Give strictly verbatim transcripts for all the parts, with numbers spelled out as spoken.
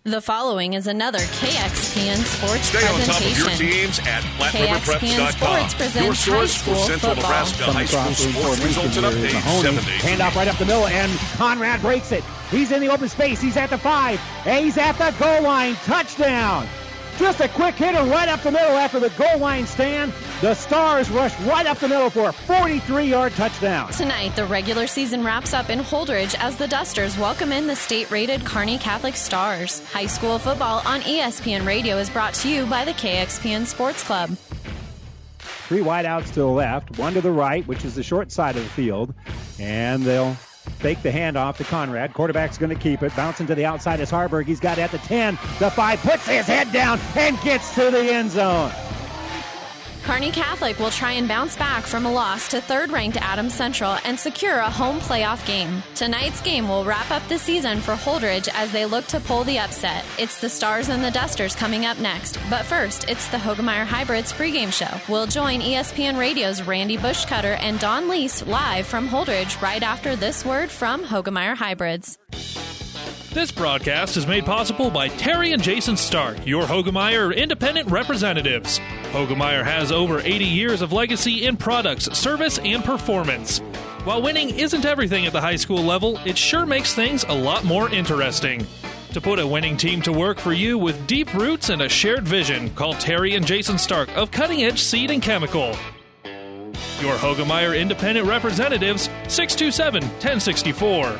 The following is another K X P N Sports Stay presentation. on top of your teams at Platte River K X P N Preps dot com. Sports Your presents high source for school Central football. Nebraska high school sports results and updates. Seven days. Hand off right up the middle, and Conrad breaks it. He's in the open space. He's at the five, and he's at the goal line. Touchdown. Just a quick hitter right up the middle after the goal line stand. The Stars rush right up the middle for a forty-three-yard touchdown. Tonight, the regular season wraps up in Holdridge as the Dusters welcome in the state-rated Kearney Catholic Stars. High school football on E S P N Radio is brought to you by the K X P N Sports Club. Three wideouts to the left, one to the right, which is the short side of the field, and they'll fake the handoff to Conrad. Quarterback's going to keep it. Bouncing to the outside is Harburg. He's got it at the ten, the five, puts his head down and gets to the end zone. Kearney Catholic will try and bounce back from a loss to third-ranked Adams Central and secure a home playoff game. Tonight's game will wrap up the season for Holdridge as they look to pull the upset. It's the Stars and the Dusters coming up next. But first, it's the Hoegemeyer Hybrids pregame show. We'll join E S P N Radio's Randy Bushcutter and Don Leese live from Holdridge right after this word from Hoegemeyer Hybrids. This broadcast is made possible by Terry and Jason Stark, your Hoegemeyer independent representatives. Hoegemeyer has over eighty years of legacy in products, service, and performance. While winning isn't everything at the high school level, it sure makes things a lot more interesting. To put a winning team to work for you with deep roots and a shared vision, call Terry and Jason Stark of Cutting Edge Seed and Chemical. Your Hoegemeyer independent representatives, six two seven, one zero six four.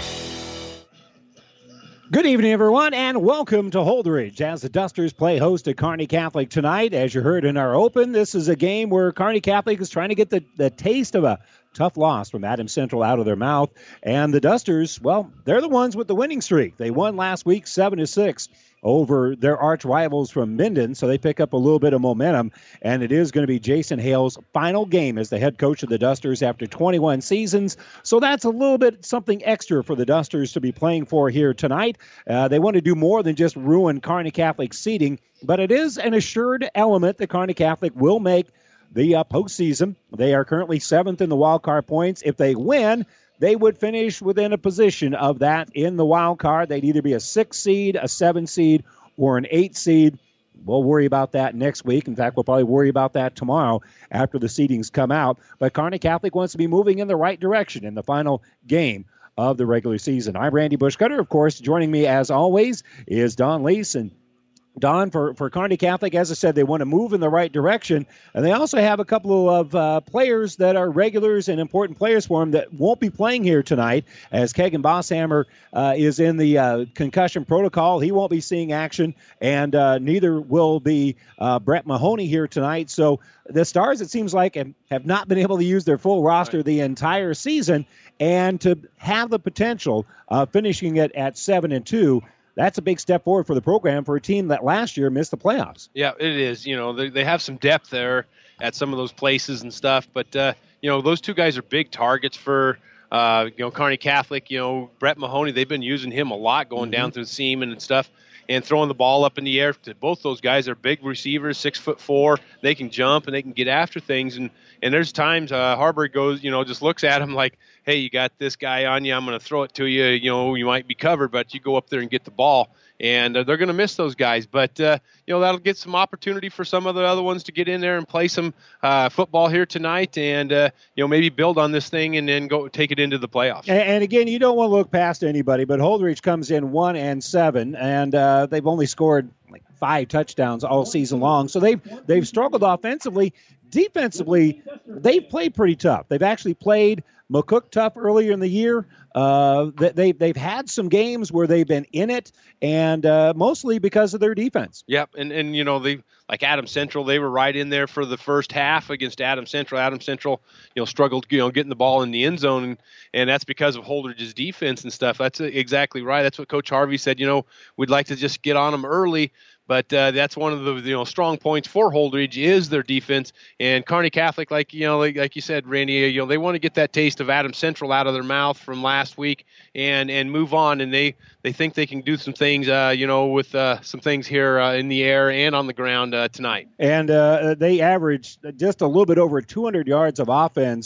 Good evening, everyone, and welcome to Holdridge as the Dusters play host to Kearney Catholic tonight. As you heard in our open, this is a game where Kearney Catholic is trying to get the, the taste of a tough loss from Adams Central out of their mouth. And the Dusters, well, they're the ones with the winning streak. They won last week seven to six over their arch rivals from Minden, so they pick up a little bit of momentum. And it is going to be Jason Hale's final game as the head coach of the Dusters after twenty-one seasons. So that's a little bit something extra for the Dusters to be playing for here tonight. Uh, they want to do more than just ruin Kearney Catholic's seeding, but it is an assured element that Kearney Catholic will make the uh, postseason. They are currently seventh in the wild card points. If they win, they would finish within a position of that in the wild card. They'd either be a six seed, a seven seed, or an eight seed. We'll worry about that next week. In fact, we'll probably worry about that tomorrow after the seedings come out. But Kearney Catholic wants to be moving in the right direction in the final game of the regular season. I'm Randy Bushcutter. Of course, joining me as always is Don Leese. And Don, for, for Kearney Catholic, as I said, they want to move in the right direction. And they also have a couple of uh, players that are regulars and important players for them that won't be playing here tonight, as Kegan Bosshammer uh, is in the uh, concussion protocol. He won't be seeing action, and uh, neither will be uh, Brett Mahoney here tonight. So the Stars, it seems like, have, have not been able to use their full roster right. the entire season, and to have the potential of finishing it at seven and two. That's a big step forward for the program for a team that last year missed the playoffs. Yeah, it is. You know, they, they have some depth there at some of those places and stuff. But, uh, you know, those two guys are big targets for, uh, you know, Kearney Catholic. You know, Brett Mahoney, they've been using him a lot going mm-hmm. down through the seam and stuff and throwing the ball up in the air. Both those guys are big receivers, six foot four. They can jump and they can get after things. And, and there's times uh, Harburg goes, you know, just looks at him like, hey, you got this guy on you, I'm going to throw it to you. You know, you might be covered, but you go up there and get the ball. And uh, they're going to miss those guys. But, uh, you know, that'll get some opportunity for some of the other ones to get in there and play some uh, football here tonight and, uh, you know, maybe build on this thing and then go take it into the playoffs. And, and again, you don't want to look past anybody, but Holdridge comes in one and seven, and uh, they've only scored like five touchdowns all season long. So they've, they've struggled offensively. Defensively, they've played pretty tough. They've actually played McCook tough earlier in the year. Uh, they, they've had some games where they've been in it, and uh, mostly because of their defense. Yep, and, and you know, they like Adams Central, they were right in there for the first half against Adams Central. Adams Central, you know, struggled, you know, getting the ball in the end zone, and, and that's because of Holdridge's defense and stuff. That's exactly right. That's what Coach Harvey said. You know, we'd like to just get on them early. But uh, that's one of the you know strong points for Holdridge is their defense. And Kearney Catholic, like you know, like, like you said, Randy, you know, they want to get that taste of Adams Central out of their mouth from last week and, and move on. And they, they think they can do some things, uh, you know, with uh, some things here uh, in the air and on the ground uh, tonight. And uh, they averaged just a little bit over two hundred yards of offense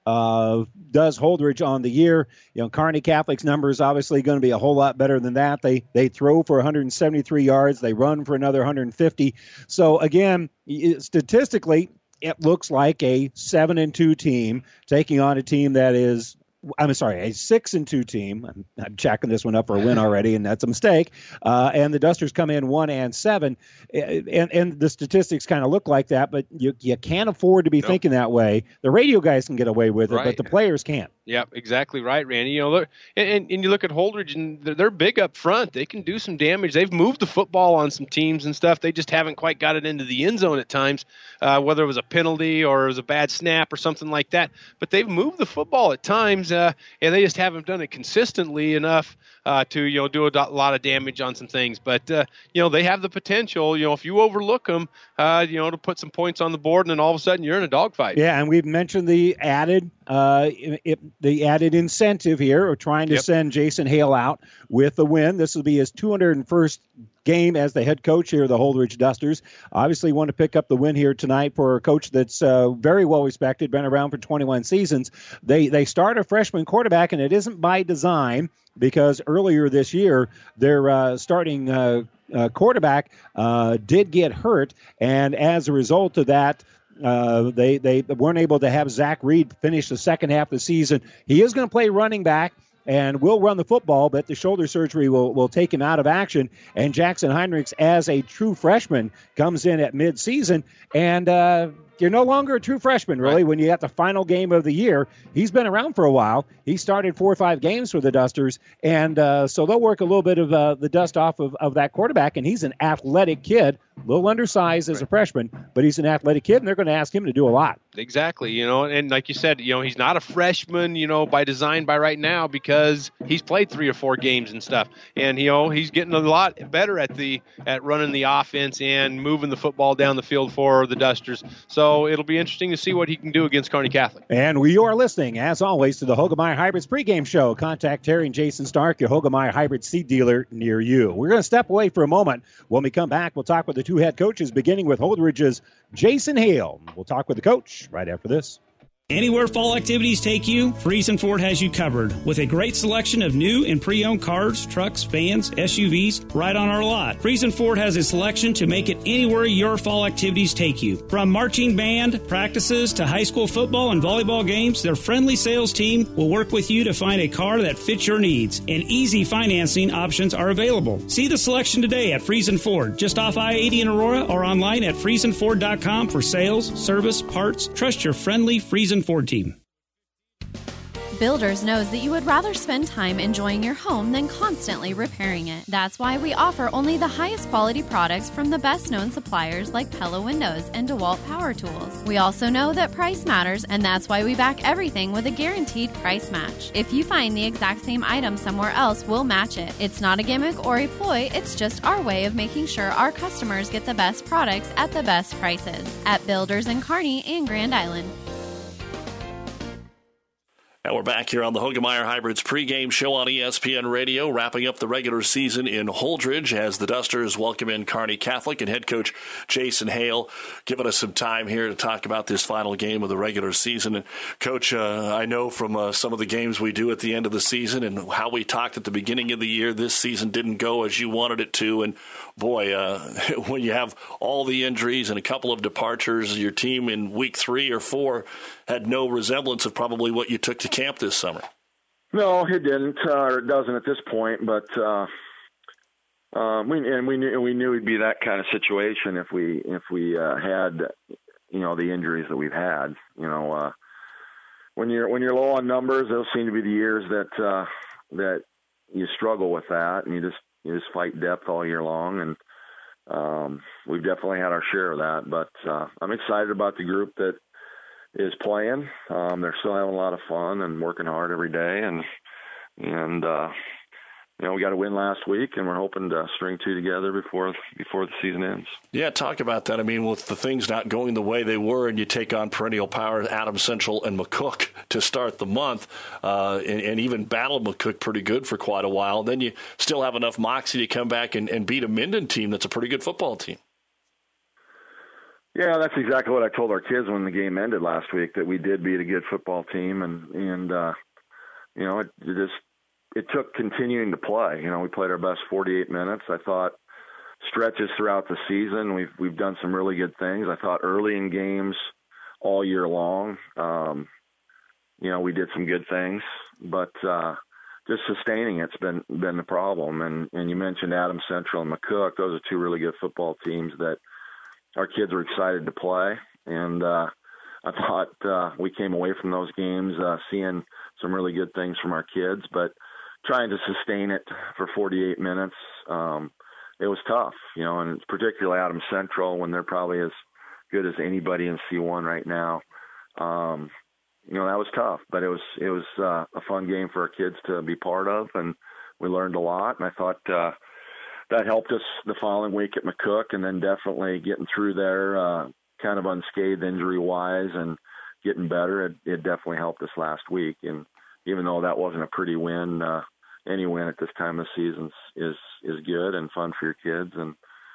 uh, does Holdridge on the year. You know, Kearney Catholic's number is obviously going to be a whole lot better than that. They they throw for one hundred seventy-three yards. They run for another one hundred fifty. So, again, statistically, it looks like a seven and two team taking on a team that is, I'm sorry, a six and two team. I'm, I'm checking this one up for a win already, and that's a mistake. Uh, and the Dusters come in one and seven, and and the statistics kind of look like that, but you you can't afford to be nope. thinking that way. The radio guys can get away with it, right. but the players can't. Yeah, exactly right, Randy. You know, look, and, and you look at Holdridge, and they're, they're big up front. They can do some damage. They've moved the football on some teams and stuff. They just haven't quite got it into the end zone at times, uh, whether it was a penalty or it was a bad snap or something like that. But they've moved the football at times, uh, and they just haven't done it consistently enough uh, to, you know, do a do- lot of damage on some things. But, uh, you know, they have the potential, you know, if you overlook them, uh, you know, to put some points on the board, and then all of a sudden you're in a dogfight. Yeah, and we've mentioned the added uh, it, the added incentive here of trying to yep. send Jason Hale out with a win. This will be his two hundred first game as the head coach here of the Holdridge Dusters. Obviously want to pick up the win here tonight for a coach that's uh, very well respected, been around for twenty-one seasons. They they start a freshman quarterback, and it isn't by design, because earlier this year their uh, starting uh, uh, quarterback uh, did get hurt, and as a result of that, Uh, they, they weren't able to have Zach Reed finish the second half of the season. He is going to play running back and will run the football, but the shoulder surgery will, will take him out of action. And Jackson Heinrichs, as a true freshman, comes in at midseason, and uh, you're no longer a true freshman, really, right. when you got the final game of the year. He's been around for a while. He started four or five games for the Dusters, and uh, so they'll work a little bit of uh, the dust off of, of that quarterback, and he's an athletic kid, a little undersized as right. a freshman, but he's an athletic kid, and they're going to ask him to do a lot. Exactly, you know, and like you said, you know, he's not a freshman, you know, by design by right now, because he's played three or four games and stuff, and you know, he's getting a lot better at the at running the offense and moving the football down the field for the Dusters. So it'll be interesting to see what he can do against Kearney Catholic. And we are listening, as always, to the Hoegemeyer Hybrids pregame show. Contact Terry and Jason Stark, your Hoegemeyer Hybrid seed dealer near you. We're going to step away for a moment. When we come back, we'll talk with the two head coaches, beginning with Holdridge's Jason Hale. We'll talk with the coach right after this. Anywhere fall activities take you, Friesen Ford has you covered with a great selection of new and pre-owned cars, trucks, vans, S U Vs right on our lot. Friesen Ford has a selection to make it anywhere your fall activities take you. From marching band practices to high school football and volleyball games, their friendly sales team will work with you to find a car that fits your needs, and easy financing options are available. See the selection today at Friesen Ford, just off I eighty in Aurora, or online at friesen ford dot com for sales, service, parts. Trust your friendly Friesen Ford team. Builders knows that you would rather spend time enjoying your home than constantly repairing it. That's why we offer only the highest quality products from the best known suppliers like Pella Windows and DeWalt Power Tools. We also know that price matters, and that's why we back everything with a guaranteed price match. If you find the exact same item somewhere else, we'll match it. It's not a gimmick or a ploy, it's just our way of making sure our customers get the best products at the best prices. At Builders in Kearney and Grand Island. And we're back here on the Hoegemeyer Hybrids pregame show on E S P N Radio, wrapping up the regular season in Holdridge as the Dusters welcome in Kearney Catholic, and head coach Jason Hale giving us some time here to talk about this final game of the regular season. And Coach, uh, I know from uh, some of the games we do at the end of the season and how we talked at the beginning of the year, this season didn't go as you wanted it to. And boy, uh, when you have all the injuries and a couple of departures, your team in week three or four had no resemblance of probably what you took to camp this summer. No, it didn't, uh, or it doesn't at this point. But uh, uh, we and we knew we knew it'd be that kind of situation if we if we uh, had, you know, the injuries that we've had. You know, uh, when you're when you're low on numbers, those seem to be the years that uh, that you struggle with that, and you just you just fight depth all year long. And um, we've definitely had our share of that. But uh, I'm excited about the group that is playing. Um, they're still having a lot of fun and working hard every day. And, and uh, you know, we got a win last week, and we're hoping to string two together before before the season ends. Yeah, talk about that. I mean, with the things not going the way they were, and you take on perennial power Adams Central and McCook to start the month, uh, and, and even battled McCook pretty good for quite a while. Then you still have enough moxie to come back and, and beat a Minden team that's a pretty good football team. Yeah, that's exactly what I told our kids when the game ended last week, that we did beat a good football team, and and uh, you know, it, it just it took continuing to play. You know, we played our best forty-eight minutes. I thought stretches throughout the season, we've we've done some really good things. I thought early in games all year long, um, you know, we did some good things, but uh, just sustaining it's been been the problem. And and you mentioned Adams Central and McCook; those are two really good football teams that our kids were excited to play. And uh, I thought uh, we came away from those games uh, seeing some really good things from our kids, but trying to sustain it for forty-eight minutes, um, it was tough, you know, and particularly Adams Central when they're probably as good as anybody in C one right now. Um, you know, that was tough, but it was it was uh, a fun game for our kids to be part of, and we learned a lot. And I thought uh, that helped us the following week at McCook, and then definitely getting through there uh, kind of unscathed injury-wise and getting better. It, it definitely helped us last week. And even though that wasn't a pretty win, uh, any win at this time of the season is is good and fun for your kids. And,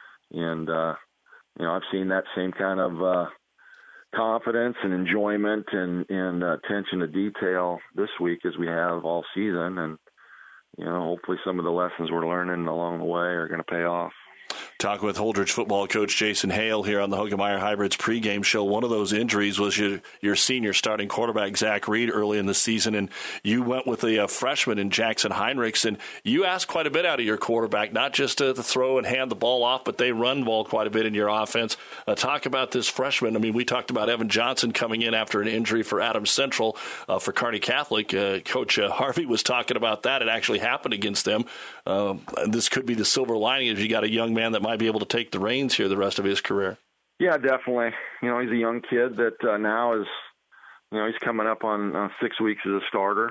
and uh, you know, I've seen that same kind of uh, confidence and enjoyment and, and uh, attention to detail this week as we have all season. And, you know, hopefully some of the lessons we're learning along the way are going to pay off. Talking with Holdridge football coach Jason Hale here on the Hoegemeyer Hybrids pregame show. One of those injuries was your, your senior starting quarterback, Zach Reed, early in the season, and you went with a, a freshman in Jackson Heinrichs, and you asked quite a bit out of your quarterback, not just to, to throw and hand the ball off, but they run the ball quite a bit in your offense. Uh, talk about this freshman. I mean, we talked about Evan Johnson coming in after an injury for Adams Central uh, for Kearney Catholic. Uh, Coach uh, Harvey was talking about that. It actually happened against them. Uh, this could be the silver lining if you got a young man that might be able to take the reins here the rest of his career. Yeah, definitely. You know, he's a young kid that uh, now is, you know, he's coming up on uh, six weeks as a starter.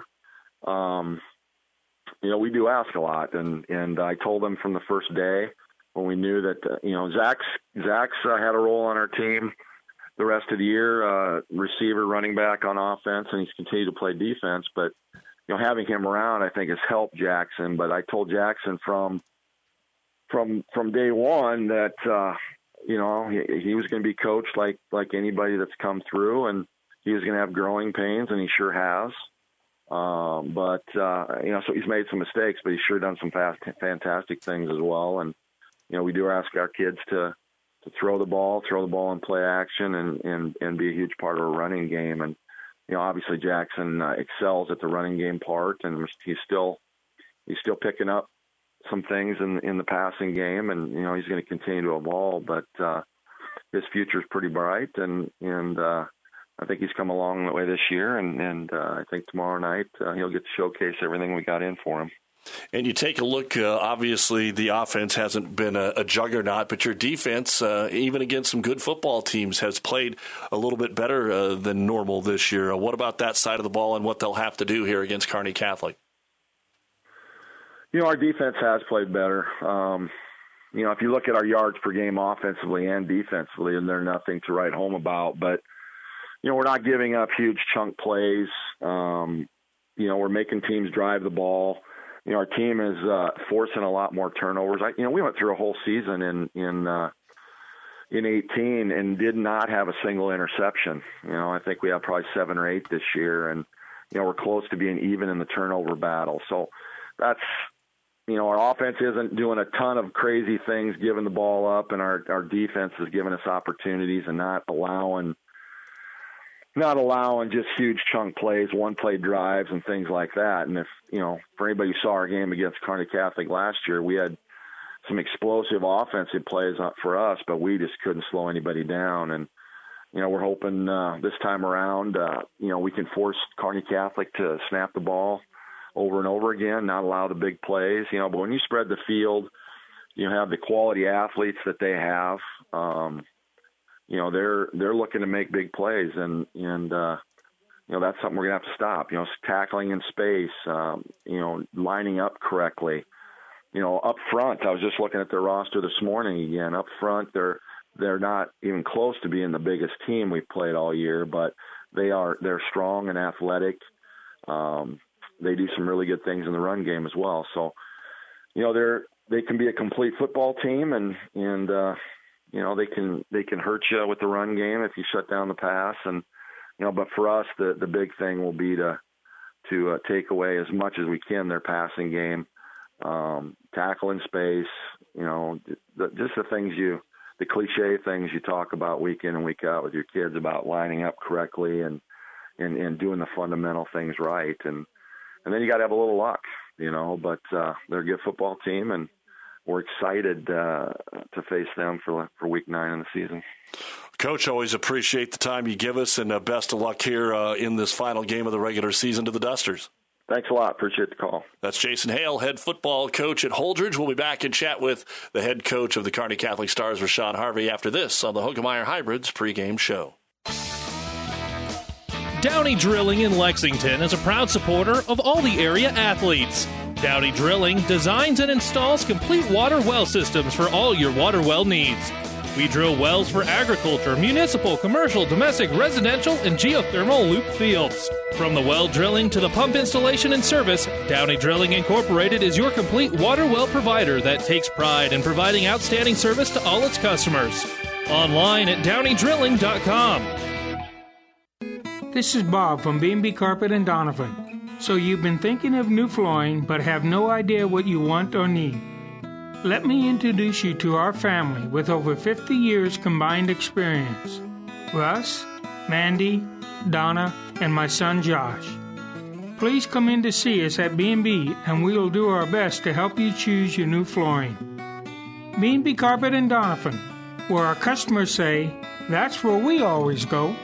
Um, you know, we do ask a lot, and and I told him from the first day when we knew that, uh, you know, Zach's Zach's uh, had a role on our team the rest of the year, uh, receiver, running back on offense, and he's continued to play defense. But you know, having him around, I think, has helped Jackson. But I told Jackson from from from day one that uh, you know he, he was going to be coached like like anybody that's come through, and he was going to have growing pains, and he sure has. Um, but uh, you know, so he's made some mistakes, but he's sure done some fast, fantastic things as well. And you know, we do ask our kids to to throw the ball, throw the ball in play action, and and and be a huge part of a running game. And you know, obviously Jackson uh, excels at the running game part, and he's still he's still picking up some things in in the passing game, and you know, he's going to continue to evolve. But uh, his future is pretty bright, and and uh, I think he's come a long way this year, and and uh, I think tomorrow night uh, he'll get to showcase everything we got in for him. And you take a look, uh, obviously the offense hasn't been a, a juggernaut, but your defense, uh, even against some good football teams, has played a little bit better uh, than normal this year. Uh, what about that side of the ball and what they'll have to do here against Kearney Catholic? You know, our defense has played better. Um, you know, if you look at our yards per game offensively and defensively, and they're nothing to write home about, but, you know, we're not giving up huge chunk plays. Um, you know, we're making teams drive the ball. You know, our team is uh, forcing a lot more turnovers. I, you know, we went through a whole season in in uh, in eighteen and did not have a single interception. You know, I think we have probably seven or eight this year, and you know, we're close to being even in the turnover battle. So that's, you know, our offense isn't doing a ton of crazy things, giving the ball up, and our our defense is giving us opportunities and not allowing. Not allowing just huge chunk plays, one-play drives, and things like that. And if, you know, for anybody who saw our game against Kearney Catholic last year, we had some explosive offensive plays for us, but we just couldn't slow anybody down. And, you know, we're hoping uh, this time around, uh, you know, we can force Kearney Catholic to snap the ball over and over again, not allow the big plays. You know, but when you spread the field, you have the quality athletes that they have. Um, You know, they're they're looking to make big plays, and and uh, you know, that's something we're gonna have to stop. You know, tackling in space, um, you know, lining up correctly. You know, up front, I was just looking at their roster this morning again. Up front, they're they're not even close to being the biggest team we've played all year, but they are they're strong and athletic. Um, they do some really good things in the run game as well. So, you know, they're they can be a complete football team, and and uh, you know, they can they can hurt you with the run game if you shut down the pass. And, you know, but for us, the, the big thing will be to to uh, take away as much as we can their passing game, um, tackle in space, you know, the, just the things you, the cliche things you talk about week in and week out with your kids about lining up correctly and, and, and doing the fundamental things right. And, and then you got to have a little luck, you know, but uh, they're a good football team, and we're excited uh, to face them for for week nine in the season. Coach, always appreciate the time you give us, and uh, best of luck here uh, in this final game of the regular season to the Dusters. Thanks a lot. Appreciate the call. That's Jason Hale, head football coach at Holdridge. We'll be back and chat with the head coach of the Kearney Catholic Stars, Rashawn Harvey, after this on the Hoegemeyer Hybrids pregame show. Downey Drilling in Lexington is a proud supporter of all the area athletes. Downey Drilling designs and installs complete water well systems for all your water well needs. We drill wells for agriculture, municipal, commercial, domestic, residential, and geothermal loop fields. From the well drilling to the pump installation and service, Downey Drilling Incorporated is your complete water well provider that takes pride in providing outstanding service to all its customers. Online at downey drilling dot com. This is Bob from B and B Carpet and Donovan. So you've been thinking of new flooring but have no idea what you want or need. Let me introduce you to our family with over fifty years combined experience. Russ, Mandy, Donna, and my son Josh. Please come in to see us at B and B and we will do our best to help you choose your new flooring. B and B Carpet and Donovan, where our customers say, that's where we always go.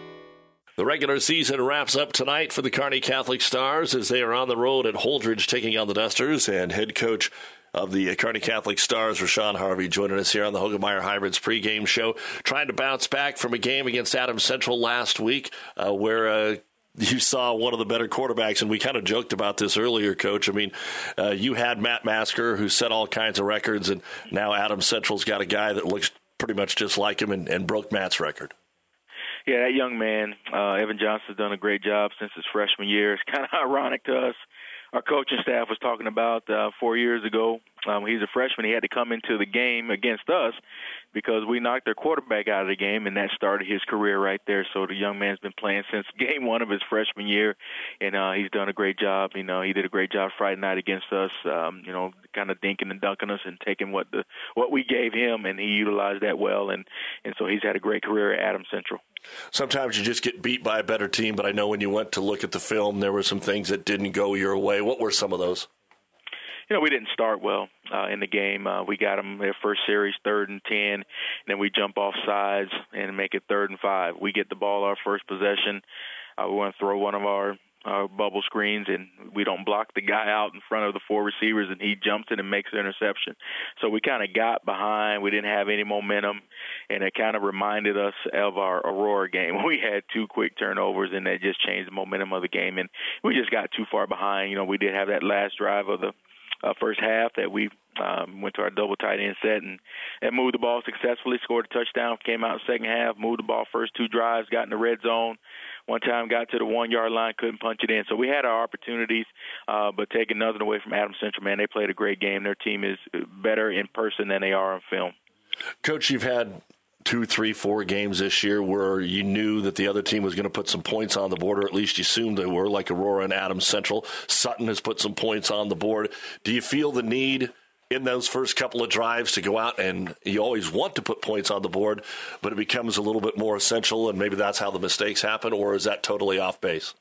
The regular season wraps up tonight for the Kearney Catholic Stars as they are on the road at Holdridge taking on the Dusters, and head coach of the Kearney Catholic Stars, Rashawn Harvey, joining us here on the Hoegemeyer Hybrids pregame show, trying to bounce back from a game against Adams Central last week uh, where uh, you saw one of the better quarterbacks, and we kind of joked about this earlier, Coach. I mean, uh, you had Matt Masker, who set all kinds of records, and now Adams Central's got a guy that looks pretty much just like him and, and broke Matt's record. Yeah, that young man, uh, Evan Johnson's done a great job since his freshman year. It's kind of ironic to us. Our coaching staff was talking about uh, four years ago. Um, he's a freshman. He had to come into the game against us because we knocked their quarterback out of the game, and that started his career right there. So the young man's been playing since game one of his freshman year, and uh, he's done a great job. You know, he did a great job Friday night against us, um, you know, kind of dinking and dunking us and taking what the what we gave him, and he utilized that well. And, and so he's had a great career at Adams Central. Sometimes you just get beat by a better team, but I know when you went to look at the film, there were some things that didn't go your way. What were some of those? You know, we didn't start well uh, in the game. Uh, we got them their first series, third and ten, and then we jump off sides and make it third and five. We get the ball our first possession. Uh, we want to throw one of our uh, bubble screens, and we don't block the guy out in front of the four receivers, and he jumps in and makes the interception. So we kind of got behind. We didn't have any momentum, and it kind of reminded us of our Aurora game. We had two quick turnovers, and that just changed the momentum of the game, and we just got too far behind. You know, we did have that last drive of the uh, first half that we um, went to our double tight end set and, and moved the ball successfully, scored a touchdown, came out second half, moved the ball first two drives, got in the red zone. One time got to the one-yard line, couldn't punch it in. So we had our opportunities, uh, but taking nothing away from Adams Central, man, they played a great game. Their team is better in person than they are on film. Coach, you've had two, three, four games this year where you knew that the other team was going to put some points on the board, or at least you assumed they were, like Aurora and Adams Central. Sutton has put some points on the board. Do you feel the need in those first couple of drives to go out, and you always want to put points on the board, but it becomes a little bit more essential, and maybe that's how the mistakes happen, or is that totally off base?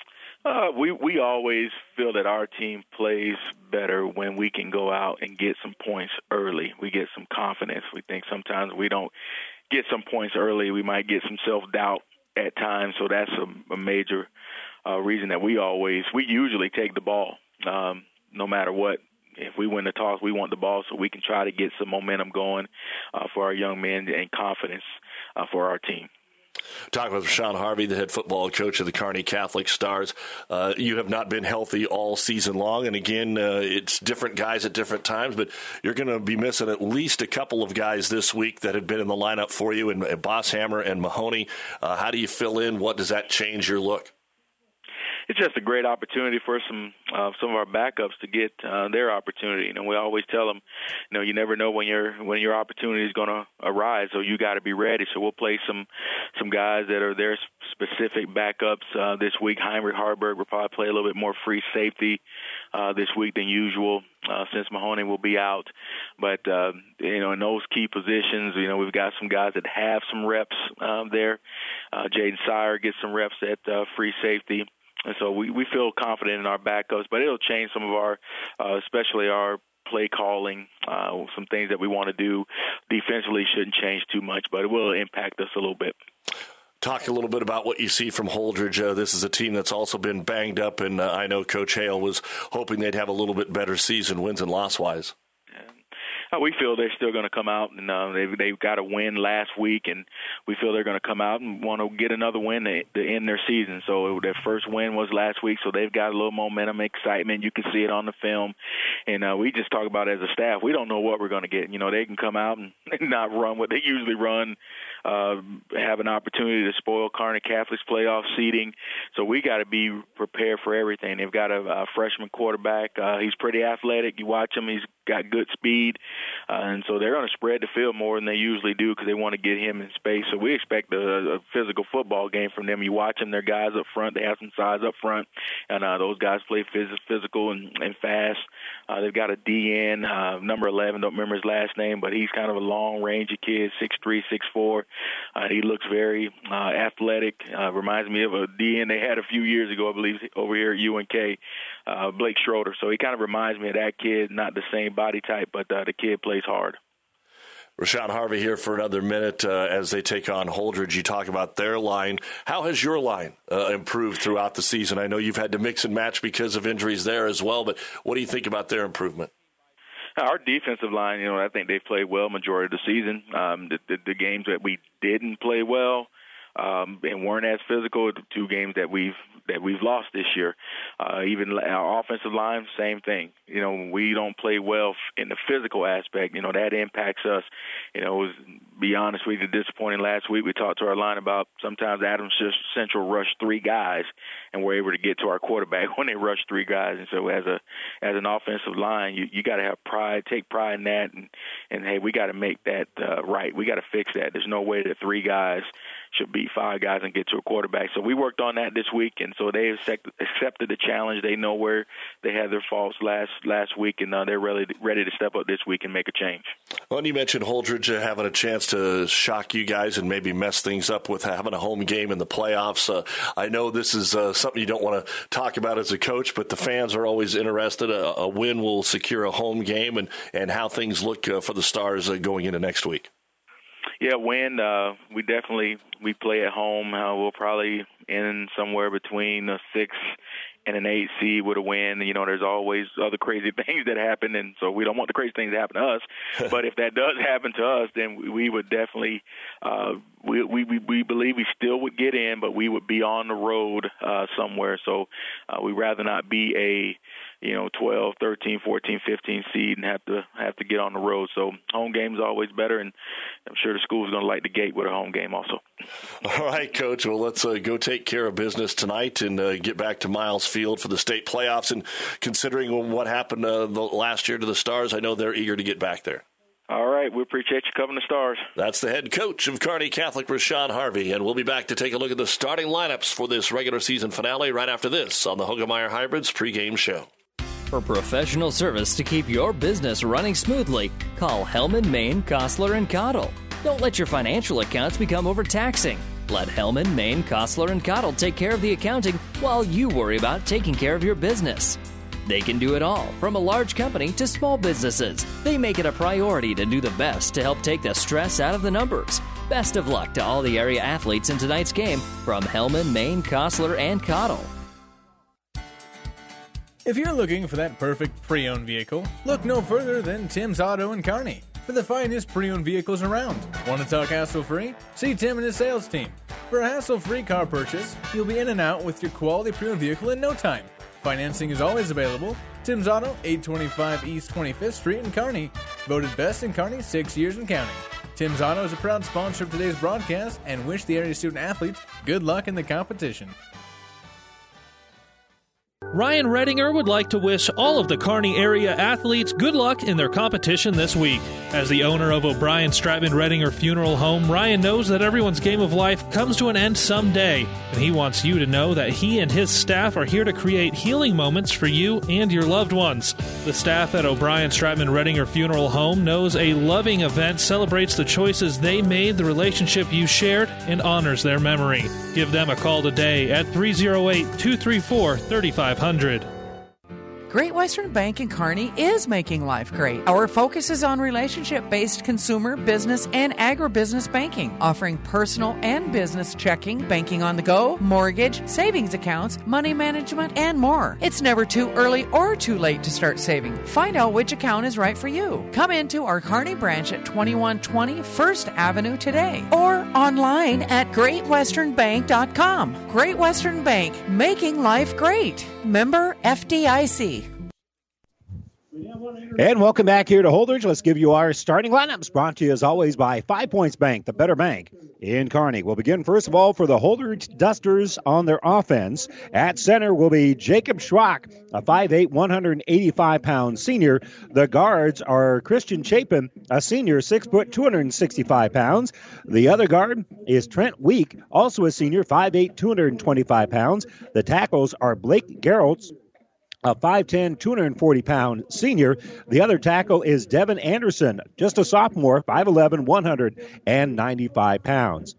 Uh, we, we always feel that our team plays better when we can go out and get some points early. We get some confidence. We think sometimes we don't get some points early. We might get some self-doubt at times, so that's a, a major uh, reason that we always – we usually take the ball um, no matter what. If we win the toss, we want the ball so we can try to get some momentum going uh, for our young men and confidence uh, for our team. Talking with Rashawn Harvey, the head football coach of the Kearney Catholic Stars. Uh, you have not been healthy all season long, and again, uh, it's different guys at different times, but you're going to be missing at least a couple of guys this week that had been in the lineup for you, and, and Bosshammer and Mahoney. Uh, how do you fill in? What does that change your look? It it's just a great opportunity for some uh, some of our backups to get uh, their opportunity. And we always tell them, you know, you never know when your when your opportunity is going to arise, so you got to be ready. So we'll play some some guys that are their specific backups uh, this week. Heinrich Harburg will probably play a little bit more free safety uh, this week than usual, uh, since Mahoney will be out. But uh, you know, in those key positions, you know, we've got some guys that have some reps um, there. Uh, Jaden Sire gets some reps at uh, free safety. And so we, we feel confident in our backups, but it'll change some of our, uh, especially our play calling, uh, some things that we want to do defensively shouldn't change too much, but it will impact us a little bit. Talk a little bit about what you see from Holdridge. Uh, this is a team that's also been banged up, and uh, I know Coach Hale was hoping they'd have a little bit better season, wins and loss-wise. Uh, we feel they're still going to come out, and uh, they've, they've got a win last week, and we feel they're going to come out and want to get another win to, to end their season. So their first win was last week, so they've got a little momentum, excitement. You can see it on the film. And uh, we just talk about it as a staff. We don't know what we're going to get. You know, they can come out and not run what they usually run, uh, have an opportunity to spoil Kearney Catholic's playoff seeding. So we got to be prepared for everything. They've got a, a freshman quarterback. Uh, he's pretty athletic. You watch him. He's got good speed. Uh, and so they're going to spread the field more than they usually do because they want to get him in space. So we expect a, a physical football game from them. You watch them, they're guys up front. They have some size up front, and uh, those guys play phys- physical and, and fast. Uh, they've got a D N, uh, number eleven, don't remember his last name, but he's kind of a long-range kid, six three, six four. Uh, he looks very uh, athletic. Uh, reminds me of a D N they had a few years ago, I believe, over here at U N K, uh, Blake Schroeder. So he kind of reminds me of that kid, not the same body type, but uh, the kid plays hard. Rashawn Harvey here for another minute uh, as they take on Holdridge. You talk about their line. How has your line uh, improved throughout the season? I know you've had to mix and match because of injuries there as well, but what do you think about their improvement? Our defensive line, you know, I think they've played well majority of the season. Um, the, the, the games that we didn't play well um, and weren't as physical, the two games that we've that we've lost this year. Uh, even our offensive line, same thing. You know, we don't play well in the physical aspect. You know, that impacts us. You know, it was, be honest with you, disappointing last week. We talked to our line about sometimes Adams Central rushed three guys, and we're able to get to our quarterback when they rush three guys. And so as a as an offensive line, you, you got to have pride, take pride in that, and, and hey, we got to make that uh, right. We got to fix that. There's no way that three guys should beat five guys and get to a quarterback. So we worked on that this week, and so they accepted the challenge. They know where they had their faults last last week, and uh, they're ready ready to step up this week and make a change. Well, and you mentioned Holdridge uh, having a chance to shock you guys and maybe mess things up with having a home game in the playoffs. Uh, I know this is uh, something you don't want to talk about as a coach, but the fans are always interested. A, a win will secure a home game, and, and how things look uh, for the Stars uh, going into next week. Yeah, win. Uh, we definitely we play at home. Uh, we'll probably end somewhere between a six and an eight seed with a win. You know, there's always other crazy things that happen, and so we don't want the crazy things to happen to us. But if that does happen to us, then we, we would definitely uh, we, we we believe we still would get in, but we would be on the road uh, somewhere. So uh, we'd rather not be a you know, twelve, thirteen, fourteen, fifteen seed and have to have to get on the road. So home game's always better, and I'm sure the school's going to like the gate with a home game also. All right, Coach. Well, let's uh, go take care of business tonight and uh, get back to Miles Field for the state playoffs. And considering what happened uh, the last year to the Stars, I know they're eager to get back there. All right. We appreciate you covering the Stars. That's the head coach of Kearney Catholic, Rashawn Harvey. And we'll be back to take a look at the starting lineups for this regular season finale right after this on the Hoegemeyer Hybrids pregame show. For professional service to keep your business running smoothly, call Hellman, Maine, Kostler, and Cottle. Don't let your financial accounts become overtaxing. Let Hellman, Maine, Kostler, and Cottle take care of the accounting while you worry about taking care of your business. They can do it all, from a large company to small businesses. They make it a priority to do the best to help take the stress out of the numbers. Best of luck to all the area athletes in tonight's game from Hellman, Maine, Kostler, and Cottle. If you're looking for that perfect pre-owned vehicle, look no further than Tim's Auto in Kearney for the finest pre-owned vehicles around. Want to talk hassle-free? See Tim and his sales team. For a hassle-free car purchase, you'll be in and out with your quality pre-owned vehicle in no time. Financing is always available. Tim's Auto, eight twenty-five East twenty-fifth Street in Kearney. Voted best in Kearney six years and counting. Tim's Auto is a proud sponsor of today's broadcast and wish the area student athletes good luck in the competition. Ryan Redinger would like to wish all of the Kearney area athletes good luck in their competition this week. As the owner of O'Brien Stratman Redinger Funeral Home, Ryan knows that everyone's game of life comes to an end someday, and he wants you to know that he and his staff are here to create healing moments for you and your loved ones. The staff at O'Brien Stratman Redinger Funeral Home knows a loving event celebrates the choices they made, the relationship you shared, and honors their memory. Give them a call today at three oh eight, two three four, three five zero zero. Great Western Bank in Kearney is making life great. Our focus is on relationship-based consumer, business, and agribusiness banking, offering personal and business checking, banking on the go, mortgage, savings accounts, money management, and more. It's never too early or too late to start saving. Find out which account is right for you. Come into our Kearney branch at twenty-one twenty First Avenue today or online at great western bank dot com. Great Western Bank, making life great. Member F D I C. And welcome back here to Holdridge. Let's give you our starting lineups, brought to you as always by Five Points Bank, the better bank in Kearney. We'll begin first of all for the Holdridge Dusters on their offense. At center will be Jacob Schrock, a five eight, one hundred eighty-five pound senior. The guards are Christian Chapin, a senior, six foot, two hundred sixty-five pounds. The other guard is Trent Week, also a senior, five eight, two hundred twenty-five pounds. The tackles are Blake Gerolds, a five ten, two hundred forty pound senior. The other tackle is Devin Anderson, just a sophomore, five eleven, one hundred ninety-five pounds.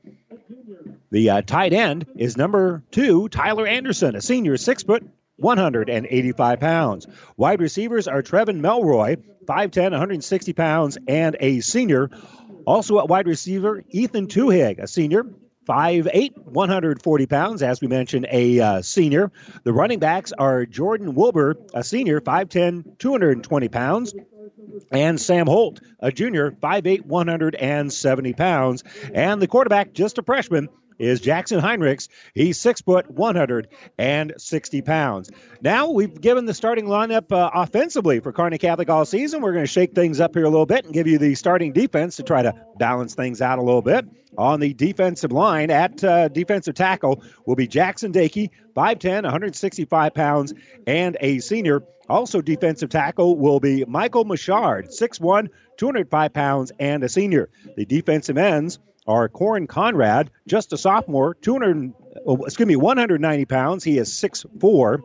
The uh, tight end is number two, Tyler Anderson, a senior, six foot, one hundred eighty-five pounds. Wide receivers are Trevin Melroy, five ten, one hundred sixty pounds, and a senior. Also at wide receiver, Ethan Tuhig, a senior, five eight, one hundred forty pounds, as we mentioned, a uh, senior. The running backs are Jordan Wilbur, a senior, five ten, two hundred twenty pounds, and Sam Holt, a junior, five eight, one hundred seventy pounds. And the quarterback, just a freshman, is Jackson Heinrichs. He's six foot, one hundred sixty pounds. Now we've given the starting lineup uh, offensively for Kearney Catholic all season. We're going to shake things up here a little bit and give you the starting defense to try to balance things out a little bit. On the defensive line, at uh, defensive tackle will be Jackson Dakey, five ten, one hundred sixty-five pounds, and a senior. Also defensive tackle will be Michael Machard, six one, two hundred five pounds, and a senior. The defensive ends are Corin Conrad, just a sophomore, two hundred, oh, excuse me, one hundred ninety pounds. He is six four.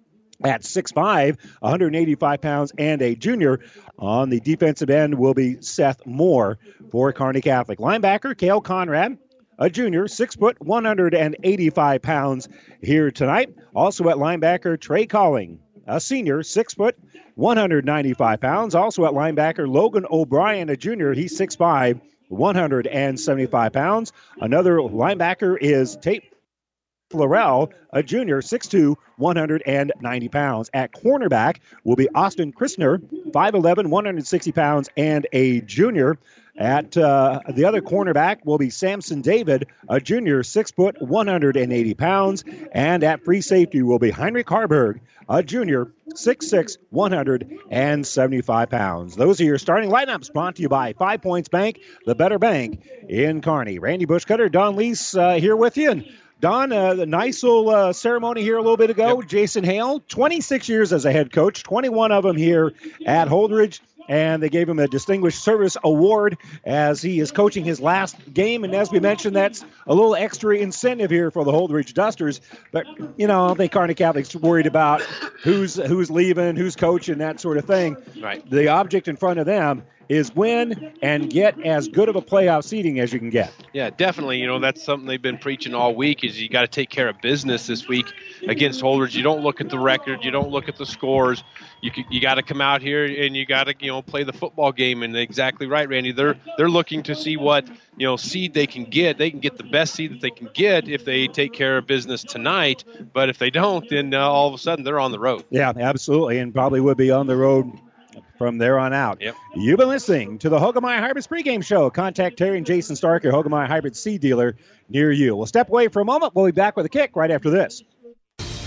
At six five, one hundred eighty-five pounds, and a junior. On the defensive end will be Seth Moore for Kearney Catholic. Linebacker, Cale Conrad, a junior, six foot, one hundred eighty-five pounds here tonight. Also at linebacker, Trey Colling, a senior, six foot, one hundred ninety-five pounds. Also at linebacker, Logan O'Brien, a junior, he's six five, one hundred seventy-five pounds. Another linebacker is Tate Florell, a junior, six two, one hundred ninety pounds. At cornerback will be Austin Christner, five eleven, one hundred sixty pounds, and a junior. At uh, the other cornerback will be Samson David, a junior, six foot, one hundred eighty pounds. And at free safety will be Heinrich Harburg, a junior, six six, one hundred seventy-five pounds. Those are your starting lineups, brought to you by Five Points Bank, the better bank in Kearney. Randy Bushcutter, Don Leese uh, here with you. And Don, uh, the nice little uh, ceremony here a little bit ago. Yep. Jason Hale, twenty-six years as a head coach, twenty-one of them here at Holdridge, and they gave him a Distinguished Service Award as he is coaching his last game. And as we mentioned, that's a little extra incentive here for the Holdridge Dusters. But, you know, I don't think Kearney Catholic's worried about who's who's leaving, who's coaching, that sort of thing. Right. The object in front of them is win and get as good of a playoff seeding as you can get. Yeah, definitely. You know, that's something they've been preaching all week is you got to take care of business this week against Holdridge. You don't look at the record. You don't look at the scores. You you got to come out here and you got to, you know, play the football game. And exactly right, Randy. They're they're looking to see what, you know, seed they can get. They can get the best seed that they can get if they take care of business tonight. But if they don't, then uh, all of a sudden they're on the road. Yeah, absolutely, and probably would be on the road from there on out. Yep. You've been listening to the Hoegemeyer Hybrids pregame show. Contact Terry and Jason Stark, your Hoegemeyer Hybrid seed dealer near you. We'll step away for a moment. We'll be back with a kick right after this.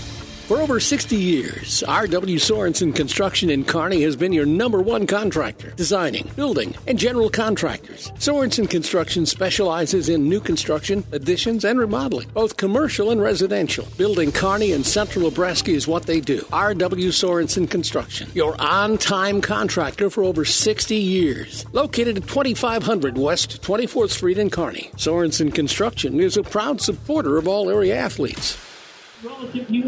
For over sixty years, R W. Sorensen Construction in Kearney has been your number one contractor, designing, building, and general contractors. Sorensen Construction specializes in new construction, additions, and remodeling, both commercial and residential. Building Kearney and Central Nebraska is what they do. R W. Sorensen Construction, your on-time contractor for over sixty years. Located at twenty-five hundred West twenty-fourth Street in Kearney, Sorensen Construction is a proud supporter of all area athletes. Well,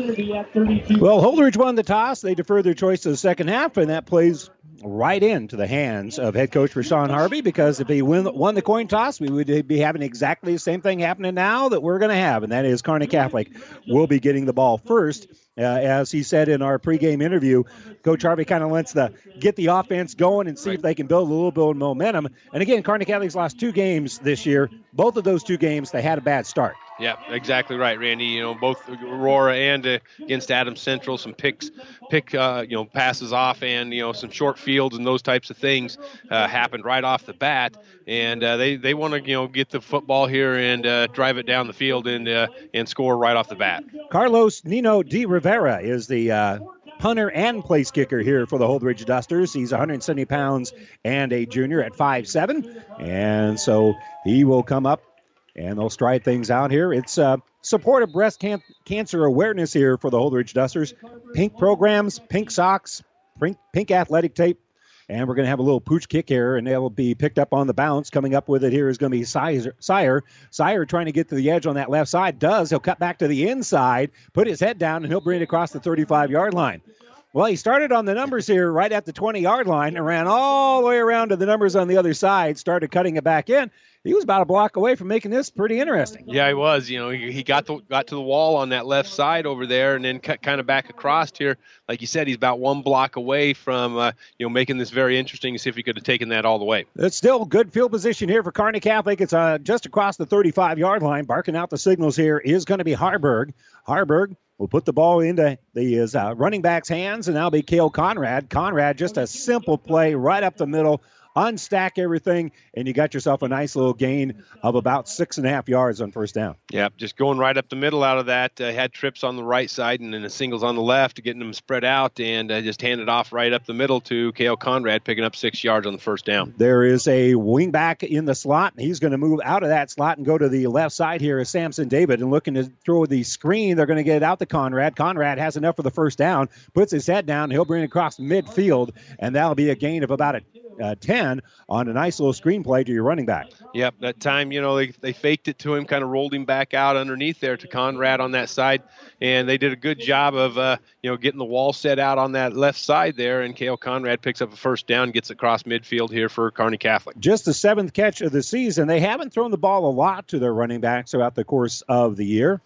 Holdridge won the toss. They deferred their choice to the second half, and that plays right into the hands of head coach Rashawn Harvey, because if he win, won the coin toss, we would be having exactly the same thing happening now that we're going to have, and that is Kearney Catholic will be getting the ball first. Uh, as he said in our pregame interview, Coach Harvey kind of wants to get the offense going and see right. if they can build a little bit of momentum. And again, Kearney Catholic's lost two games this year. Both of those two games, they had a bad start. Yeah, exactly right, Randy. You know, both Aurora and uh, against Adams Central, some picks, pick, uh, you know, passes off, and you know, some short fields and those types of things uh, happened right off the bat. And uh, they they want to you know get the football here and uh, drive it down the field and uh, and score right off the bat. Carlos Nino de Rivera is the uh, punter and place kicker here for the Holdridge Dusters. He's one hundred seventy pounds and a junior at five seven, and so he will come up. And they'll stride things out here. It's uh, supportive breast can- cancer awareness here for the Holdridge Dusters. Pink programs, pink socks, pink, pink athletic tape. And we're going to have a little pooch kick here, and they'll be picked up on the bounce. Coming up with it here is going to be Sire. Sire. Sire trying to get to the edge on that left side. Does. He'll cut back to the inside, put his head down, and he'll bring it across the thirty-five-yard line. Well, he started on the numbers here right at the twenty-yard line and ran all the way around to the numbers on the other side, started cutting it back in. He was about a block away from making this pretty interesting. Yeah, he was. You know, he, he got to, got to the wall on that left side over there, and then cut kind of back across here. Like you said, he's about one block away from uh, you know making this very interesting to see if he could have taken that all the way. It's still good field position here for Kearney Catholic. It's uh, just across the thirty-five-yard line. Barking out the signals here is going to be Harburg. Harburg will put the ball into the his, uh, running back's hands, and that'll be Cale Conrad. Conrad, just a simple play right up the middle. Unstack everything, and you got yourself a nice little gain of about six and a half yards on first down. Yeah, just going right up the middle out of that. Uh, had trips on the right side and then the singles on the left, getting them spread out, and uh, just handed off right up the middle to Cale Conrad, picking up six yards on the first down. There is a wing back in the slot. He's going to move out of that slot and go to the left side here is Samson David, and looking to throw the screen. They're going to get it out to Conrad. Conrad has enough for the first down, puts his head down. He'll bring it across midfield, and that'll be a gain of about a Uh, ten on a nice little screenplay to your running back. Yep, that time, you know, they, they faked it to him, kind of rolled him back out underneath there to Conrad on that side, and they did a good job of, uh, you know, getting the wall set out on that left side there, and Cale Conrad picks up a first down, gets across midfield here for Kearney Catholic. Just the seventh catch of the season. They haven't thrown the ball a lot to their running backs throughout the course of the year,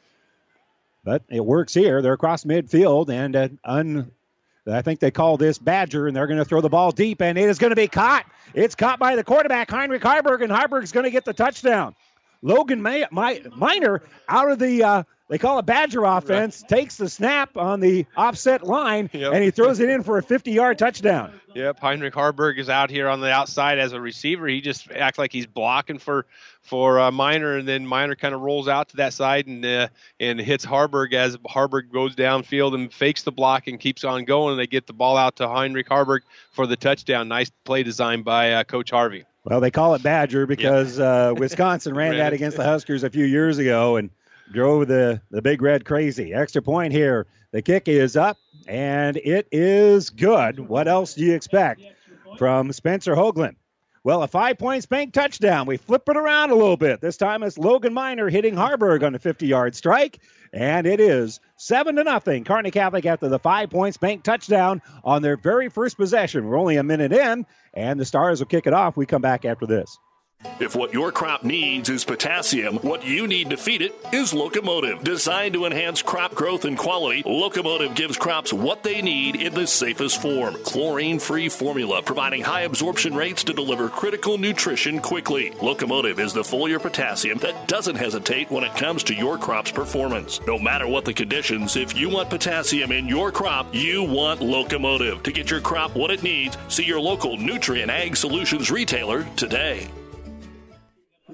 but it works here. They're across midfield, and uh, un I think they call this Badger, and they're going to throw the ball deep, and it is going to be caught. It's caught by the quarterback, Heinrich Harburg, and Harburg's going to get the touchdown. Logan May- My- Miner out of the, uh, they call it Badger offense, right. Takes the snap on the offset line, yep. and he throws it in for a fifty-yard touchdown. Yep, Heinrich Harburg is out here on the outside as a receiver. He just acts like he's blocking for for uh, Miner, and then Miner kind of rolls out to that side and uh, and hits Harburg as Harburg goes downfield and fakes the block and keeps on going, and they get the ball out to Heinrich Harburg for the touchdown. Nice play design by uh, Coach Harvey. Well, they call it Badger because yep. uh, Wisconsin ran that against the Huskers a few years ago and drove the, the Big Red crazy. Extra point here. The kick is up, and it is good. What else do you expect from Spencer Hoagland? Well, a five-point Spank touchdown. We flip it around a little bit. This time it's Logan Miner hitting Harburg on a fifty-yard strike, and it is seven to nothing. Kearney Catholic after the five-point Spank touchdown on their very first possession. We're only a minute in, and the Stars will kick it off. We come back after this. If what your crop needs is potassium, what you need to feed it is Locomotive. Designed to enhance crop growth and quality, Locomotive gives crops what they need in the safest form. Chlorine-free formula, providing high absorption rates to deliver critical nutrition quickly. Locomotive is the foliar potassium that doesn't hesitate when it comes to your crop's performance. No matter what the conditions, if you want potassium in your crop, you want Locomotive. To get your crop what it needs, see your local Nutrien Ag Solutions retailer today.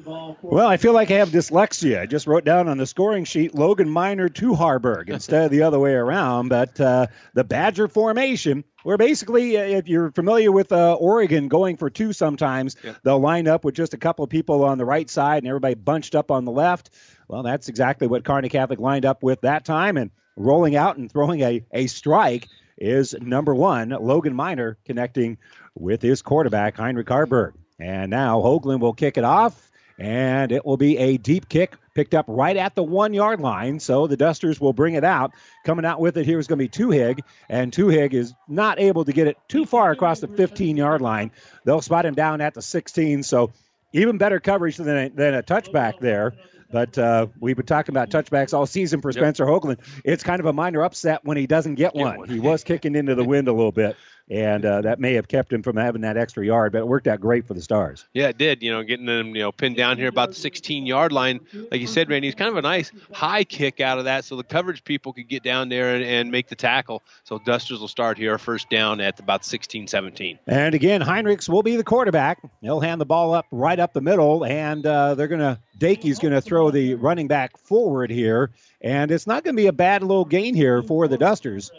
Well, I feel like I have dyslexia. I just wrote down on the scoring sheet Logan Minor to Harburg instead of the other way around. But uh, the Badger formation, where basically, uh, if you're familiar with uh, Oregon going for two sometimes, yeah. they'll line up with just a couple of people on the right side and everybody bunched up on the left. Well, that's exactly what Kearney Catholic lined up with that time. And rolling out and throwing a, a strike is number one, Logan Minor, connecting with his quarterback, Heinrich Harburg. And now Hoagland will kick it off, and it will be a deep kick picked up right at the one-yard line. So the Dusters will bring it out. Coming out with it here is going to be Tuhig, and Tuhig is not able to get it too far across the fifteen-yard line. They'll spot him down at the sixteen, so even better coverage than a, than a touchback there. But uh, we've been talking about touchbacks all season for Spencer yep. Hoagland. It's kind of a minor upset when he doesn't get one. one. He was kicking into the wind a little bit, and uh, that may have kept him from having that extra yard, but it worked out great for the Stars. Yeah, it did. You know, getting them, you know, pinned down here about the sixteen-yard line. Like you said, Randy, it's kind of a nice high kick out of that so the coverage people could get down there and, and make the tackle. So Dusters will start here first down at about sixteen seventeen. And again, Heinrichs will be the quarterback. He'll hand the ball up right up the middle, and uh, they're going to Dakey's going to throw the running back forward here, and it's not going to be a bad little gain here for the Dusters.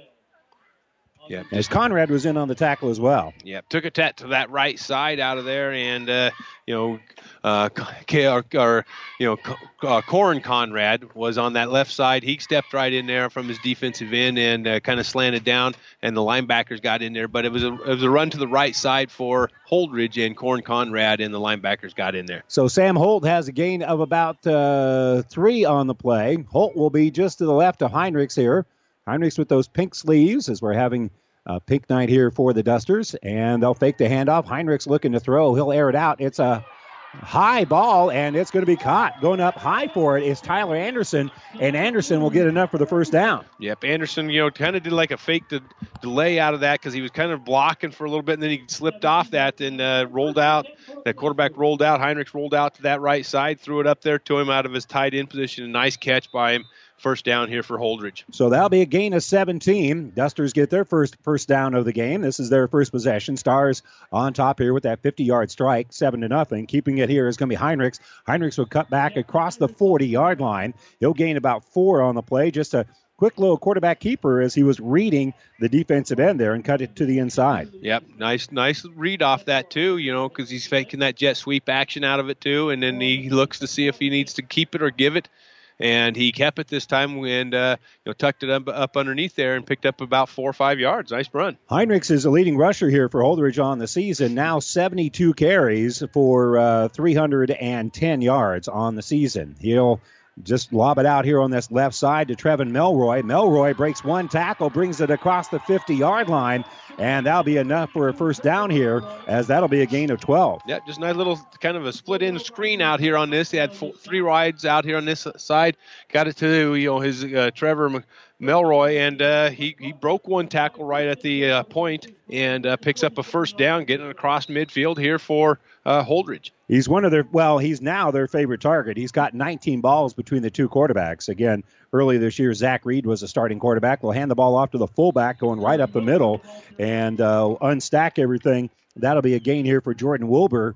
Yeah, as Conrad was in on the tackle as well. Yeah, took a tat to that right side out of there, and uh, you know, uh, or, or you know, uh, Corin Conrad was on that left side. He stepped right in there from his defensive end and uh, kind of slanted down, and the linebackers got in there. But it was a it was a run to the right side for Holdridge, and Corin Conrad and the linebackers got in there. So Sam Holt has a gain of about uh, three on the play. Holt will be just to the left of Heinrichs here. Heinrichs with those pink sleeves as we're having a pink night here for the Dusters, and they'll fake the handoff. Heinrichs looking to throw. He'll air it out. It's a high ball, and it's going to be caught. Going up high for it is Tyler Anderson, and Anderson will get enough for the first down. Yep, Anderson, you know, kind of did like a fake de- delay out of that because he was kind of blocking for a little bit, and then he slipped off that and uh, rolled out. That quarterback rolled out. Heinrichs rolled out to that right side, threw it up there to him out of his tight end position. A nice catch by him. First down here for Holdridge. So that'll be a gain of seventeen. Dusters get their first first down of the game. This is their first possession. Stars on top here with that fifty-yard strike, seven to nothing. Keeping it here is going to be Heinrichs. Heinrichs will cut back across the forty-yard line. He'll gain about four on the play. Just a quick little quarterback keeper as he was reading the defensive end there and cut it to the inside. Yep, nice nice read off that too, you know, because he's faking that jet sweep action out of it too, and then he looks to see if he needs to keep it or give it. And he kept it this time and uh, you know, tucked it up, up underneath there and picked up about four or five yards. Nice run. Heinrichs is the leading rusher here for Holdridge on the season. Now seventy-two carries for uh, three hundred ten yards on the season. He'll just lob it out here on this left side to Trevin Melroy. Melroy breaks one tackle, brings it across the fifty-yard line, and that'll be enough for a first down here, as that'll be a gain of twelve. Yeah, just a nice little kind of a split-in screen out here on this. He had four, three rides out here on this side. Got it to, you know, his uh, Trevor Melroy, and uh, he, he broke one tackle right at the uh, point and uh, picks up a first down, getting across midfield here for uh, Holdridge. He's one of their, well, he's now their favorite target. He's got nineteen balls between the two quarterbacks. Again, earlier this year, Zach Reed was a starting quarterback. We'll hand the ball off to the fullback going right up the middle and uh, unstack everything. That'll be a gain here for Jordan Wilbur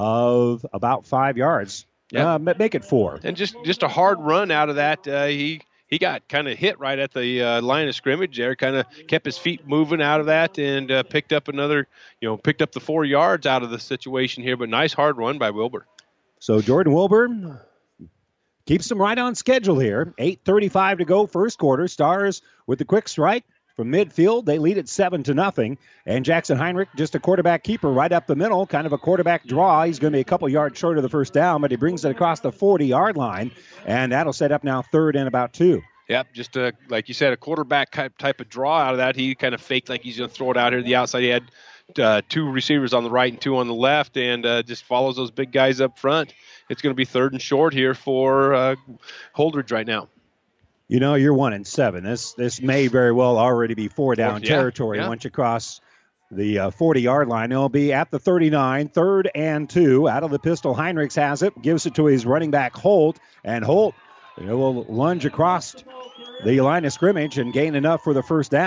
of about five yards. Yeah, uh, make it four. And just, just a hard run out of that. Uh, he he got kind of hit right at the uh, line of scrimmage there, kind of kept his feet moving out of that and uh, picked up another, you know, picked up the four yards out of the situation here. But nice hard run by Wilbur. So Jordan Wilbur keeps them right on schedule here. eight thirty-five to go, first quarter. Stars with the quick strike from midfield. They lead it seven to nothing. And Jackson Heinrich, just a quarterback keeper right up the middle, kind of a quarterback draw. He's going to be a couple yards short of the first down, but he brings it across the forty-yard line, and that'll set up now third and about two. Yep, just a, like you said, a quarterback type of draw out of that. He kind of faked like he's going to throw it out here to the outside. He had uh, two receivers on the right and two on the left, and uh, just follows those big guys up front. It's going to be third and short here for uh, Holdridge right now. You know, you're one and seven. This this may very well already be four down yeah, territory yeah. once you cross the uh, forty-yard line. It'll be at the thirty-nine, third and two. Out of the pistol, Heinrichs has it, gives it to his running back Holt, and Holt you know, will lunge across the line of scrimmage and gain enough for the first down.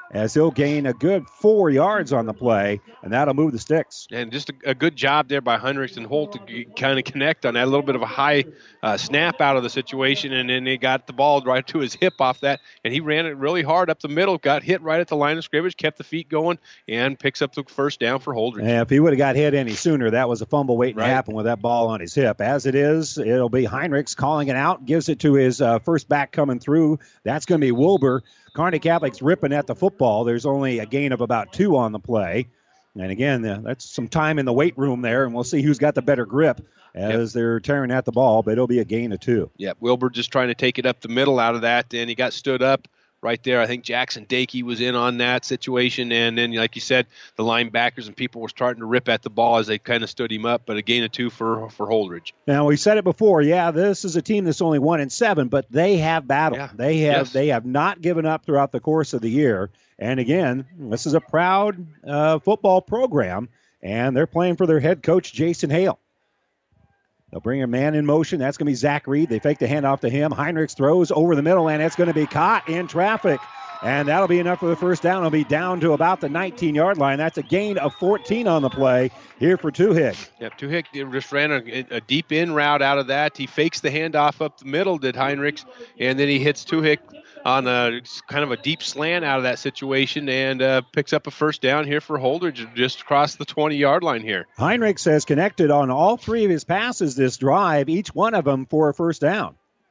as he'll gain a good four yards on the play, and that'll move the sticks. And just a, a good job there by Heinrichs and Holt to kind of connect on that. A little bit of a high uh, snap out of the situation, and then they got the ball right to his hip off that, and he ran it really hard up the middle, got hit right at the line of scrimmage, kept the feet going, and picks up the first down for Holdridge. And if he would have got hit any sooner, that was a fumble waiting Right. to happen with that ball on his hip. As it is, it'll be Heinrichs calling it out, gives it to his uh, first back coming through. That's going to be Wilbur. Kearney Catholic's ripping at the football. There's only a gain of about two on the play. And again, uh, that's some time in the weight room there, and we'll see who's got the better grip as yep. they're tearing at the ball, but it'll be a gain of two. Yeah, Wilbur just trying to take it up the middle out of that, and he got stood up right there. I think Jackson Dakey was in on that situation, and then, like you said, the linebackers and people were starting to rip at the ball as they kind of stood him up, but a gain of two for, for Holdridge. Now, we said it before, yeah, this is a team that's only one and seven, but they have battled. Yeah. They have Yes. they have not given up throughout the course of the year. And again, this is a proud uh, football program, and they're playing for their head coach, Jason Hale. They'll bring a man in motion. That's going to be Zach Reed. They fake the handoff to him. Heinrichs throws over the middle, and it's going to be caught in traffic. And that'll be enough for the first down. It'll be down to about the nineteen-yard line. That's a gain of fourteen on the play here for Tuhig. Yeah, Tuhig just ran a, a deep in route out of that. He fakes the handoff up the middle, did Heinrichs, and then he hits Tuhig on a kind of a deep slant out of that situation and uh, picks up a first down here for Holdridge just across the twenty-yard line here. Heinrichs has connected on all three of his passes this drive, each one of them for a first down.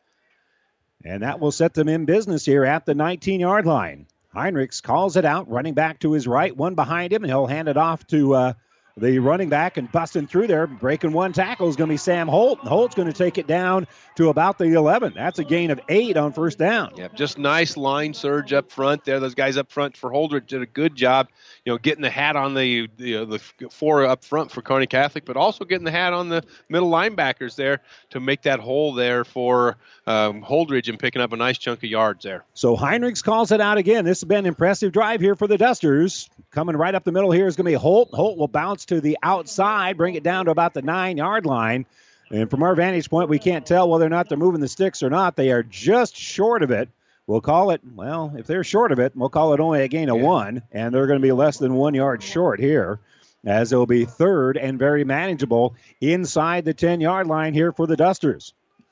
And that will set them in business here at the nineteen-yard line. Heinrichs calls it out, running back to his right, one behind him, and he'll hand it off to uh, the running back, and busting through there, breaking one tackle is going to be Sam Holt. And Holt's going to take it down to about the eleven. That's a gain of eight on first down. Yeah, just nice line surge up front there. Those guys up front for Holdridge did a good job, you know, getting the hat on the the, uh, the four up front for Kearney Catholic, but also getting the hat on the middle linebackers there to make that hole there for um, Holdridge and picking up a nice chunk of yards there. So Heinrichs calls it out again. This has been an impressive drive here for the Dusters. Coming right up the middle here is going to be Holt. Holt will bounce to the outside, bring it down to about the nine-yard line. And from our vantage point, we can't tell whether or not they're moving the sticks or not. They are just short of it. We'll call it, well, if they're short of it, we'll call it only a gain of yeah. one, and they're going to be less than one yard short here, as it'll be third and very manageable inside the ten-yard line here for the Dusters.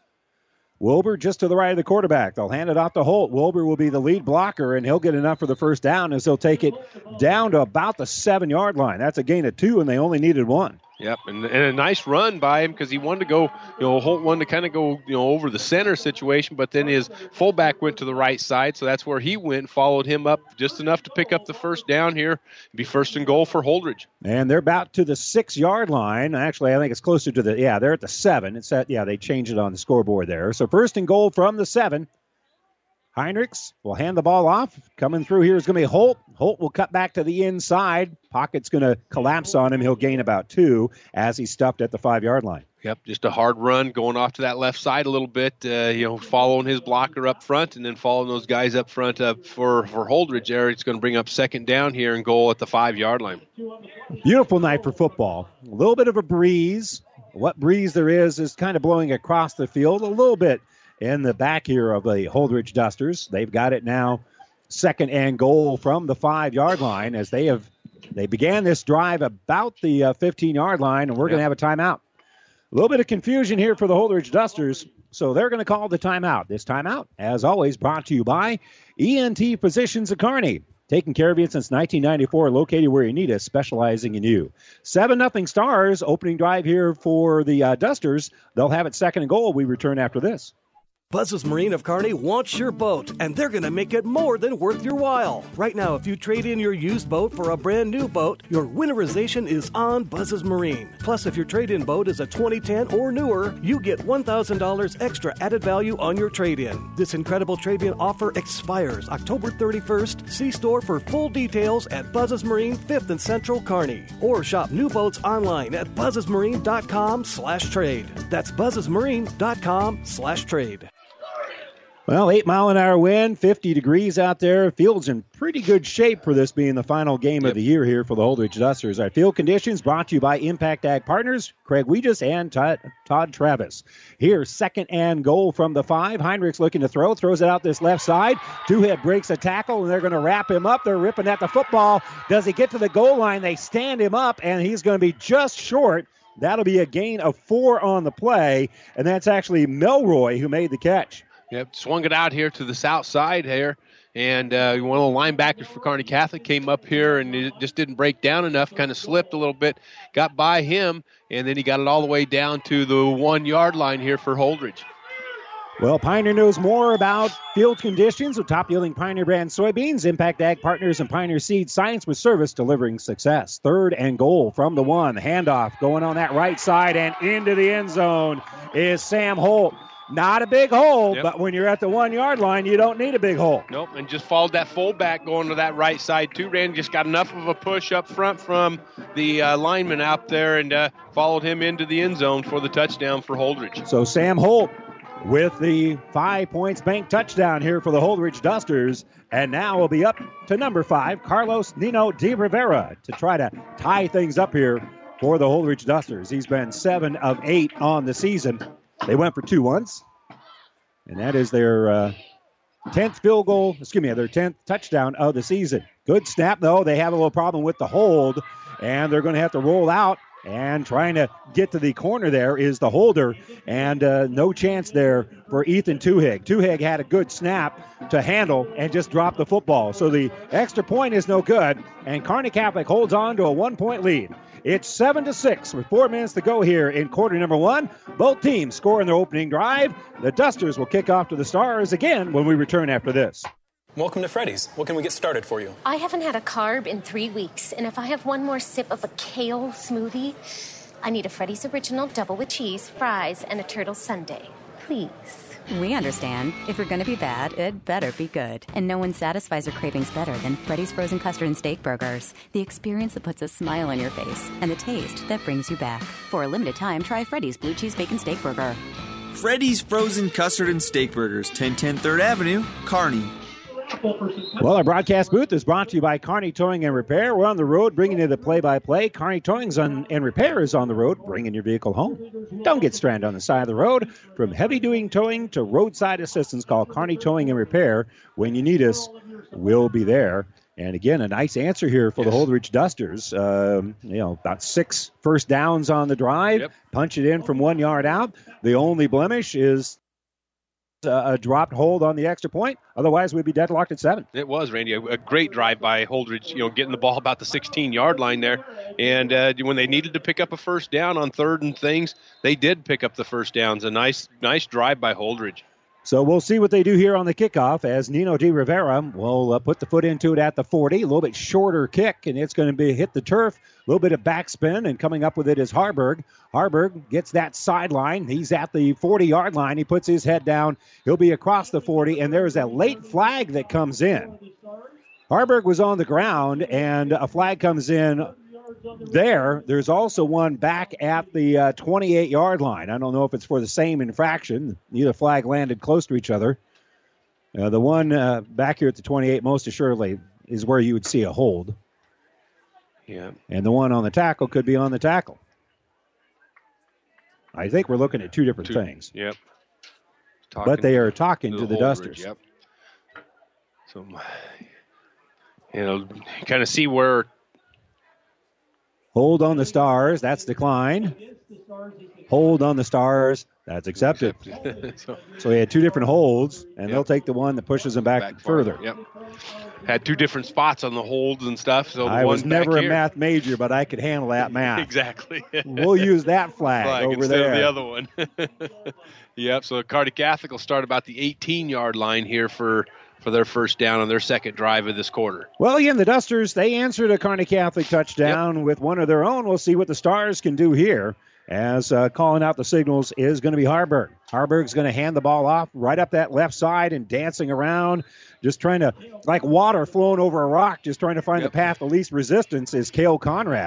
Wilbur just to the right of the quarterback. They'll hand it off to Holt. Wilbur will be the lead blocker, and he'll get enough for the first down as he'll take it down to about the seven-yard line. That's a gain of two, and they only needed one. Yep, and, and a nice run by him because he wanted to go, you know, Holt wanted to kind of go, you know, over the center situation, but then his fullback went to the right side, so that's where he went and followed him up just enough to pick up the first down here. Be first and goal for Holdridge. And they're about to the six-yard line. Actually, I think it's closer to the, yeah, they're at the seven. It's at, yeah, they changed it on the scoreboard there. So first and goal from the seven. Heinrichs will hand the ball off. Coming through here is going to be Holt. Holt will cut back to the inside. Pocket's going to collapse on him. He'll gain about two as he's stuffed at the five-yard line. Yep, just a hard run going off to that left side a little bit, uh, you know, following his blocker up front and then following those guys up front uh, for, for Holdridge there. It's going to bring up second down here and goal at the five-yard line. Beautiful night for football. A little bit of a breeze. What breeze there is is kind of blowing across the field a little bit in the back here of the Holdridge Dusters. They've got it now second and goal from the five-yard line as they have they began this drive about the uh, fifteen-yard line, and we're yep. going to have a timeout. A little bit of confusion here for the Holdridge Dusters, so they're going to call the timeout. This timeout, as always, brought to you by E N T Physicians of Kearney. Taking care of you since nineteen ninety-four, located where you need us, specializing in you. seven nothing Stars, opening drive here for the uh, Dusters. They'll have it second and goal. We return after this. Buzz's Marine of Kearney wants your boat, and they're going to make it more than worth your while. Right now, if you trade in your used boat for a brand new boat, your winterization is on Buzz's Marine. Plus, if your trade-in boat is a twenty ten or newer, you get one thousand dollars extra added value on your trade-in. This incredible trade-in offer expires October thirty-first. See store for full details at Buzz's Marine, fifth and Central Kearney. Or shop new boats online at buzzesmarine.com slash trade. That's buzzesmarine.com slash trade. Well, eight mile an hour wind, fifty degrees out there. Field's in pretty good shape for this being the final game yep. of the year here for the Holdridge Dusters. Our field conditions brought to you by Impact Ag Partners, Craig Weegis and Todd, Todd Travis. Here, second and goal from the five. Heinrich's looking to throw, throws it out this left side. Two-head breaks a tackle, and they're going to wrap him up. They're ripping at the football. Does he get to the goal line? They stand him up, and he's going to be just short. That'll be a gain of four on the play, and that's actually Melroy who made the catch. Yep, swung it out here to the south side here, and uh, one of the linebackers for Kearney Catholic came up here and it just didn't break down enough, kind of slipped a little bit, got by him, and then he got it all the way down to the one-yard line here for Holdridge. Well, Pioneer knows more about field conditions with top-yielding Pioneer brand soybeans, Impact Ag Partners, and Pioneer Seed Science with service delivering success. Third and goal from the one. Handoff going on that right side and into the end zone is Sam Holt. Not a big hole, yep. but when you're at the one-yard line, you don't need a big hole. Nope, and just followed that fullback going to that right side, too. Randy just got enough of a push up front from the uh, lineman out there and uh, followed him into the end zone for the touchdown for Holdridge. So Sam Holt with the five points bank touchdown here for the Holdridge Dusters. And now we'll be up to number five, Carlos Nino de Rivera, to try to tie things up here for the Holdridge Dusters. He's been seven of eight on the season. They went for two once, and that is their uh, tenth field goal, excuse me, their tenth touchdown of the season. Good snap, though. They have a little problem with the hold, and they're going to have to roll out, and trying to get to the corner there is the holder, and uh, no chance there for Ethan Tuhig. Tuhig had a good snap to handle and just dropped the football. So the extra point is no good, and Kearney Catholic holds on to a one-point lead. It's seven to six with four minutes to go here in quarter number one. Both teams score in their opening drive. The Dusters will kick off to the Stars again when we return after this. Welcome to Freddy's. What can we get started for you? I haven't had a carb in three weeks, and if I have one more sip of a kale smoothie, I need a Freddy's Original double with cheese, fries, and a turtle sundae. Please. We understand. If you're going to be bad, it better be good. And no one satisfies your cravings better than Freddy's Frozen Custard and Steak Burgers. The experience that puts a smile on your face and the taste that brings you back. For a limited time, try Freddy's Blue Cheese Bacon Steak Burger. Freddy's Frozen Custard and Steak Burgers, ten ten third Avenue, Kearney. Well, our broadcast booth is brought to you by Kearney Towing and Repair. We're on the road bringing you the play-by-play. Kearney Towing and Repair is on the road bringing your vehicle home. Don't get stranded on the side of the road. From heavy-duty towing to roadside assistance, call Kearney Towing and Repair. When you need us, we'll be there. And again, a nice answer here for yes. the Holdridge Dusters. Um, you know, about six first downs on the drive. Yep. Punch it in from one yard out. The only blemish is a dropped hold on the extra point. Otherwise, we'd be deadlocked at seven. It was, Randy, a, a great drive by Holdridge, you know, getting the ball about the sixteen-yard line there. And uh, when they needed to pick up a first down on third and things, they did pick up the first downs. A nice, nice drive by Holdridge. So we'll see what they do here on the kickoff as Nino de Rivera will uh, put the foot into it at the forty. A little bit shorter kick, and it's going to be hit the turf. A little bit of backspin, and coming up with it is Harburg. Harburg gets that sideline. He's at the forty-yard line. He puts his head down. He'll be across the forty, and there's a late flag that comes in. Harburg was on the ground, and a flag comes in there. There's also one back at the uh, twenty-eight-yard line. I don't know if it's for the same infraction. Neither flag landed close to each other. Uh, the one uh, back here at the twenty-eight most assuredly is where you would see a hold. Yeah. And the one on the tackle could be on the tackle. I think we're looking at two different two, things. Yep. Talking but they are talking to the, to the Dusters. Yep. So, you know, kind of see where. Hold on the Stars. That's declined. Hold on the Stars. That's accepted. so, so he had two different holds, and yep. they'll take the one that pushes them back, back further. Yep. Had two different spots on the holds and stuff. So I was never a here. math major, but I could handle that math. exactly. We'll use that flag, flag over instead there. Of the other one. yep. So Kearney Catholic will start about the eighteen-yard line here for. for their first down on their second drive of this quarter. Well, again, the Dusters, they answered a Kearney Catholic touchdown yep. with one of their own. We'll see what the Stars can do here as uh, calling out the signals is going to be Harburg. Harburg's going to hand the ball off right up that left side and dancing around, just trying to, like water flowing over a rock, just trying to find yep. the path of least resistance is Cale Conrad.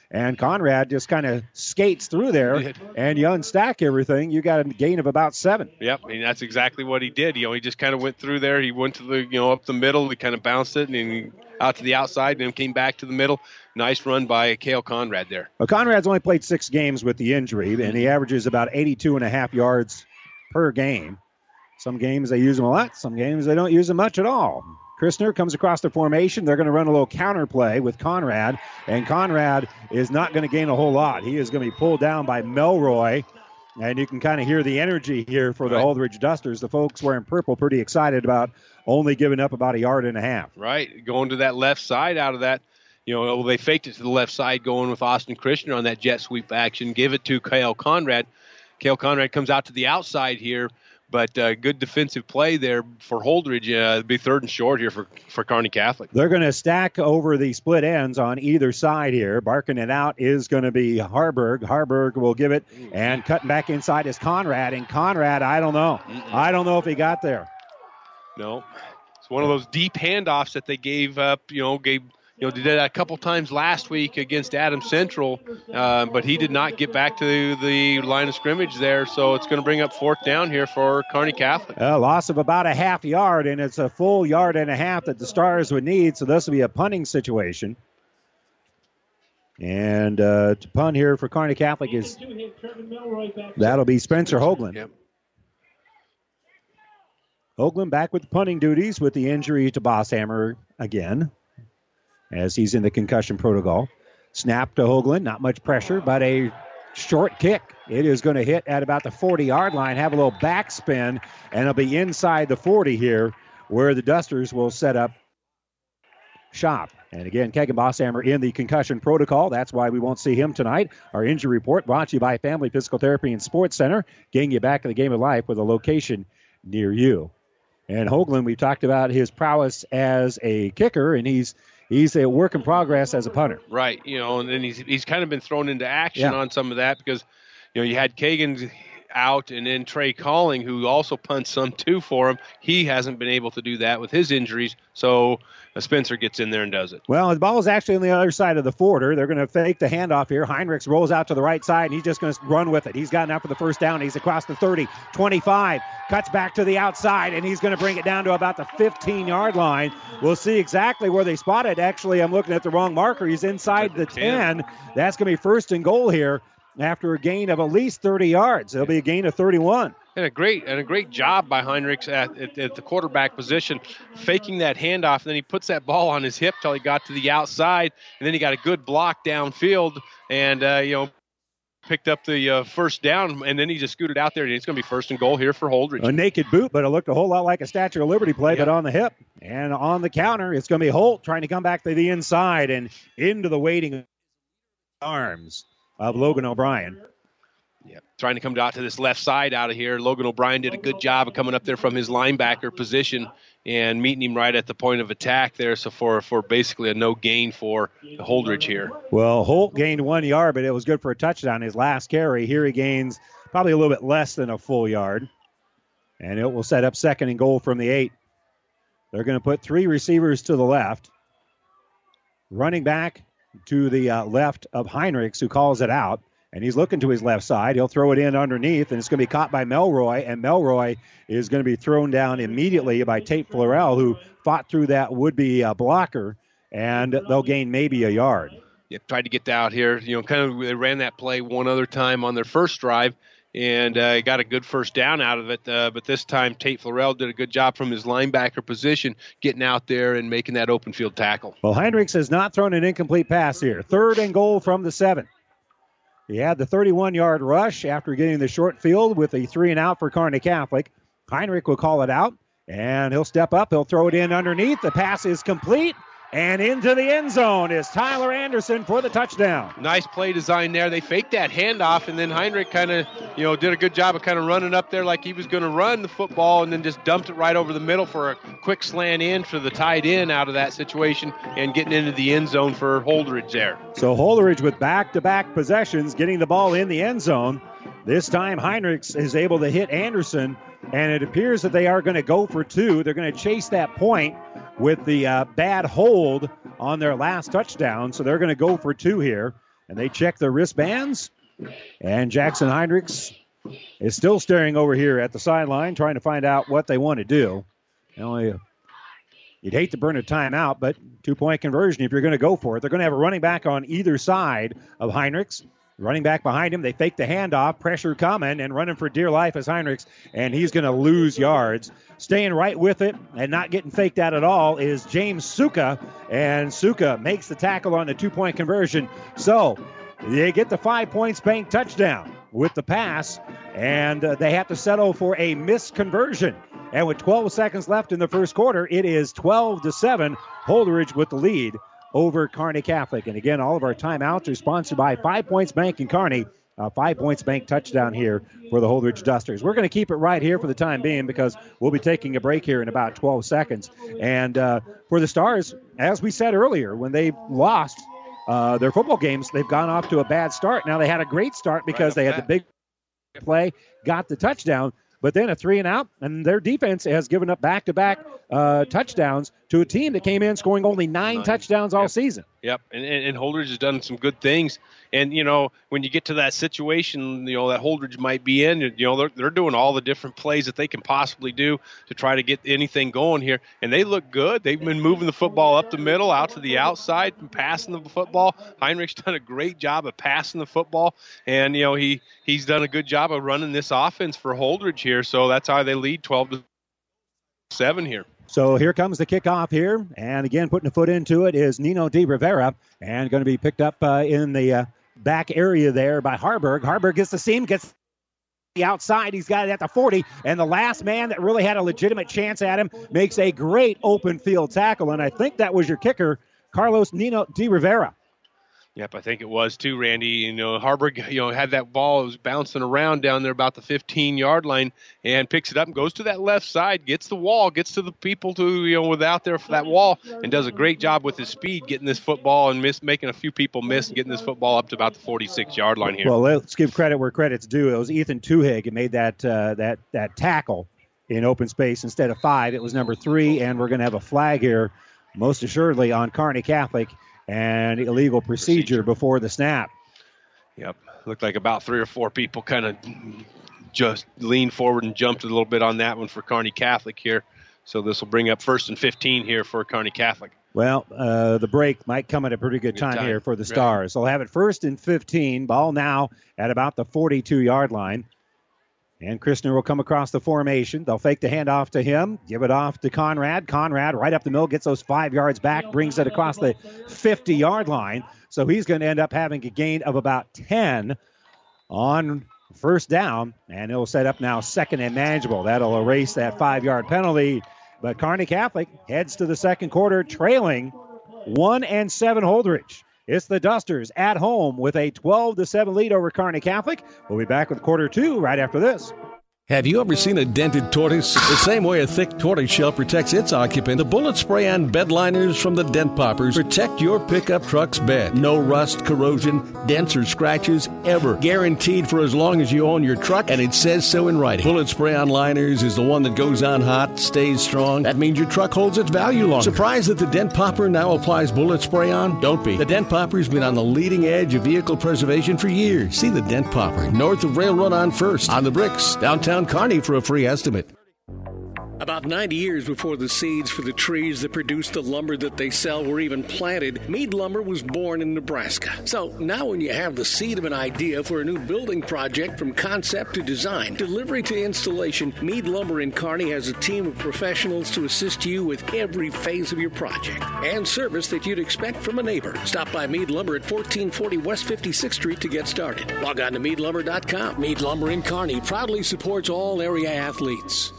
and Conrad just kind of skates through there, and you unstack everything, you got a gain of about seven. Yep, I mean, that's exactly what he did. You know, he just kind of went through there. He went to the, you know, up the middle. He kind of bounced it and then out to the outside, and then came back to the middle. Nice run by Cale Conrad there. Well, Conrad's only played six games with the injury, and he averages about eighty-two and a half yards per game. Some games they use him a lot. Some games they don't use him much at all. Christner comes across the formation. They're going to run a little counter play with Conrad, and Conrad is not going to gain a whole lot. He is going to be pulled down by Melroy, and you can kind of hear the energy here for the Right. Holdridge Dusters. The folks wearing purple pretty excited about only giving up about a yard and a half. Right, going to that left side out of that. You know, well, they faked it to the left side going with Austin Christian on that jet sweep action. Give it to Cale Conrad. Cale Conrad comes out to the outside here, but uh, good defensive play there for Holdridge. Uh, it'll be third and short here for, for Kearney Catholic. They're going to stack over the split ends on either side here. Barking it out is going to be Harburg. Harburg will give it, and cutting back inside is Conrad. And Conrad, I don't know. Mm-mm. I don't know if he got there. No. It's one of those deep handoffs that they gave up, you know, gave – You know, they did that a couple times last week against Adams Central, uh, but he did not get back to the line of scrimmage there, so it's going to bring up fourth down here for Kearney Catholic. A loss of about a half yard, and it's a full yard and a half that the Stars would need, so this will be a punting situation. And uh, to punt here for Kearney Catholic is that'll be Spencer Hoagland. Yep. Hoagland back with punting duties with the injury to Bosshammer again, as he's in the concussion protocol. Snap to Hoagland, not much pressure, but a short kick. It is going to hit at about the forty-yard line, have a little backspin, and it'll be inside the forty here where the Dusters will set up shop. And again, Kegan Bosshammer in the concussion protocol. That's why we won't see him tonight. Our injury report brought to you by Family Physical Therapy and Sports Center, getting you back in the game of life with a location near you. And Hoagland, we've talked about his prowess as a kicker, and he's He's a work in progress as a punter. Right, you know, and then he's he's kind of been thrown into action Yeah. on some of that because, you know, you had Kagan out and then Trey Calling, who also punts some too for him. He hasn't been able to do that with his injuries, so uh, Spencer gets in there and does it. Well, the ball is actually on the other side of the forty. They're going to fake the handoff here. Heinrichs rolls out to the right side, and he's just going to run with it. He's gotten out for the first down. He's across the thirty, twenty-five, cuts back to the outside, and he's going to bring it down to about the fifteen-yard line. We'll see exactly where they spot it. Actually, I'm looking at the wrong marker. He's inside the ten. That's going to be first and goal here after a gain of at least thirty yards. It'll be a gain of thirty-one. And a great and a great job by Heinrichs at, at, at the quarterback position, faking that handoff. And then he puts that ball on his hip till he got to the outside, and then he got a good block downfield, and uh, you know, picked up the uh, first down, and then he just scooted out there, and it's going to be first and goal here for Holdridge. A naked boot, but it looked a whole lot like a Statue of Liberty play, Yep. but on the hip. And on the counter, it's going to be Holt trying to come back to the inside and into the waiting arms of Logan O'Brien. Yeah, trying to come out to this left side out of here. Logan O'Brien did a good job of coming up there from his linebacker position and meeting him right at the point of attack there. So for, for basically a no gain for Holdridge here. Well, Holt gained one yard, but it was good for a touchdown his last carry. Here he gains probably a little bit less than a full yard. And it will set up second and goal from the eight. They're going to put three receivers to the left. Running back to the uh, left of Heinrichs, who calls it out. And he's looking to his left side. He'll throw it in underneath, and it's going to be caught by Melroy. And Melroy is going to be thrown down immediately by Tate Florell, who fought through that would-be uh, blocker, and they'll gain maybe a yard. Yep, tried to get out here. You know, kind of they ran that play one other time on their first drive, and uh, got a good first down out of it. Uh, but this time, Tate Florell did a good job from his linebacker position, getting out there and making that open field tackle. Well, Heinrichs has not thrown an incomplete pass here. Third and goal from the seven. He had the thirty-one-yard rush after getting the short field with a three and out for Kearney Catholic. Heinrich will call it out, and he'll step up. He'll throw it in underneath. The pass is complete, and into the end zone is Tyler Anderson for the touchdown. Nice play design there. They faked that handoff, and then Heinrich kind of, you know, did a good job of kind of running up there like he was going to run the football, and then just dumped it right over the middle for a quick slant in for the tight end out of that situation and getting into the end zone for Holdridge there. So Holdridge with back-to-back possessions, getting the ball in the end zone. This time Heinrichs is able to hit Anderson, and it appears that they are going to go for two. They're going to chase that point with the uh, bad hold on their last touchdown, so they're going to go for two here. and they check their wristbands. And Jackson Heinrichs is still staring over here at the sideline, trying to find out what they want to do. You know, you'd hate to burn a timeout, but two-point conversion if you're going to go for it. They're going to have a running back on either side of Heinrichs. Running back behind him, they fake the handoff, pressure coming, and running for dear life is Heinrichs, and he's going to lose yards. Staying right with it and not getting faked out at all is James Suka, and Suka makes the tackle on the two-point conversion. So they get the five-point Spank touchdown with the pass, and uh, they have to settle for a missed conversion. And with twelve seconds left in the first quarter, it is twelve to seven, Holdridge with the lead over Kearney Catholic. And again, all of our timeouts are sponsored by Five Points Bank in Kearney. Uh, Five Points Bank touchdown here for the Holdridge Dusters. We're going to keep it right here for the time being because we'll be taking a break here in about twelve seconds. And uh, for the Stars, as we said earlier, when they lost uh, their football games, they've gone off to a bad start. Now they had a great start because right they had the big play, got the touchdown, but then a three and out, and their defense has given up back-to-back uh, touchdowns to a team that came in scoring only nine, nine. touchdowns all yep. season. Yep, and, and, and Holdridge has done some good things. And, you know, when you get to that situation, you know, that Holdridge might be in, you know, they're, they're doing all the different plays that they can possibly do to try to get anything going here. And they look good. They've been moving the football up the middle, out to the outside, and passing the football. Heinrich's done a great job of passing the football. And, you know, he, he's done a good job of running this offense for Holdridge here. So that's how they lead twelve to seven here. So here comes the kickoff here. And again, putting a foot into it is Nino Di Rivera, and going to be picked up uh, in the uh, back area there by Harburg. Harburg gets the seam, gets the outside. He's got it at the forty. And the last man that really had a legitimate chance at him makes a great open field tackle. And I think that was your kicker, Carlos Nino Di Rivera. Yep, I think it was too, Randy. You know, Harburg, you know, had that ball. It was bouncing around down there about the fifteen-yard line and picks it up and goes to that left side, gets the wall, gets to the people to, you know, without there for that wall, and does a great job with his speed getting this football and miss, making a few people miss and getting this football up to about the forty-six-yard line here. Well, let's give credit where credit's due. It was Ethan Tuhig who made that, uh, that, that tackle in open space instead of five. It was number three, and we're going to have a flag here, most assuredly, on Kearney Catholic. And illegal procedure, procedure before the snap. Yep. Looked like about three or four people kind of just leaned forward and jumped a little bit on that one for Kearney Catholic here. So this will bring up first and fifteen here for Kearney Catholic. Well, uh, the break might come at a pretty good, good time, time here for the Stars. Right. They'll have it first and fifteen. Ball now at about the forty-two-yard line. And Christner will come across the formation. They'll fake the handoff to him, give it off to Conrad. Conrad right up the middle, gets those five yards back, brings it across the fifty-yard line. So he's going to end up having a gain of about ten on first down, and it'll set up now second and manageable. That'll erase that five-yard penalty. But Kearney Catholic heads to the second quarter trailing one and seven Holdridge. It's the Dusters at home with a twelve to seven lead over Kearney Catholic. We'll be back with quarter two right after this. Have you ever seen a dented tortoise? The same way a thick tortoise shell protects its occupant, the Bullet Spray-On bed liners from the Dent Poppers protect your pickup truck's bed. No rust, corrosion, dents, or scratches ever. Guaranteed for as long as you own your truck, and it says so in writing. Bullet Spray-On liners is the one that goes on hot, stays strong. That means your truck holds its value longer. Surprised that the Dent Popper now applies Bullet Spray-On? Don't be. The Dent Popper's been on the leading edge of vehicle preservation for years. See the Dent Popper north of Railroad on First, on the Bricks, downtown Kearney for a free estimate. About ninety years before the seeds for the trees that produce the lumber that they sell were even planted, Mead Lumber was born in Nebraska. So now when you have the seed of an idea for a new building project from concept to design, delivery to installation, Mead Lumber in Kearney has a team of professionals to assist you with every phase of your project and service that you'd expect from a neighbor. Stop by Mead Lumber at fourteen forty West fifty-sixth Street to get started. Log on to mead lumber dot com. Mead Lumber in Kearney proudly supports all area athletes.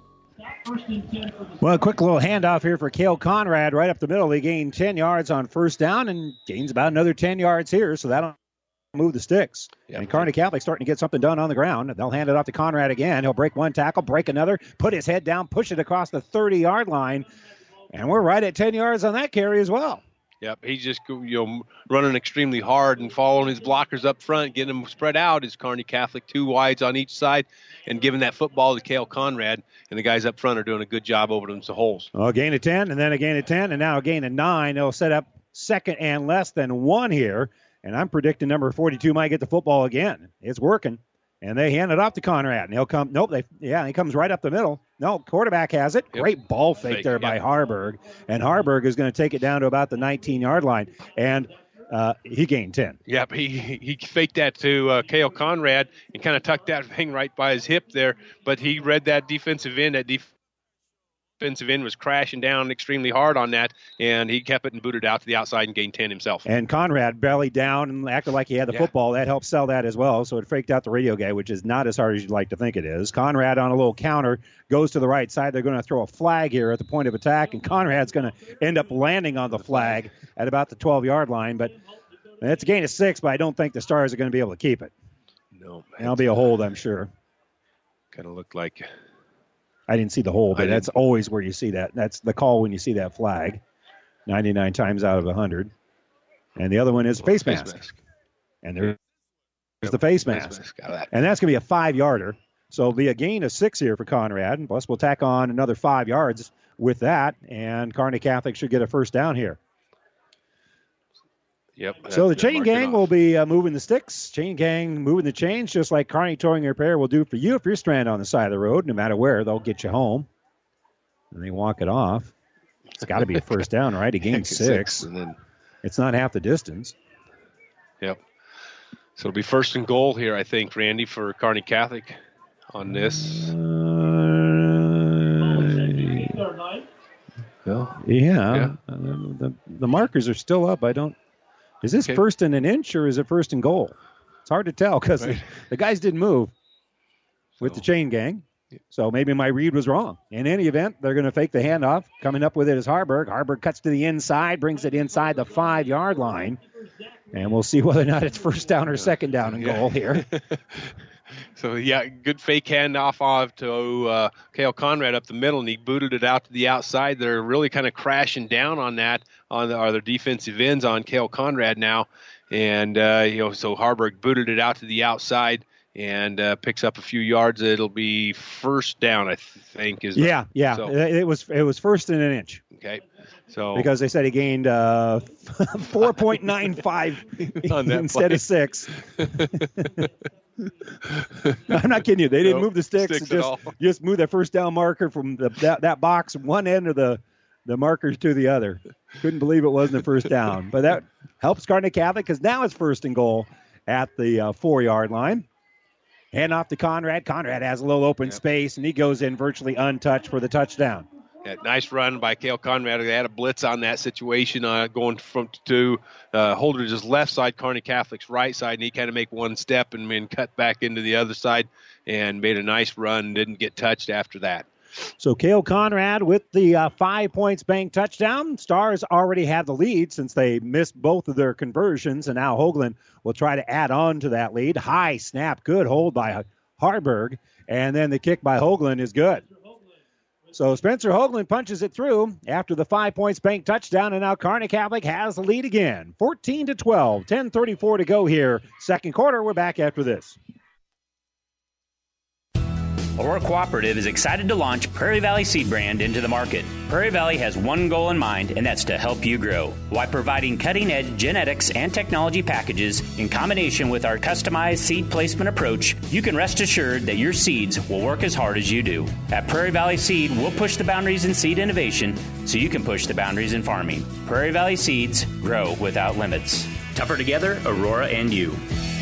Well, a quick little handoff here for Cale Conrad right up the middle. He gained ten yards on first down and gains about another ten yards here, so that'll move the sticks. Yep. And Kearney Catholic starting to get something done on the ground. They'll hand it off to Conrad again. He'll break one tackle, break another, put his head down, push it across the thirty-yard line, and we're right at ten yards on that carry as well. Yep, he's just, you know, running extremely hard and following his blockers up front, getting them spread out. Is Kearney Catholic two wides on each side and giving that football to Cale Conrad, and the guys up front are doing a good job over them to holes. Well, a gain of ten, and then a gain of ten, and now a gain of nine. They'll set up second and less than one here And I'm predicting number forty-two might get the football again. It's working. And they hand it off to Conrad. And he'll come. Nope. They, yeah, he comes right up the middle. No, quarterback has it. Yep. Great ball fake, fake there yep. by Harburg. And Harburg is going to take it down to about the nineteen-yard line. And uh, he gained ten. Yep. He he faked that to uh, Cale Conrad and kind of tucked that thing right by his hip there. But he read that defensive end. That defensive Defensive end was crashing down extremely hard on that, and he kept it and booted out to the outside and gained ten himself. And Conrad bellied down and acted like he had the yeah. football. That helped sell that as well, so it faked out the radio guy, which is not as hard as you'd like to think it is. Conrad on a little counter goes to the right side. They're going to throw a flag here at the point of attack, and Conrad's going to end up landing on the flag at about the twelve-yard line. But it's a gain of six, but I don't think the Stars are going to be able to keep it. No. And it'll be a hold, I'm sure. Kind of looked like... I didn't see the hole, but that's always where you see that. That's the call when you see that flag, ninety-nine times out of one hundred. And the other one is face, face mask. mask. And there's yep. the face mask. Face mask. That. And that's going to be a five-yarder. So it'll be a gain of six here for Conrad. And plus, we'll tack on another five yards with that, and Kearney Catholic should get a first down here. Yep. So the chain gang will be uh, moving the sticks. Chain gang moving the chains, just like Kearney Towing and Repair will do for you if you're stranded on the side of the road. No matter where, they'll get you home. And they walk it off. It's got to be a first down, right? He gained six. six and then... It's not half the distance. Yep. So it'll be first and goal here, I think, Randy, for Kearney Catholic on this. Uh, well, yeah. yeah. Uh, the, the markers are still up. I don't... Is this okay. first and an inch or is it first and goal? It's hard to tell because right. the, the guys didn't move with so. the chain gang. So maybe my read was wrong. In any event, they're going to fake the handoff. Coming up with it is Harburg. Harburg cuts to the inside, brings it inside the five-yard line. And we'll see whether or not it's first down or second down and yeah. goal here. So, yeah, good fake handoff off to uh, Cale Conrad up the middle, and he booted it out to the outside. They're really kind of crashing down on that, on the, are their defensive ends on Cale Conrad now. And, uh, you know, so Harburg booted it out to the outside and uh, picks up a few yards. It'll be first down, I think. Is Yeah, yeah. So, it was it was first and an inch. Okay. So because they said he gained uh, four point nine five instead play. of six. I'm not kidding you. They didn't nope, move the sticks. sticks just, just move that first down marker from the, that, that box, one end of the, the markers to the other. Couldn't believe it wasn't a first down. But that helps Kearney Catholic because now it's first and goal at the uh, four-yard line. Hand off to Conrad. Conrad has a little open yep. space, and he goes in virtually untouched for the touchdown. Yeah, nice run by Cale Conrad. They had a blitz on that situation uh, going from to uh, Holdridge's left side, Kearney Catholic's right side, and he kind of make one step and then cut back into the other side and made a nice run, didn't get touched after that. So Cale Conrad with the uh, five points bank touchdown. Stars already have the lead since they missed both of their conversions, and now Hoagland will try to add on to that lead. High snap, good hold by Harburg, and then the kick by Hoagland is good. So Spencer Hoagland punches it through after the five points bank touchdown, and now Kearney Catholic has the lead again. fourteen to twelve, ten thirty-four to go here. Second quarter, we're back after this. Aurora Cooperative is excited to launch Prairie Valley Seed Brand into the market. Prairie Valley has one goal in mind, and that's to help you grow. While providing cutting-edge genetics and technology packages in combination with our customized seed placement approach, you can rest assured that your seeds will work as hard as you do. At Prairie Valley Seed, we'll push the boundaries in seed innovation so you can push the boundaries in farming. Prairie Valley Seeds, grow without limits. Tougher together, Aurora and you.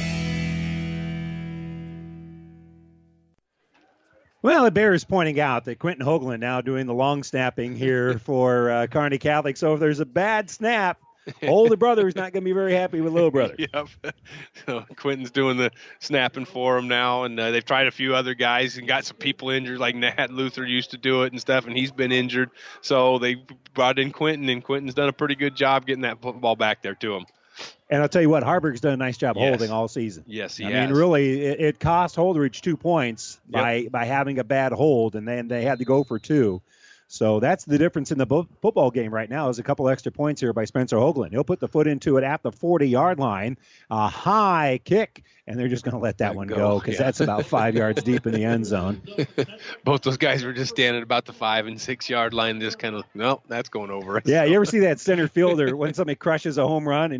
Well, it bears pointing out that Quentin Hoagland now doing the long snapping here for uh, Kearney Catholic. So if there's a bad snap, older brother is not going to be very happy with little brother. Yep. So Quentin's doing the snapping for him now, and uh, they've tried a few other guys and got some people injured, like Nat Luther used to do it and stuff, and he's been injured. So they brought in Quentin, and Quentin's done a pretty good job getting that football back there to him. And I'll tell you what, Harburg's done a nice job yes. holding all season. Yes, he I has. mean, really, it, it cost Holdridge two points yep. by, by having a bad hold, and then they had to go for two. So that's the difference in the bo- football game right now is a couple extra points here by Spencer Hoagland. He'll put the foot into it at the forty-yard line, a high kick, and they're just going to let that let one go because yeah. that's about five yards deep in the end zone. Both those guys were just standing about the five and six-yard line, just kind of, no, that's going over. Yeah, you ever see that center fielder when somebody crushes a home run and just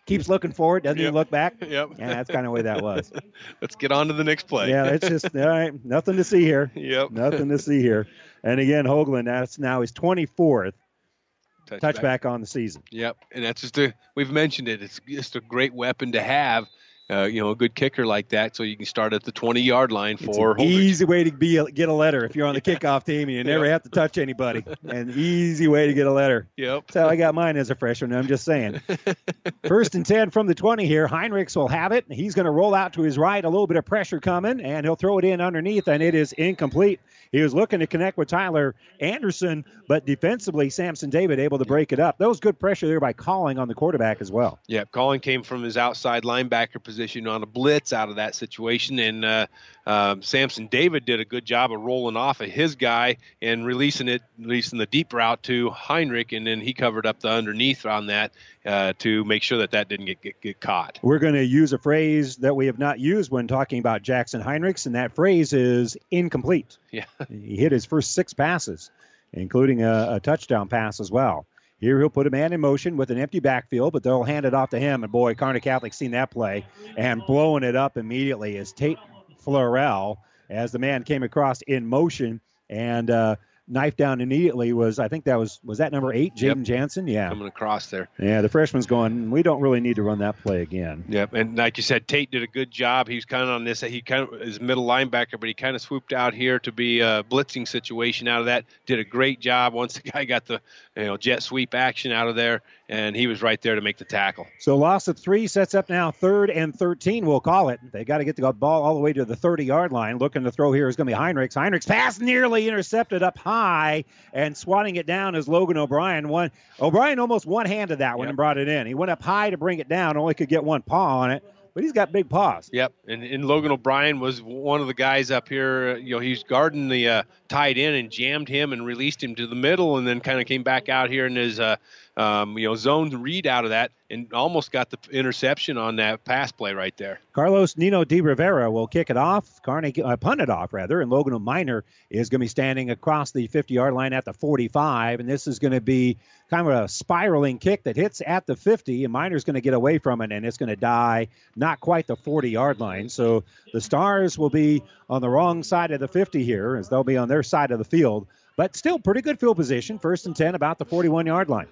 keeps looking forward, doesn't Yep. even look back. Yep. Yeah, that's kind of the way that was. Let's get on to the next play. Yeah, it's just all right. Nothing to see here. Yep. Nothing to see here. And again, Hoagland, that's now his twenty-fourth touchback, touchback on the season. Yep, and that's just a, we've mentioned it. It's just a great weapon to have. Uh, you know, a good kicker like that, so you can start at the twenty-yard line for It's an easy way to be a, get a letter if you're on the kickoff team and you never Yep. have to touch anybody. An easy way to get a letter. Yep. That's how I got mine as a freshman. I'm just saying. First and ten from the twenty here. Heinrichs will have it. He's going to roll out to his right. A little bit of pressure coming, and he'll throw it in underneath, and it is incomplete. He was looking to connect with Tyler Anderson, but defensively, Samson David able to break it up. That was good pressure there by Calling on the quarterback as well. Yeah, Colin came from his outside linebacker position on a blitz out of that situation, and uh, um, Samson David did a good job of rolling off of his guy and releasing it, releasing the deep route to Heinrich, and then he covered up the underneath on that uh, to make sure that that didn't get, get, get caught. We're going to use a phrase that we have not used when talking about Jackson Heinrichs, and that phrase is incomplete. Yeah. He hit his first six passes, including a, a touchdown pass as well. Here he'll put a man in motion with an empty backfield, but they'll hand it off to him. And, boy, Kearney Catholic's seen that play and blowing it up immediately is Tate Florell as the man came across in motion and uh, knifed down immediately was, I think that was, was that number eight, Jaden Yep. Jansen? Yeah. Coming across there. Yeah, the freshman's going, we don't really need to run that play again. Yep, and like you said, Tate did a good job. He's kind of on this. He kind of is middle linebacker, but he kind of swooped out here to be a blitzing situation out of that. Did a great job once the guy got the you know jet sweep action out of there, and he was right there to make the tackle. So loss of three sets up now third and thirteen, we'll call it. They got to get the ball all the way to the thirty-yard line. Looking to throw here is going to be Heinrichs. Heinrichs pass nearly intercepted up high, and swatting it down is Logan O'Brien. One O'Brien almost one-handed that one Yep. and brought it in. He went up high to bring it down, only could get one paw on it, but he's got big paws. Yep, and, and Logan O'Brien was one of the guys up here. Uh, you know, he's guarding the uh, tight end and jammed him and released him to the middle, and then kind of came back out here in his uh, um, you know zone read out of that, and almost got the interception on that pass play right there. Carlos Nino de Rivera will kick it off, Kearney, uh, punt it off, rather, and Logan O'Miner is going to be standing across the fifty-yard line at the forty-five, and this is going to be kind of a spiraling kick that hits at the fifty, and Miner's going to get away from it, and it's going to die not quite the forty-yard line. So the Stars will be on the wrong side of the fifty here, as they'll be on their side of the field, but still pretty good field position, first and ten, about the forty-one-yard line.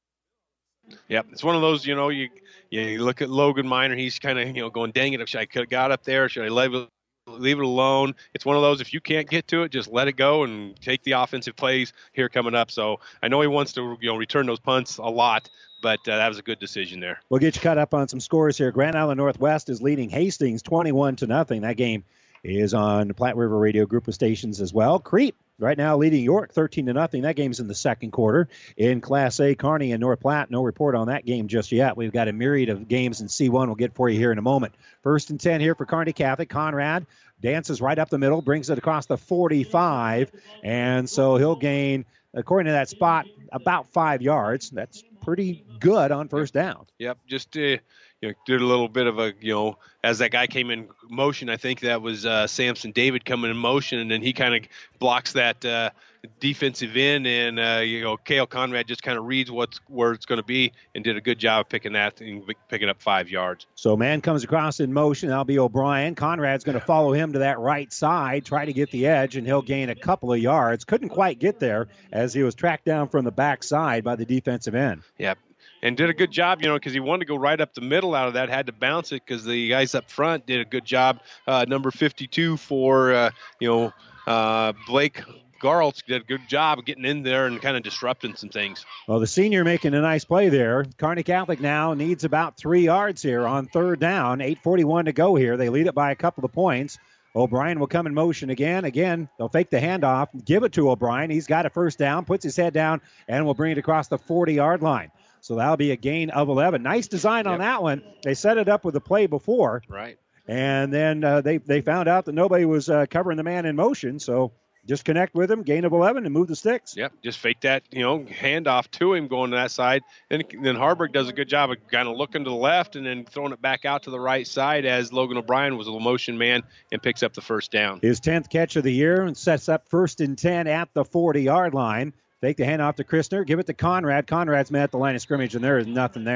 Yep, it's one of those, you know, you you look at Logan Miner, he's kind of, you know, going, dang it, should I could have got up there, should I leave it, leave it alone? It's one of those, if you can't get to it, just let it go and take the offensive plays here coming up. So I know he wants to, you know, return those punts a lot, but uh, that was a good decision there. We'll get you caught up on some scores here. Grand Island Northwest is leading Hastings twenty-one to nothing. That game is on the Platte River Radio group of stations as well. Crete right now leading York thirteen to nothing. That game's in the second quarter. In Class A, Kearney and North Platte, no report on that game just yet. We've got a myriad of games in C one we'll get for you here in a moment. First and ten here for Kearney Catholic. Conrad dances right up the middle, brings it across the forty-five, and so he'll gain, according to that spot, about five yards. That's pretty good on first down. Yep, just uh, you know, did a little bit of a, you know, as that guy came in motion, I think that was uh, Samson David coming in motion, and then he kind of blocks that uh, defensive end, and, uh, you know, Cale Conrad just kind of reads what's where it's going to be and did a good job of picking that and picking up five yards. So man comes across in motion. That'll be O'Brien. Conrad's going to follow him to that right side, try to get the edge, and he'll gain a couple of yards. Couldn't quite get there as he was tracked down from the backside by the defensive end. Yep. And did a good job, you know, because he wanted to go right up the middle out of that, had to bounce it because the guys up front did a good job. Uh, number fifty-two for, uh, you know, uh, Blake Garltz did a good job of getting in there and kind of disrupting some things. Well, the senior making a nice play there. Kearney Catholic now needs about three yards here on third down. eight forty-one to go here. They lead it by a couple of points. O'Brien will come in motion again. Again, they'll fake the handoff, give it to O'Brien. He's got a first down, puts his head down, and will bring it across the forty-yard line. So that'll be a gain of eleven. Nice design on Yep. that one. They set it up with a play before. Right. And then uh, they, they found out that nobody was uh, covering the man in motion. So just connect with him, gain of eleven, and move the sticks. Yep, just fake that, you know, handoff to him going to that side. Then then Harburg does a good job of kind of looking to the left and then throwing it back out to the right side as Logan O'Brien was a motion man and picks up the first down. His tenth catch of the year and sets up first and ten at the forty-yard line. Fake the handoff to Christner. Give it to Conrad. Conrad's met at the line of scrimmage, and there is nothing there.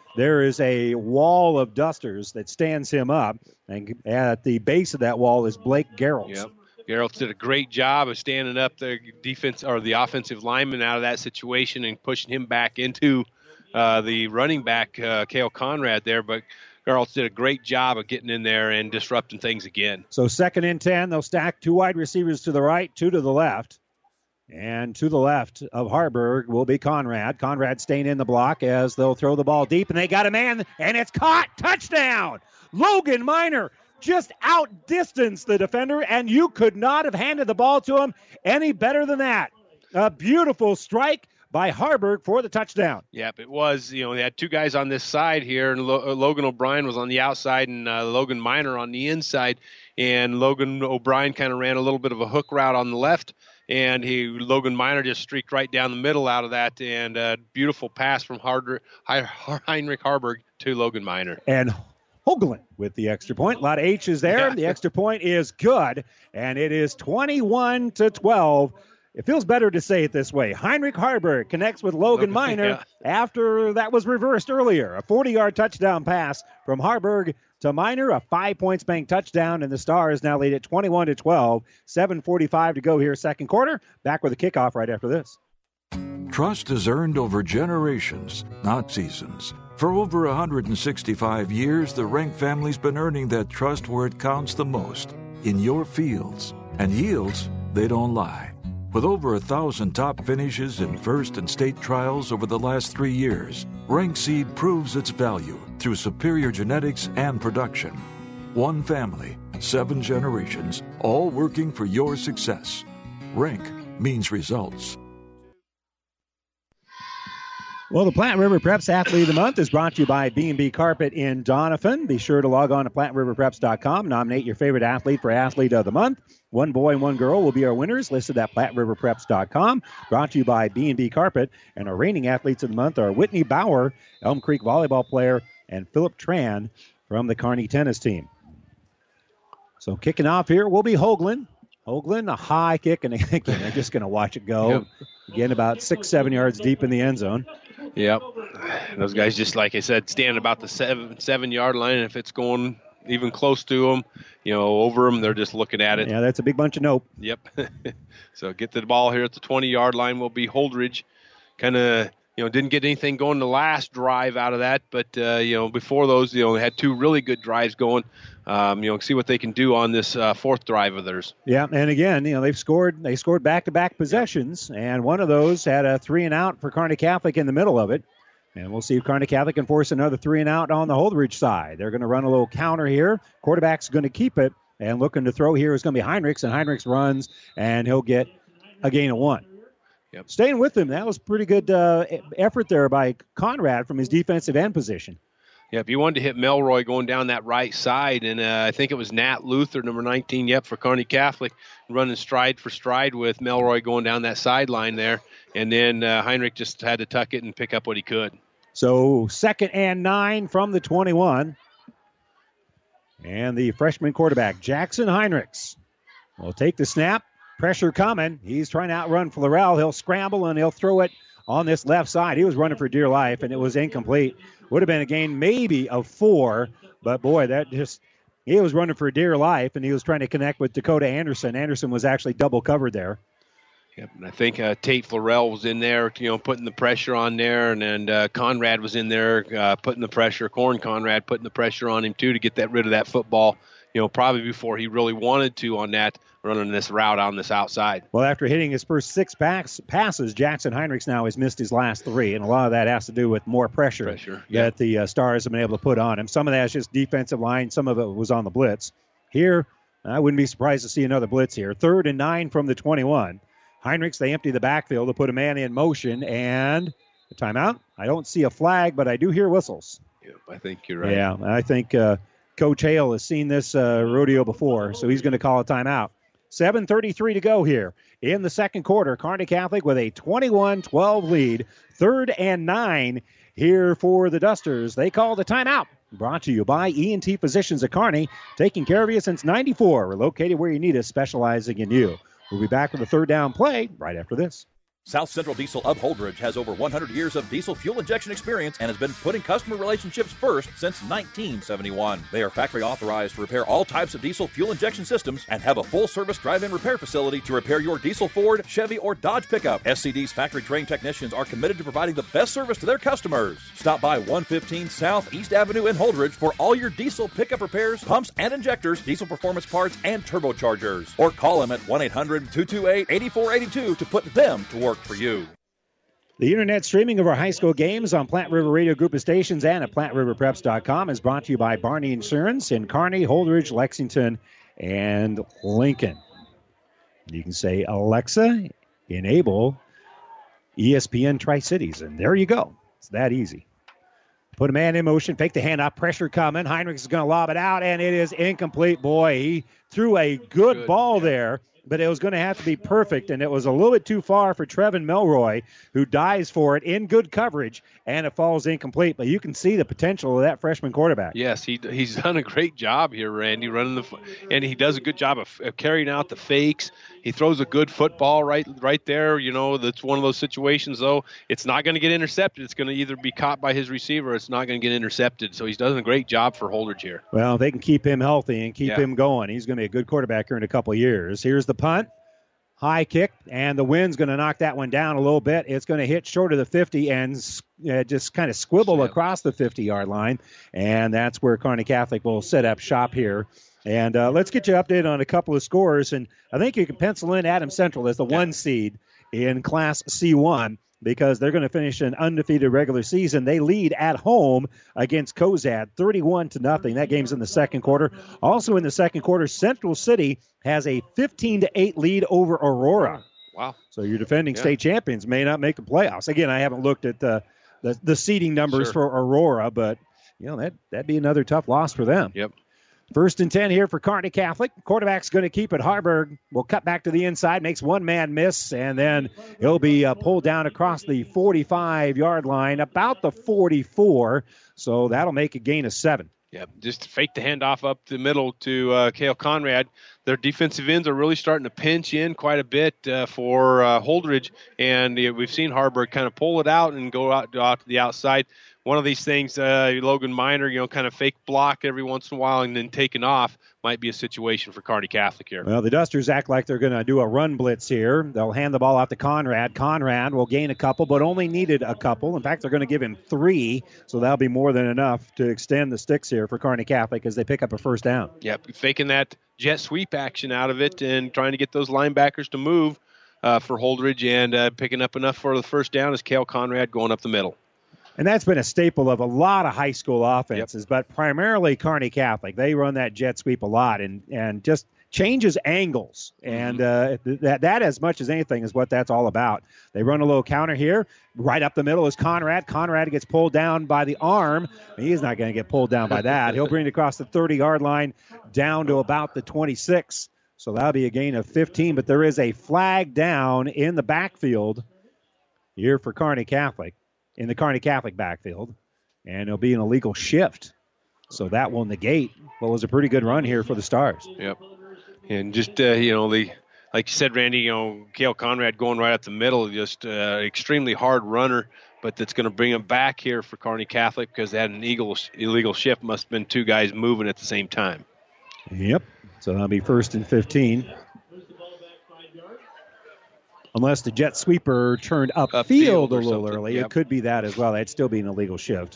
there is a wall of Dusters that stands him up, and at the base of that wall is Blake Gerolds. Yep. Gerolds did a great job of standing up the defense or the offensive lineman out of that situation and pushing him back into uh, the running back, uh, Cale Conrad there, but Gerolds did a great job of getting in there and disrupting things again. So second and ten, they'll stack two wide receivers to the right, two to the left. And to the left of Harburg will be Conrad. Conrad staying in the block as they'll throw the ball deep, and they got a man, and it's caught. Touchdown! Logan Minor just outdistanced the defender, and you could not have handed the ball to him any better than that. A beautiful strike by Harburg for the touchdown. Yep, it was. You know, they had two guys on this side here, and Lo- Logan O'Brien was on the outside and uh, Logan Minor on the inside. And Logan O'Brien kind of ran a little bit of a hook route on the left, and he Logan Minor just streaked right down the middle out of that, and a beautiful pass from Hard- Heinrich Harburg to Logan Minor. And Hoagland with the extra point. A lot of H's there. Yeah. The extra point is good, and it is twenty-one to twelve. It feels better to say it this way. Heinrich Harburg connects with Logan Minor yeah. after that was reversed earlier. A forty-yard touchdown pass from Harburg to Minor, a five-point Spank touchdown, and the Stars now lead at twenty-one to twelve. seven forty-five to go here, second quarter. Back with a kickoff right after this. Trust is earned over generations, not seasons. For over one hundred sixty-five years, the Rank family's been earning that trust where it counts the most, in your fields. And yields, they don't lie. With over a thousand top finishes in first and state trials over the last three years, Rank Seed proves its value through superior genetics and production. One family, seven generations, all working for your success. Rank means results. Well, the Platte River Preps Athlete of the Month is brought to you by B and B Carpet in Doniphan. Be sure to log on to platte river preps dot com. Nominate your favorite athlete for Athlete of the Month. One boy and one girl will be our winners, listed at platte river preps dot com. Brought to you by B and B Carpet. And our reigning Athletes of the Month are Whitney Bauer, Elm Creek volleyball player, and Philip Tran from the Kearney tennis team. So kicking off here will be Hoagland. Hoagland, a high kick, and again, they're just going to watch it go. Yep. Again, about six, seven yards deep in the end zone. Yep. Those guys just, like I said, stand about the seven, seven-yard line, and if it's going even close to them, you know, over them, they're just looking at it. Yeah, that's a big bunch of nope. Yep. So get the ball here at the twenty-yard line will be Holdridge. Kind of, you know, didn't get anything going the last drive out of that, but, uh, you know, before those, you know, they had two really good drives going. Um, you know, see what they can do on this uh, fourth drive of theirs. Yeah, and again, you know, they've scored. They scored back-to-back possessions, and one of those had a three and out for Kearney Catholic in the middle of it. And we'll see if Kearney Catholic can force another three and out on the Holdridge side. They're going to run a little counter here. Quarterback's going to keep it, and looking to throw here is going to be Heinrichs, and Heinrichs runs, and he'll get a gain of one. Yep. Staying with him, that was pretty good uh, effort there by Conrad from his defensive end position. Yeah, if you wanted to hit Melroy going down that right side, and uh, I think it was Nat Luther, number nineteen, yep, for Kearney Catholic, running stride for stride with Melroy going down that sideline there, and then uh, Heinrich just had to tuck it and pick up what he could. So second and nine from the twenty-one. And the freshman quarterback, Jackson Heinrichs, will take the snap. Pressure coming. He's trying to outrun Florell. He'll scramble, and he'll throw it on this left side. He was running for dear life, and it was incomplete. Would have been a gain maybe of four, but boy, that just, he was running for dear life, and he was trying to connect with Dakota Anderson. Anderson was actually double covered there. Yep, and I think uh, Tate Florell was in there, you know, putting the pressure on there, and, and uh, Conrad was in there uh, putting the pressure, Corn Conrad putting the pressure on him, too, to get that rid of that football, you know, probably before he really wanted to on that, running this route on this outside. Well, after hitting his first six pass, passes, Jackson Heinrichs now has missed his last three, and a lot of that has to do with more pressure, pressure yeah. that the uh, Stars have been able to put on him. Some of that is just defensive line. Some of it was on the blitz. Here, I wouldn't be surprised to see another blitz here. Third and nine from the twenty-one. Heinrichs, they empty the backfield to put a man in motion, and a timeout. I don't see a flag, but I do hear whistles. Yeah, I think you're right. Yeah, I think uh, Coach Hale has seen this uh, rodeo before, so he's going to call a timeout. seven thirty-three to go here in the second quarter. Kearney Catholic with a twenty-one twelve lead. Third and nine here for the Dusters. They call the timeout. Brought to you by E and T Physicians of Kearney, taking care of you since ninety-four. We're located where you need us, specializing in you. We'll be back with a third down play right after this. South Central Diesel of Holdridge has over one hundred years of diesel fuel injection experience and has been putting customer relationships first since nineteen seventy-one. They are factory authorized to repair all types of diesel fuel injection systems and have a full-service drive-in repair facility to repair your diesel Ford, Chevy, or Dodge pickup. S C D's factory-trained technicians are committed to providing the best service to their customers. Stop by one fifteen South East Avenue in Holdridge for all your diesel pickup repairs, pumps and injectors, diesel performance parts, and turbochargers. Or call them at one eight hundred two two eight eight four eight two to put them to work for you. The internet streaming of our high school games on Platte River Radio Group of Stations and at Platte River Preps dot com is brought to you by Barney Insurance in Kearney, Holdridge, Lexington, and Lincoln. You can say, Alexa, enable E S P N Tri-Cities, and there you go. It's that easy. Put a man in motion, fake the handoff, pressure coming. Heinrich is going to lob it out, and it is incomplete. Boy, he threw a good, good ball yeah. there. But it was going to have to be perfect, and it was a little bit too far for Trevin Melroy, who dives for it in good coverage, and it falls incomplete. But you can see the potential of that freshman quarterback. Yes, he he's done a great job here, Randy, running the, and he does a good job of, of carrying out the fakes. He throws a good football right right there. You know, that's one of those situations, though. It's not going to get intercepted. It's going to either be caught by his receiver or it's not going to get intercepted. So he's done a great job for Holdridge here. Well, they can keep him healthy and keep yeah. him going. He's going to be a good quarterback here in a couple of years. Here's the punt. High kick, and the wind's going to knock that one down a little bit. It's going to hit short of the fifty and uh, just kind of squibble yep. across the fifty-yard line, and that's where Kearney Catholic will set up shop here. And uh, let's get you updated on a couple of scores, and I think you can pencil in Adams Central as the yeah. one seed in Class C one because they're going to finish an undefeated regular season. They lead at home against Cozad, thirty-one to nothing. That game's in the second quarter. Also in the second quarter, Central City has a fifteen to eight lead over Aurora. Wow. So your defending yeah. state champions may not make the playoffs. Again, I haven't looked at the the, the seeding numbers sure. for Aurora, but you know that that'd be another tough loss for them. Yep. First and ten here for Kearney Catholic. Quarterback's going to keep it. Harburg will cut back to the inside, makes one man miss, and then he'll be uh, pulled down across the forty-five-yard line, about the forty-four. So that'll make a gain of seven. Yeah, just fake the handoff up the middle to uh, Cale Conrad. Their defensive ends are really starting to pinch in quite a bit uh, for uh, Holdridge, and uh, we've seen Harburg kind of pull it out and go out, out to the outside. One of these things, uh, Logan Minor, you know, kind of fake block every once in a while and then taking off might be a situation for Kearney Catholic here. Well, the Dusters act like they're going to do a run blitz here. They'll hand the ball out to Conrad. Conrad will gain a couple, but only needed a couple. In fact, they're going to give him three, so that'll be more than enough to extend the sticks here for Kearney Catholic as they pick up a first down. Yep, faking that jet sweep action out of it and trying to get those linebackers to move uh, for Holdridge and uh, picking up enough for the first down is Cale Conrad going up the middle. And that's been a staple of a lot of high school offenses, yep. but primarily Kearney Catholic. They run that jet sweep a lot and, and just changes angles. Mm-hmm. And uh, that, that, as much as anything, is what that's all about. They run a little counter here. Right up the middle is Conrad. Conrad gets pulled down by the arm. He's not going to get pulled down by that. He'll bring it across the thirty-yard line down to about the twenty-six. So that'll be a gain of fifteen. But there is a flag down in the backfield here for Kearney Catholic. In the Kearney Catholic backfield, and it'll be an illegal shift. So that will negate what was a pretty good run here for the Stars. Yep. And just, uh, you know, the like you said, Randy, you know, Cale Conrad going right up the middle, just uh, extremely hard runner, but that's going to bring him back here for Kearney Catholic because they had an illegal, illegal shift. Must have been two guys moving at the same time. Yep. So that'll be first and fifteen. Unless the jet sweeper turned upfield up a little something. early. Yep. It could be that as well. That'd still be an illegal shift.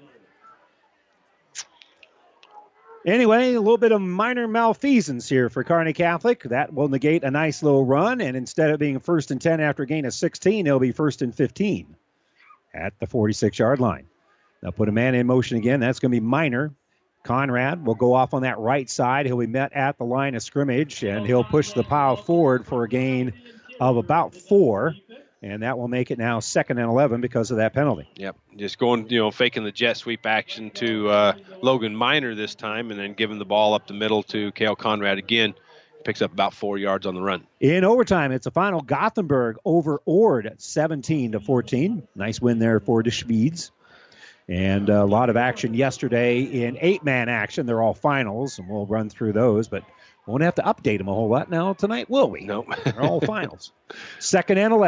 Anyway, a little bit of minor malfeasance here for Kearney Catholic. That will negate a nice little run, and instead of being first and ten after a gain of sixteen, it'll be first and fifteen at the forty-six-yard line. They'll put a man in motion again. That's going to be Minor. Conrad will go off on that right side. He'll be met at the line of scrimmage, and he'll push the pile forward for a gain of about four, and that will make it now second and eleven because of that penalty. Yep, just going, you know, faking the jet sweep action to uh, Logan Minor this time, and then giving the ball up the middle to Cale Conrad again. Picks up about four yards on the run. In overtime, it's a final Gothenburg over Ord at seventeen to fourteen. Nice win there for the Schmieds. And a lot of action yesterday in eight-man action. They're all finals, and we'll run through those, but won't have to update them a whole lot now tonight, will we? No. Nope. They're all finals. Second and eleven.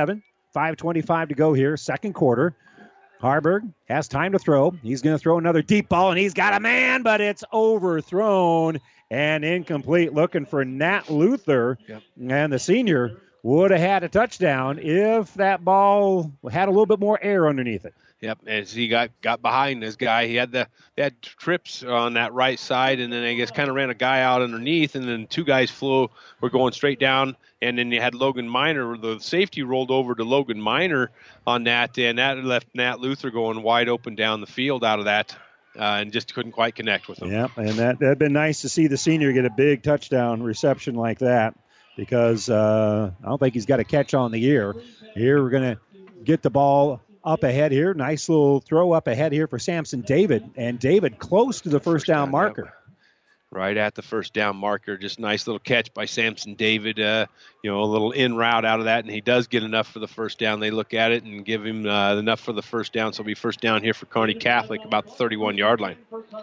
five twenty-five to go here, second quarter. Harburg has time to throw. He's going to throw another deep ball, and he's got a man, but it's overthrown and incomplete. Looking for Nat Luther, yep. And the senior would have had a touchdown if that ball had a little bit more air underneath it. Yep, as he got, got behind this guy, he had the they had trips on that right side, and then I guess kind of ran a guy out underneath, and then two guys flew, were going straight down, and then you had Logan Miner. The safety rolled over to Logan Miner on that, and that left Nat Luther going wide open down the field out of that, uh, and just couldn't quite connect with him. Yep, and that had been nice to see the senior get a big touchdown reception like that, because uh, I don't think he's got a catch on the year. Here we're going to get the ball up ahead here. Nice little throw up ahead here for Samson David. And David close to the first, first down, down marker. Yep. Right at the first down marker. Just nice little catch by Samson David. Uh, you know, a little in route out of that, and he does get enough for the first down. They look at it and give him uh, enough for the first down. So it'll be first down here for Kearney Catholic, about the thirty-one-yard line.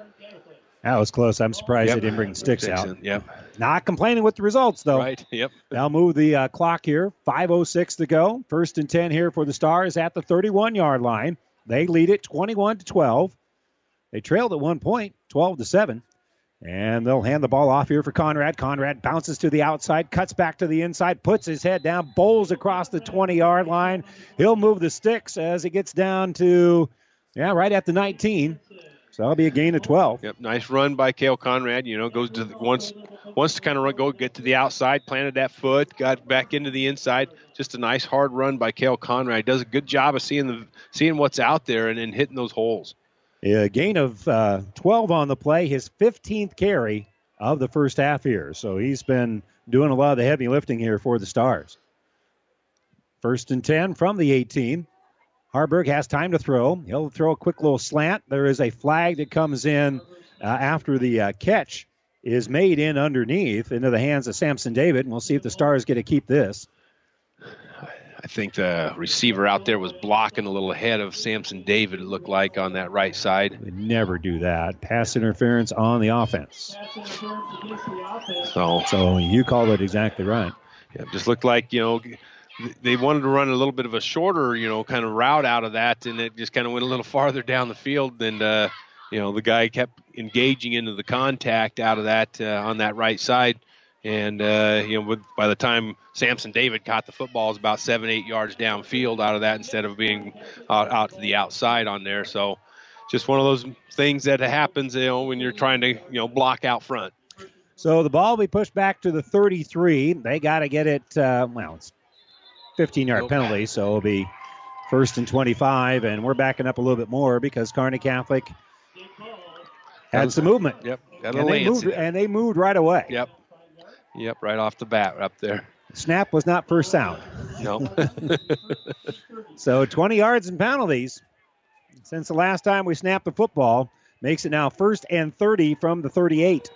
That was close. I'm surprised yep. they didn't bring the sticks, sticks out. In, yep. Not complaining with the results, though. Right, yep. They'll move the uh, clock here. five oh six to go. First and ten here for the Stars at the thirty-one-yard line. They lead it twenty-one to twelve. They trailed at one point, twelve to seven. And they'll hand the ball off here for Conrad. Conrad bounces to the outside, cuts back to the inside, puts his head down, bowls across the twenty-yard line. He'll move the sticks as it gets down to, yeah, right at the nineteen. So that'll be a gain of twelve. Yep, nice run by Cale Conrad. You know, goes to the, wants wants to kind of run, go get to the outside, planted that foot, got back into the inside. Just a nice hard run by Cale Conrad. Does a good job of seeing the seeing what's out there and then hitting those holes. A gain of uh, twelve on the play, his fifteenth carry of the first half here. So he's been doing a lot of the heavy lifting here for the Stars. First and ten from the eighteen. Harburg has time to throw. He'll throw a quick little slant. There is a flag that comes in uh, after the uh, catch is made in underneath into the hands of Samson David, and we'll see if the Stars get to keep this. I think the receiver out there was blocking a little ahead of Samson David, it looked like, on that right side. They never do that. Pass interference on the offense. So, so you called it exactly right. Yeah, it just looked like, you know, they wanted to run a little bit of a shorter, you know, kind of route out of that, and it just kind of went a little farther down the field. And, uh, you know, the guy kept engaging into the contact out of that uh, on that right side. And, uh, you know, with, by the time Samson David caught the football, it was about seven, eight yards downfield out of that instead of being out, out to the outside on there. So just one of those things that happens, you know, when you're trying to, you know, block out front. So the ball will be pushed back to the thirty-three. They got to get it, uh, well, it's fifteen-yard okay. penalty, so it'll be first and twenty-five, and we're backing up a little bit more because Kearney Catholic had some movement. Yep, got and, they moved, and they moved right away. Yep, yep, right off the bat up there. Snap was not first sound. No. So twenty yards and penalties since the last time we snapped the football makes it now first and thirty from the thirty-eight.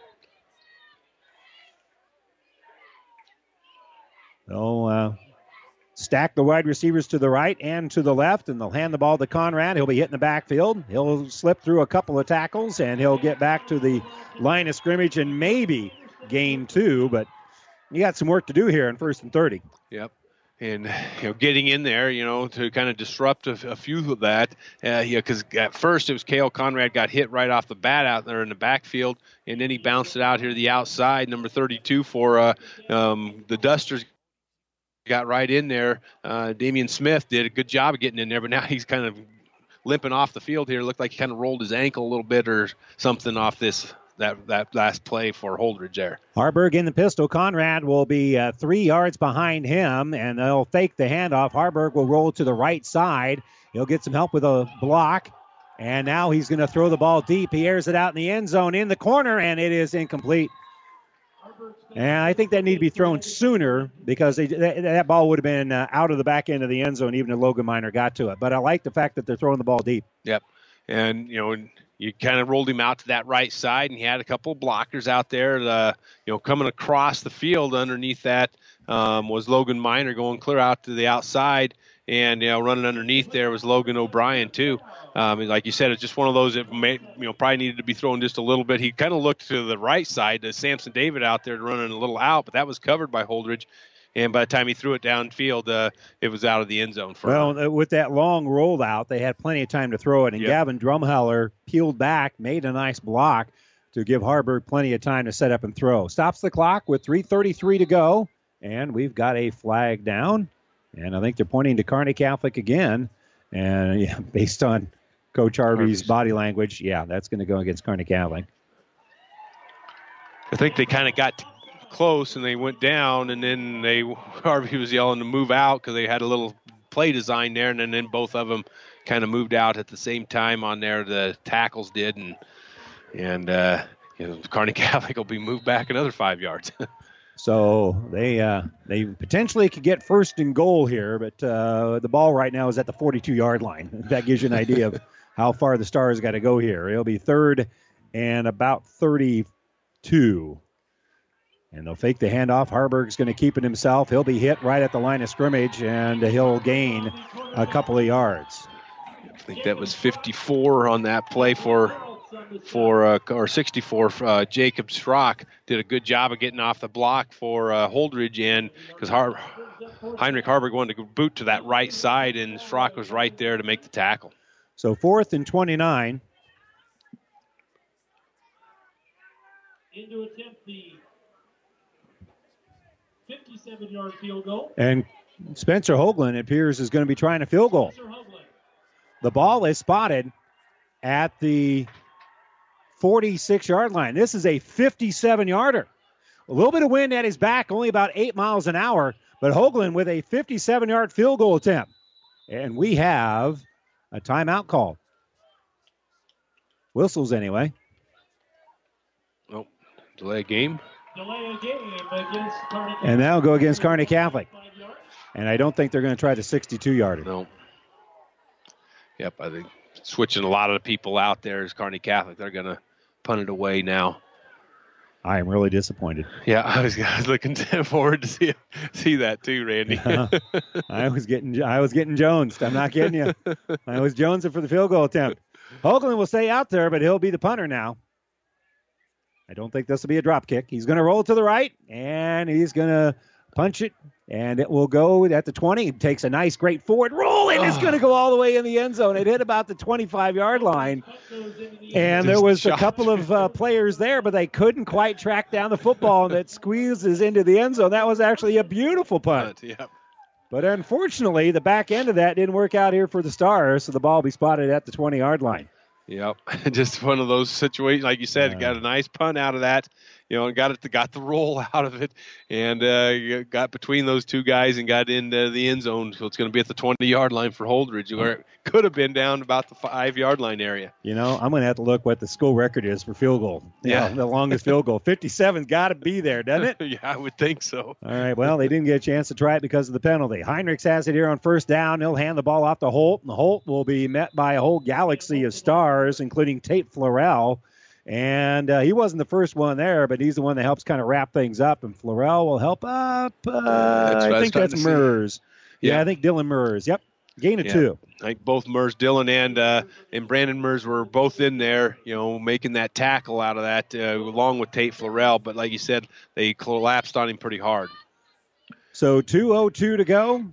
So, uh, stack the wide receivers to the right and to the left, and they'll hand the ball to Conrad. He'll be hitting the backfield. He'll slip through a couple of tackles, and he'll get back to the line of scrimmage and maybe gain two, but you got some work to do here in first and thirty. Yep. And, you know, getting in there, you know, to kind of disrupt a, a few of that, uh, yeah, because at first it was Cale Conrad got hit right off the bat out there in the backfield, and then he bounced it out here to the outside, number thirty-two for uh, um, the Dusters. Got right in there. Uh, Damian Smith did a good job of getting in there, but now he's kind of limping off the field here. Looked like he kind of rolled his ankle a little bit or something off this that that last play for Holdridge there. Harburg in the pistol. Conrad will be uh, three yards behind him, and they'll fake the handoff. Harburg will roll to the right side. He'll get some help with a block, and now he's going to throw the ball deep. He airs it out in the end zone in the corner, and it is incomplete. And I think that need to be thrown sooner because they, that, that ball would have been uh, out of the back end of the end zone even if Logan Miner got to it. But I like the fact that they're throwing the ball deep. Yep. And, you know, you kind of rolled him out to that right side, and he had a couple of blockers out there. Uh, you know, coming across the field underneath that um, was Logan Miner going clear out to the outside. And, you know, running underneath there was Logan O'Brien, too. Um, like you said, it's just one of those that may, you know, probably needed to be thrown just a little bit. He kind of looked to the right side to Samson David out there running a little out, but that was covered by Holdridge. and by the time he threw it downfield, uh, it was out of the end zone. For well, him. With that long rollout, they had plenty of time to throw it, and yep. Gavin Drumheller peeled back, made a nice block to give Harburg plenty of time to set up and throw. Stops the clock with three thirty-three to go, and we've got a flag down, and I think they're pointing to Kearney Catholic again, and yeah, based on Coach Harvey's, Harvey's. body language, yeah, that's going to go against Kearney Catholic. I think they kind of got close and they went down, and then they Harvey was yelling to move out because they had a little play design there, and then, then both of them kind of moved out at the same time on there. The tackles did, and and uh, you know, Kearney Catholic will be moved back another five yards. So they uh, they potentially could get first and goal here, but uh, the ball right now is at the forty-two-yard line. That gives you an idea of how far the Stars got to go here. It'll be third and about thirty-two. And they'll fake the handoff. Harburg's going to keep it himself. He'll be hit right at the line of scrimmage, and he'll gain a couple of yards. I think that was fifty-four on that play for, for uh, or sixty-four. Uh, Jacob Schrock did a good job of getting off the block for uh, Holdridge, and because Har- Heinrich Harburg wanted to boot to that right side, and Schrock was right there to make the tackle. So fourth and twenty-nine. In to attempt the fifty-seven-yard field goal. And Spencer Hoagland, it appears, is going to be trying a field goal. The ball is spotted at the forty-six-yard line. This is a fifty-seven-yarder. A little bit of wind at his back, only about eight miles an hour, but Hoagland with a fifty-seven-yard field goal attempt. And we have a timeout called. Whistles anyway. Oh, delay game. Delay a game against Kearney Catholic. And that'll go against Kearney Catholic. And I don't think they're going to try the sixty-two-yarder. No. Yep, I think switching a lot of the people out there is Kearney Catholic. They're going to punt it away now. I am really disappointed. Yeah, I was, I was looking forward to see see that too, Randy. uh, I was getting I was getting jonesed. I'm not kidding you. I was jonesing for the field goal attempt. Hoagland will stay out there, but he'll be the punter now. I don't think this will be a drop kick. He's going to roll to the right, and he's going to punch it, and it will go at the twenty. He takes a nice, great forward roll, and oh. It's going to go all the way in the end zone. It hit about the twenty-five-yard line, and there was a couple of uh, players there, but they couldn't quite track down the football that squeezes into the end zone. That was actually a beautiful punt. Yep. But unfortunately, the back end of that didn't work out here for the Stars, so the ball will be spotted at the twenty-yard line. Yep, just one of those situations, like you said, yeah. Got a nice punt out of that, you know, and got it, got the roll out of it, and uh, got between those two guys and got into the end zone. So it's going to be at the twenty-yard line for Holdridge, where it could have been down about the five-yard line area. You know, I'm going to have to look what the school record is for field goal. Yeah, yeah the longest field goal, fifty-seven's got to be there, doesn't it? Yeah, I would think so. All right, well, they didn't get a chance to try it because of the penalty. Heinrichs has it here on first down. He'll hand the ball off to Holt, and Holt will be met by a whole galaxy of Stars, including Tate Florell. And uh, he wasn't the first one there, but he's the one that helps kind of wrap things up. And Florell will help up. Uh, I think that's Mers. Yeah. yeah, I think Dylan Mers. Yep, gain of yeah. two. I think both Mers, Dylan and uh, and Brandon Mers were both in there, you know, making that tackle out of that, uh, along with Tate Florell. But like you said, they collapsed on him pretty hard. So two oh two to go.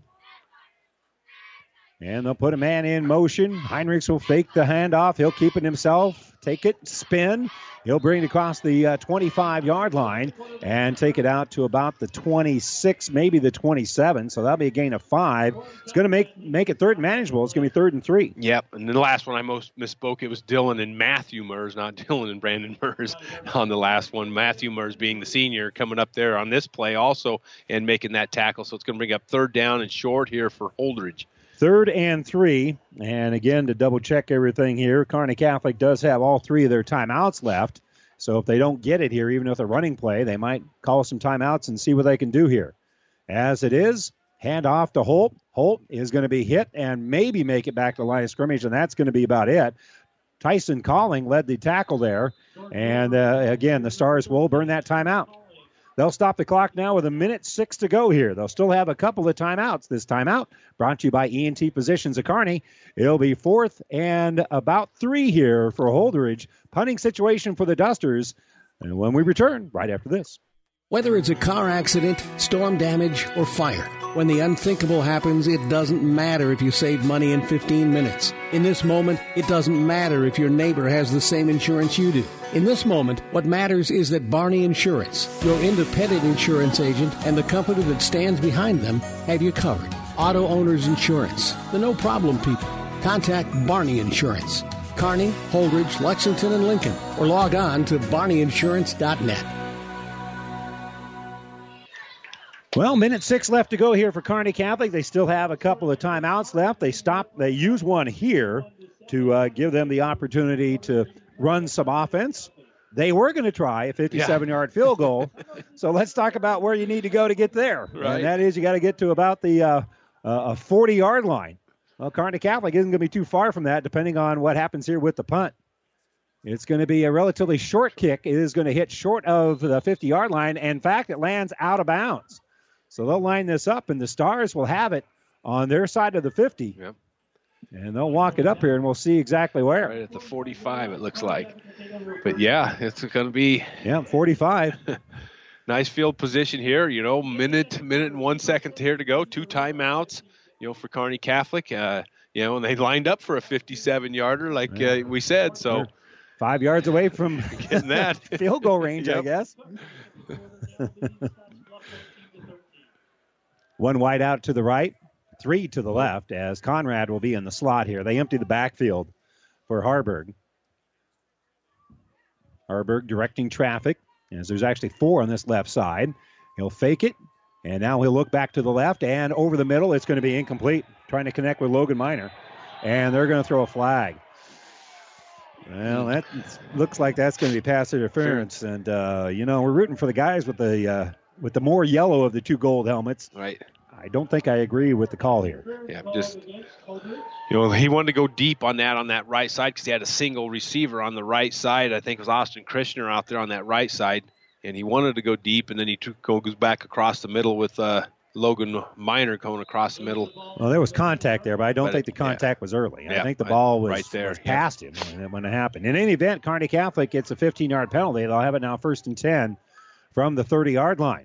And they'll put a man in motion. Heinrichs will fake the handoff. He'll keep it himself. Take it, spin. He'll bring it across the uh, twenty-five-yard line and take it out to about the twenty-six, maybe the twenty-seven. So that'll be a gain of five. It's going to make make it third and manageable. It's going to be third and three. Yep. And the last one I most misspoke. It was Dylan and Matthew Mers, not Dylan and Brandon Mers on the last one. Matthew Mers being the senior coming up there on this play also and making that tackle. So it's going to bring up third down and short here for Holdridge. Third and three, and again, to double-check everything here, Kearney Catholic does have all three of their timeouts left. So if they don't get it here, even with a running play, they might call some timeouts and see what they can do here. As it is, hand off to Holt. Holt is going to be hit and maybe make it back to the line of scrimmage, and that's going to be about it. Tyson Calling led the tackle there, and uh, again, the Stars will burn that timeout. They'll stop the clock now with a minute six to go here. They'll still have a couple of timeouts. This timeout brought to you by E and T Positions of Kearney. It'll be fourth and about three here for Holdridge. Punting situation for the Dusters. And when we return, right after this. Whether it's a car accident, storm damage, or fire, when the unthinkable happens, it doesn't matter if you save money in fifteen minutes. In this moment, it doesn't matter if your neighbor has the same insurance you do. In this moment, what matters is that Barney Insurance, your independent insurance agent, and the company that stands behind them have you covered. Auto Owners Insurance, the no-problem people. Contact Barney Insurance. Kearney, Holdridge, Lexington, and Lincoln, or log on to barney insurance dot net. Well, minute six left to go here for Kearney Catholic. They still have a couple of timeouts left. They stop. They use one here to uh, give them the opportunity to run some offense. They were going to try a fifty-seven-yard yeah. field goal. So let's talk about where you need to go to get there. Right. And that is you got to get to about the uh, uh, forty-yard line. Well, Kearney Catholic isn't going to be too far from that, depending on what happens here with the punt. It's going to be a relatively short kick. It is going to hit short of the fifty-yard line. In fact, it lands out of bounds. So they'll line this up, and the Stars will have it on their side of the fifty. Yep. And they'll walk it up here, and we'll see exactly where. Right at the forty-five, it looks like. But, yeah, it's going to be... Yeah, forty-five. Nice field position here. You know, minute, minute and one second here to go. Two timeouts, you know, for Kearney Catholic. Uh, you know, and they lined up for a fifty-seven-yarder, like uh, we said. So They're five yards away from getting that field goal range, I guess. One wide out to the right, three to the left, as Conrad will be in the slot here. They empty the backfield for Harburg. Harburg directing traffic, as there's actually four on this left side. He'll fake it, and now he'll look back to the left, and over the middle, it's going to be incomplete, trying to connect with Logan Minor. And they're going to throw a flag. Well, that looks like that's going to be pass interference, and, uh, you know, we're rooting for the guys with the uh, with the more yellow of the two gold helmets. Right. I don't think I agree with the call here. Yeah, just, you know, he wanted to go deep on that on that right side because he had a single receiver on the right side. I think it was Austin Krishner out there on that right side, and he wanted to go deep, and then he took, goes back across the middle with uh, Logan Minor going across the middle. Well, there was contact there, but I don't but think it, the contact yeah. was early. Yeah, I think the ball was, right there. was past yeah. him when it happened. In any event, Kearney Catholic gets a fifteen-yard penalty. They'll have it now first and ten from the thirty-yard line.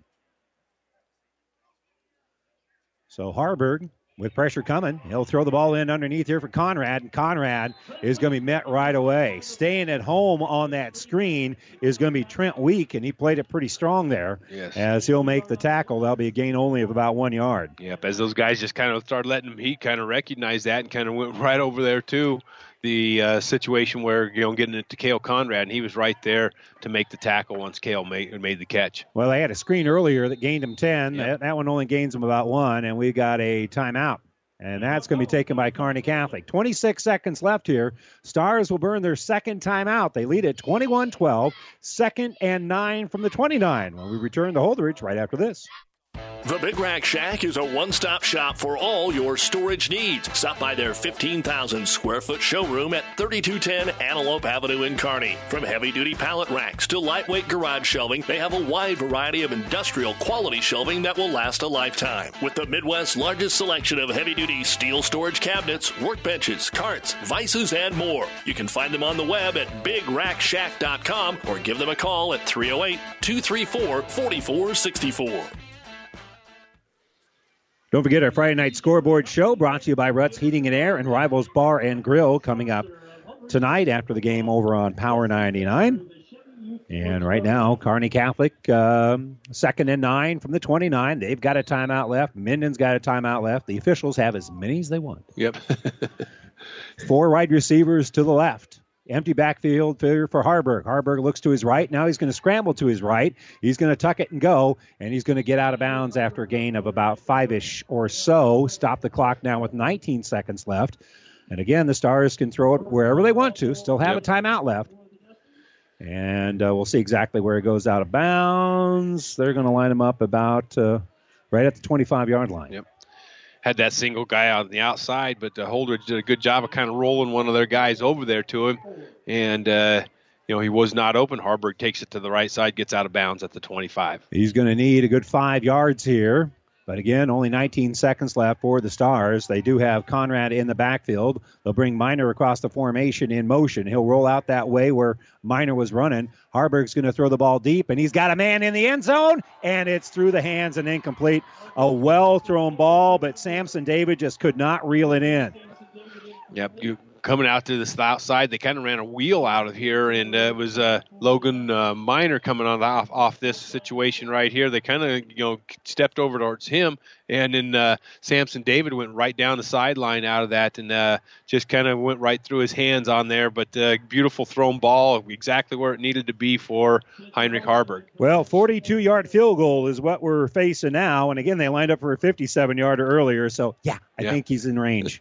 So Harburg, with pressure coming, he'll throw the ball in underneath here for Conrad, and Conrad is going to be met right away. Staying at home on that screen is going to be Trent Week, and he played it pretty strong there. Yes. As he'll make the tackle. That'll be a gain only of about one yard. Yep, as those guys just kind of started letting him, he kind of recognized that and kind of went right over there too. The uh, situation where, you know, getting it to Cale Conrad, and he was right there to make the tackle once Cale made, made the catch. Well, they had a screen earlier that gained him ten. Yep. That, that one only gains him about one, and we got a timeout. And that's going to be taken by Kearney Catholic. twenty-six seconds left here. Stars will burn their second timeout. They lead at twenty-one twelve, second and nine from the twenty-nine. When we return to Holdridge right after this. The Big Rack Shack is a one-stop shop for all your storage needs. Stop by their fifteen thousand square foot showroom at thirty-two ten Antelope Avenue in Kearney. From heavy-duty pallet racks to lightweight garage shelving, they have a wide variety of industrial quality shelving that will last a lifetime. With the Midwest's largest selection of heavy-duty steel storage cabinets, workbenches, carts, vices, and more. You can find them on the web at big rack shack dot com or give them a call at three oh eight, two three four, four four six four. Don't forget our Friday night scoreboard show brought to you by Ruts Heating and Air and Rivals Bar and Grill coming up tonight after the game over on Power ninety-nine. And right now, Kearney Catholic, um, second and nine from the twenty-nine. They've got a timeout left. Minden's got a timeout left. The officials have as many as they want. Yep. Four wide receivers to the left. Empty backfield for Harburg. Harburg looks to his right. Now he's going to scramble to his right. He's going to tuck it and go, and he's going to get out of bounds after a gain of about five-ish or so. Stop the clock now with nineteen seconds left. And again, the Stars can throw it wherever they want to. Still have yep. a timeout left. And uh, we'll see exactly where it goes out of bounds. They're going to line him up about uh, right at the twenty-five-yard line. Yep. Had that single guy on the outside, but uh, Holdridge did a good job of kind of rolling one of their guys over there to him. And, uh, you know, he was not open. Harburg takes it to the right side, gets out of bounds at the twenty-five. He's going to need a good five yards here But again, only nineteen seconds left for the Stars. They do have Conrad in the backfield. They'll bring Miner across the formation in motion. He'll roll out that way where Miner was running. Harburg's going to throw the ball deep, and he's got a man in the end zone, and it's through the hands and incomplete. A well-thrown ball, but Samson David just could not reel it in. Yep, you coming out to this outside, they kind of ran a wheel out of here, and uh, it was uh, Logan uh, Miner coming on off, off this situation right here. They kind of, you know, stepped over towards him, and then uh, Samson David went right down the sideline out of that, and uh, just kind of went right through his hands on there. But uh, beautiful thrown ball, exactly where it needed to be for Heinrich Harburg. Well, forty-two-yard field goal is what we're facing now, and again, they lined up for a fifty-seven-yarder earlier, so yeah, I Yeah. think he's in range.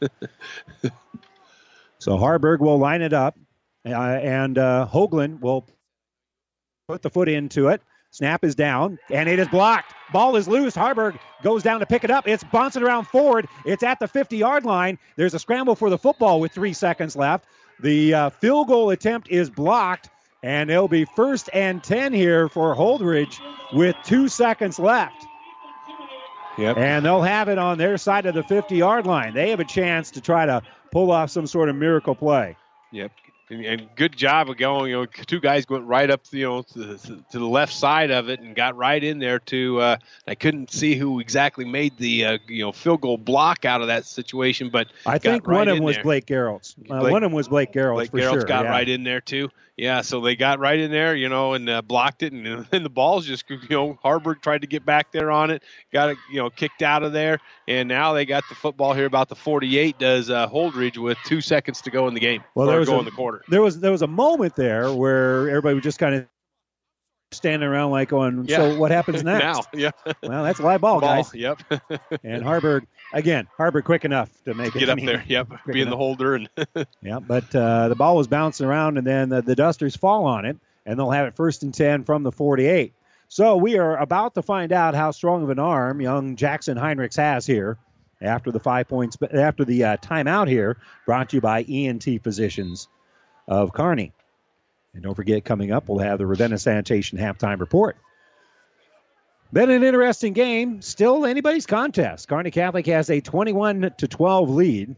So Harburg will line it up, uh, and uh, Hoagland will put the foot into it. Snap is down, and it is blocked. Ball is loose. Harburg goes down to pick it up. It's bouncing around forward. It's at the fifty-yard line. There's a scramble for the football with three seconds left. The uh, field goal attempt is blocked, and it'll be first and ten here for Holdridge with two seconds left. Yep. And they'll have it on their side of the fifty-yard line. They have a chance to try to pull off some sort of miracle play. Yep. And, and good job of going. You know, two guys went right up, you know, to the, to the left side of it and got right in there to. Uh, I couldn't see who exactly made the uh, you know field goal block out of that situation, but I think right one of them in was there. Blake Gerolds. Uh, Blake- one of them was Blake Gerolds Blake for Gerolds sure. got yeah. right in there too. Yeah, so they got right in there, you know, and uh, blocked it, and then the ball's just, you know, Harburg tried to get back there on it, got it, you know, kicked out of there, and now they got the football here about the forty-eight. Does uh, Holdridge with two seconds to go in the game, Well, or there was go a, in the quarter. There was there was a moment there where everybody was just kind of standing around like going, Yeah. so what happens next? Now, yeah. Well, that's live ball, Ball, guys. yep. And Harburg, again, Harburg quick enough to make it. Get I up mean, there, yep, quick being the enough. holder. and Yeah, but uh, the ball was bouncing around, and then the, the Dusters fall on it, and they'll have it first and ten from the forty-eight. So we are about to find out how strong of an arm young Jackson Heinrichs has here after the five points, after the uh, timeout here, brought to you by E N T Physicians of Kearney. And don't forget, coming up, we'll have the Ravenna Sanitation halftime report. Been an interesting game. Still anybody's contest. Kearney Catholic has a twenty-one to twelve lead.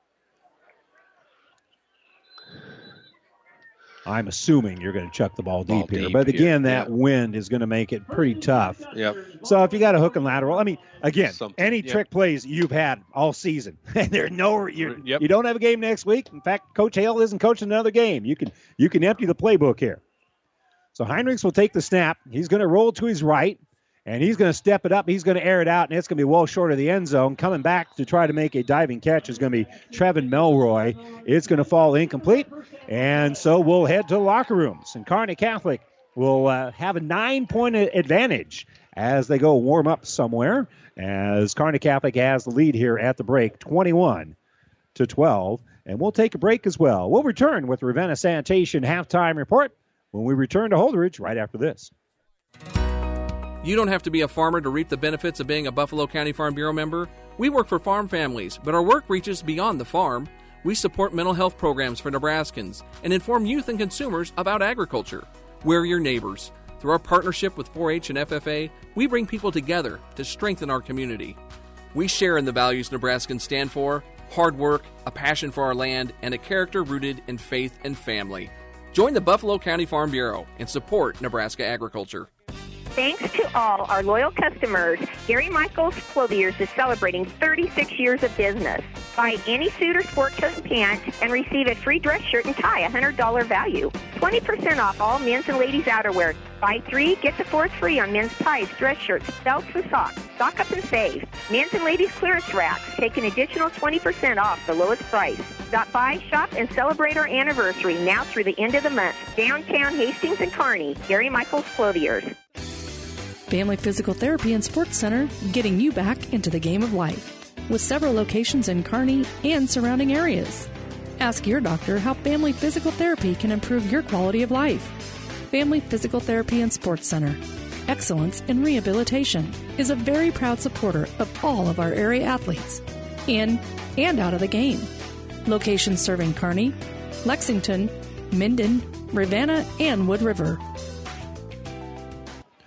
I'm assuming you're going to chuck the ball deep Ball here. deep But again, here, that wind is going to make it pretty tough. Yep. So if you got a hook and lateral, I mean, again, Something, any yeah. trick plays you've had all season. There's no, you Yep. you don't have a game next week. In fact, Coach Hale isn't coaching another game. You can you can empty the playbook here. So Heinrichs will take the snap. He's going to roll to his right, and he's going to step it up. He's going to air it out, and it's going to be well short of the end zone. Coming back to try to make a diving catch is going to be Trevin Melroy. It's going to fall incomplete, and so we'll head to the locker rooms. And Kearney Catholic will uh, have a nine-point advantage as they go warm up somewhere, as Kearney Catholic has the lead here at the break, twenty-one to twelve. And we'll take a break as well. We'll return with Ravenna Sanitation halftime report when we return to Holdridge right after this. You don't have to be a farmer to reap the benefits of being a Buffalo County Farm Bureau member. We work for farm families, but our work reaches beyond the farm. We support mental health programs for Nebraskans and inform youth and consumers about agriculture. We're your neighbors. Through our partnership with four H and F F A, we bring people together to strengthen our community. We share in the values Nebraskans stand for: hard work, a passion for our land, and a character rooted in faith and family. Join the Buffalo County Farm Bureau and support Nebraska agriculture. Thanks to all our loyal customers, Gary Michaels Clothiers is celebrating thirty-six years of business. Buy any suit or sport coat and pant and receive a free dress shirt and tie, a one hundred dollars value. twenty percent off all men's and ladies' outerwear. Buy three, get the fourth free on men's ties, dress shirts, belts, and socks. Stock up and save. Men's and ladies' clearance racks take an additional twenty percent off the lowest price. Stop by, shop, and celebrate our anniversary now through the end of the month. Downtown Hastings and Kearney, Gary Michaels Clothiers. Family Physical Therapy and Sports Center, getting you back into the game of life, with several locations in Kearney and surrounding areas. Ask your doctor how Family Physical Therapy can improve your quality of life. Family Physical Therapy and Sports Center, excellence in rehabilitation, is a very proud supporter of all of our area athletes, in and out of the game. Locations serving Kearney, Lexington, Minden, Ravenna, and Wood River.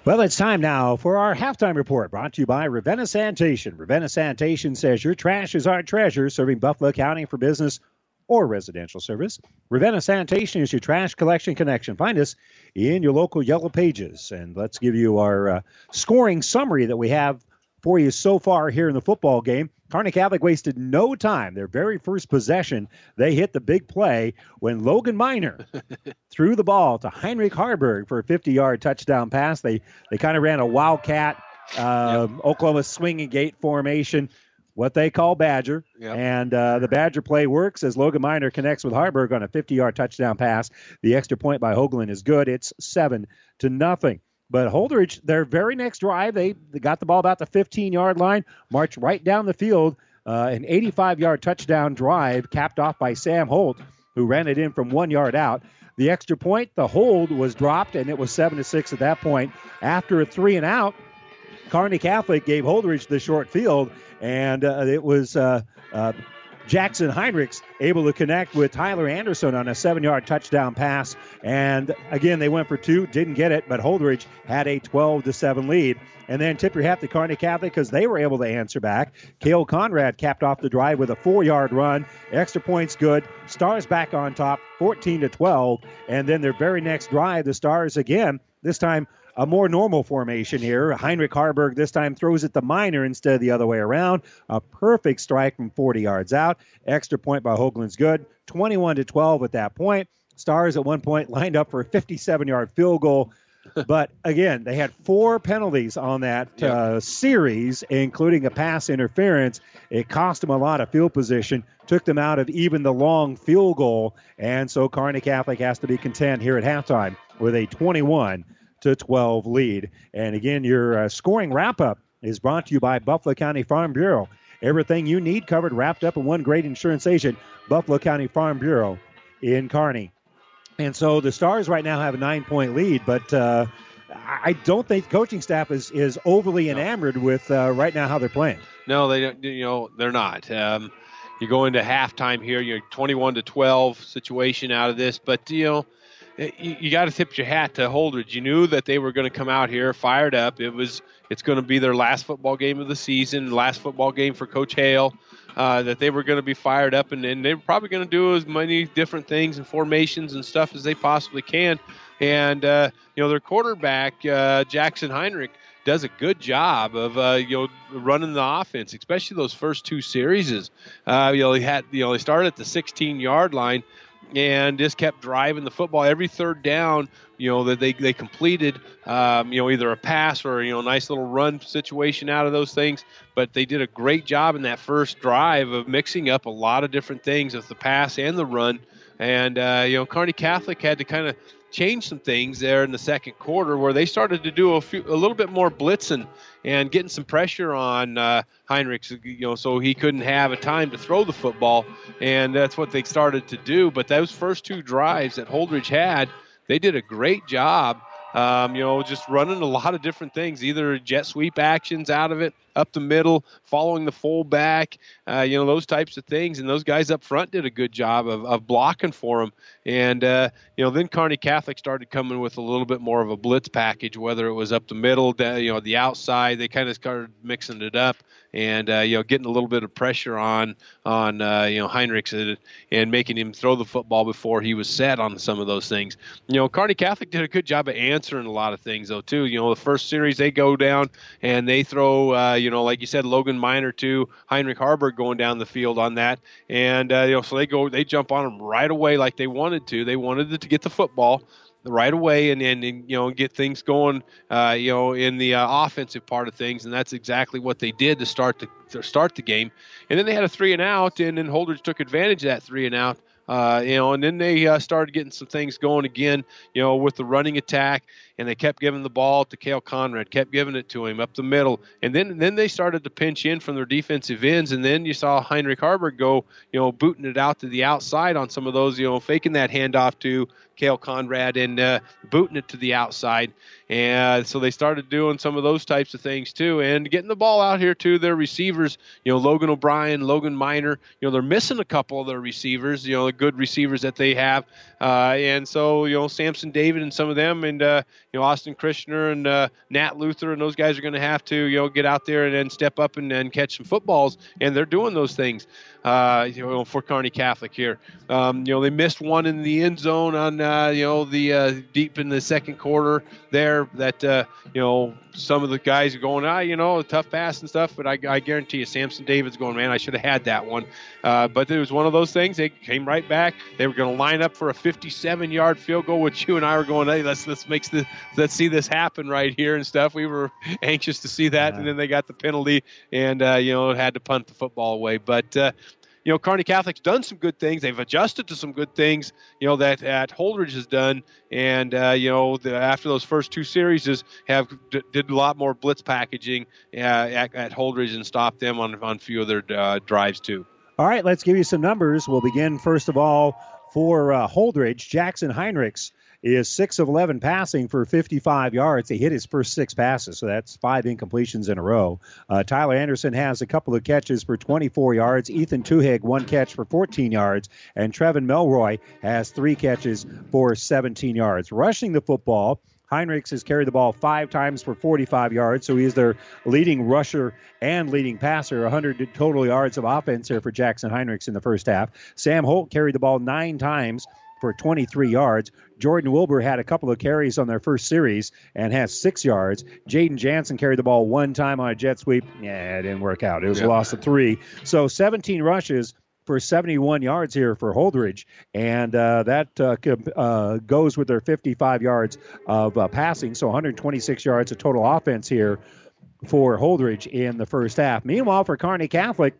Well, it's time now for our halftime report, brought to you by Ravenna Sanitation. Ravenna Sanitation says your trash is our treasure, serving Buffalo County for business or residential service. Ravenna Sanitation is your trash collection connection. Find us in your local Yellow Pages. And let's give you our uh, scoring summary that we have for you so far here in the football game. Kearney Catholic wasted no time. Their very first possession, they hit the big play when Logan Miner threw the ball to Heinrich Harburg for a fifty-yard touchdown pass. They they kind of ran a wildcat, uh, yep. Oklahoma swinging gate formation, what they call Badger. Yep. And uh, the Badger play works as Logan Miner connects with Harburg on a fifty-yard touchdown pass. The extra point by Hoagland is good. It's seven to nothing. But Holdridge, their very next drive, they, they got the ball about the fifteen-yard line, marched right down the field, uh, an eighty-five-yard touchdown drive capped off by Sam Holt, who ran it in from one yard out. The extra point, the hold was dropped, and it was seven to six at that point. After a three and out, Kearney Catholic gave Holdridge the short field, and uh, it was uh, uh, Jackson Heinrichs able to connect with Tyler Anderson on a seven-yard touchdown pass. And again, they went for two, didn't get it, but Holdridge had a twelve to seven lead. And then tip your hat to Kearney Catholic because they were able to answer back. Cale Conrad capped off the drive with a four-yard run. Extra points good. Stars back on top, fourteen to twelve. And then their very next drive, the Stars again, this time a more normal formation here. Heinrich Harburg this time throws it to Miner instead of the other way around. A perfect strike from forty yards out. Extra point by Hoagland's good. twenty-one to twelve at that point. Stars at one point lined up for a fifty-seven-yard field goal. But, again, they had four penalties on that yep. uh, series, including a pass interference. It cost them a lot of field position, took them out of even the long field goal. And so Kearney Catholic has to be content here at halftime with a twenty-one to twelve lead. And again, your uh, scoring wrap-up is brought to you by Buffalo County Farm Bureau. Everything you need covered, wrapped up in one great insurance agent, Buffalo County Farm Bureau in Kearney. And so the Stars right now have a nine-point lead, but uh, I don't think the coaching staff is, is overly enamored with uh, right now how they're playing. No, they don't. You know, they're not. Um, you go into halftime here, you're twenty-one to twelve situation out of this, but you know, you, you got to tip your hat to Holdridge. You knew that they were going to come out here fired up. It was it's going to be their last football game of the season, last football game for Coach Hale. Uh, that they were going to be fired up, and, and they were probably going to do as many different things and formations and stuff as they possibly can. And, uh, you know, their quarterback, uh, Jackson Heinrich, does a good job of, uh, you know, running the offense, especially those first two series. Uh, you know, he had, you know, they started at the sixteen-yard line and just kept driving the football. Every third down, you know, that they, they completed, um, you know, either a pass or, you know, a nice little run situation out of those things. But they did a great job in that first drive of mixing up a lot of different things with the pass and the run. And, uh, you know, Kearney Catholic had to kind of change some things there in the second quarter where they started to do a, few, a little bit more blitzing and getting some pressure on uh, Heinrichs, you know, so he couldn't have a time to throw the football. And that's what they started to do. But those first two drives that Holdridge had, they did a great job, um, you know, just running a lot of different things, either jet sweep actions out of it, up the middle, following the fullback, uh, you know, those types of things. And those guys up front did a good job of, of blocking for them. And, uh, you know, then Kearney Catholic started coming with a little bit more of a blitz package, whether it was up the middle, you know, the outside. They kind of started mixing it up and, uh, you know, getting a little bit of pressure on, on uh, you know, Heinrichs and, and making him throw the football before he was set on some of those things. You know, Kearney Catholic did a good job of answering a lot of things, though, too. You know, the first series they go down and they throw, uh, you know, like you said, Logan Miner to Heinrich Harburg going down the field on that. And, uh, you know, so they go, they jump on them right away like they wanted to. They wanted to get the football right away and, and, and you know, get things going, uh, you know, in the uh, offensive part of things. And that's exactly what they did to start the, to start the game. And then they had a three and out, and then Holdridge took advantage of that three and out. Uh, you know, and then they uh, started getting some things going again, you know, with the running attack, and they kept giving the ball to Cale Conrad, kept giving it to him up the middle, and then then they started to pinch in from their defensive ends, and then you saw Heinrich Harburg go, you know, booting it out to the outside on some of those, you know, faking that handoff to Cale Conrad and uh, booting it to the outside. And so they started doing some of those types of things too, and getting the ball out here to their receivers. You know, Logan O'Brien, Logan Miner. You know, they're missing a couple of their receivers. You know, the good receivers that they have, uh, and so you know Samson David and some of them, and uh, you know, Austin Krishner and uh, Nat Luther and those guys are going to have to, you know, get out there and then step up and, and catch some footballs, and they're doing those things. Uh, you know, for Kearney Catholic here. Um, you know, they missed one in the end zone on, uh, you know, the uh, deep in the second quarter there that, uh, you know, some of the guys are going, ah, you know, tough pass and stuff, but I, I guarantee you Samson David's going, man, I should have had that one. Uh, but it was one of those things. They came right back. They were going to line up for a fifty-seven-yard field goal, which you and I were going, hey, let's let's make this, let's see this happen right here and stuff. We were anxious to see that, yeah. And then they got the penalty and, uh, you know, had to punt the football away. But, uh, you know, Kearney Catholic's done some good things. They've adjusted to some good things, you know, that at Holdridge has done. And, uh, you know, the, after those first two series have d- did a lot more blitz packaging uh, at, at Holdridge and stopped them on, on a few of their uh, drives, too. All right, let's give you some numbers. We'll begin, first of all, for uh, Holdridge. Jackson Heinrichs is six of eleven passing for fifty-five yards. He hit his first six passes, so that's five incompletions in a row. Uh, Tyler Anderson has a couple of catches for twenty-four yards. Ethan Tuhig, one catch for fourteen yards. And Trevin Melroy has three catches for seventeen yards. Rushing the football, Heinrichs has carried the ball five times for forty-five yards, so he's their leading rusher and leading passer. one hundred total yards of offense here for Jackson Heinrichs in the first half. Sam Holt carried the ball nine times for twenty-three yards. Jordan Wilbur had a couple of carries on their first series and has six yards. Jaden Jansen carried the ball one time on a jet sweep. Yeah, it didn't work out. It was yeah. a loss of three. So seventeen rushes for seventy-one yards here for Holdridge, and uh, that uh, uh, goes with their fifty-five yards of uh, passing, so one hundred twenty-six yards of total offense here for Holdridge in the first half. Meanwhile, for Kearney Catholic,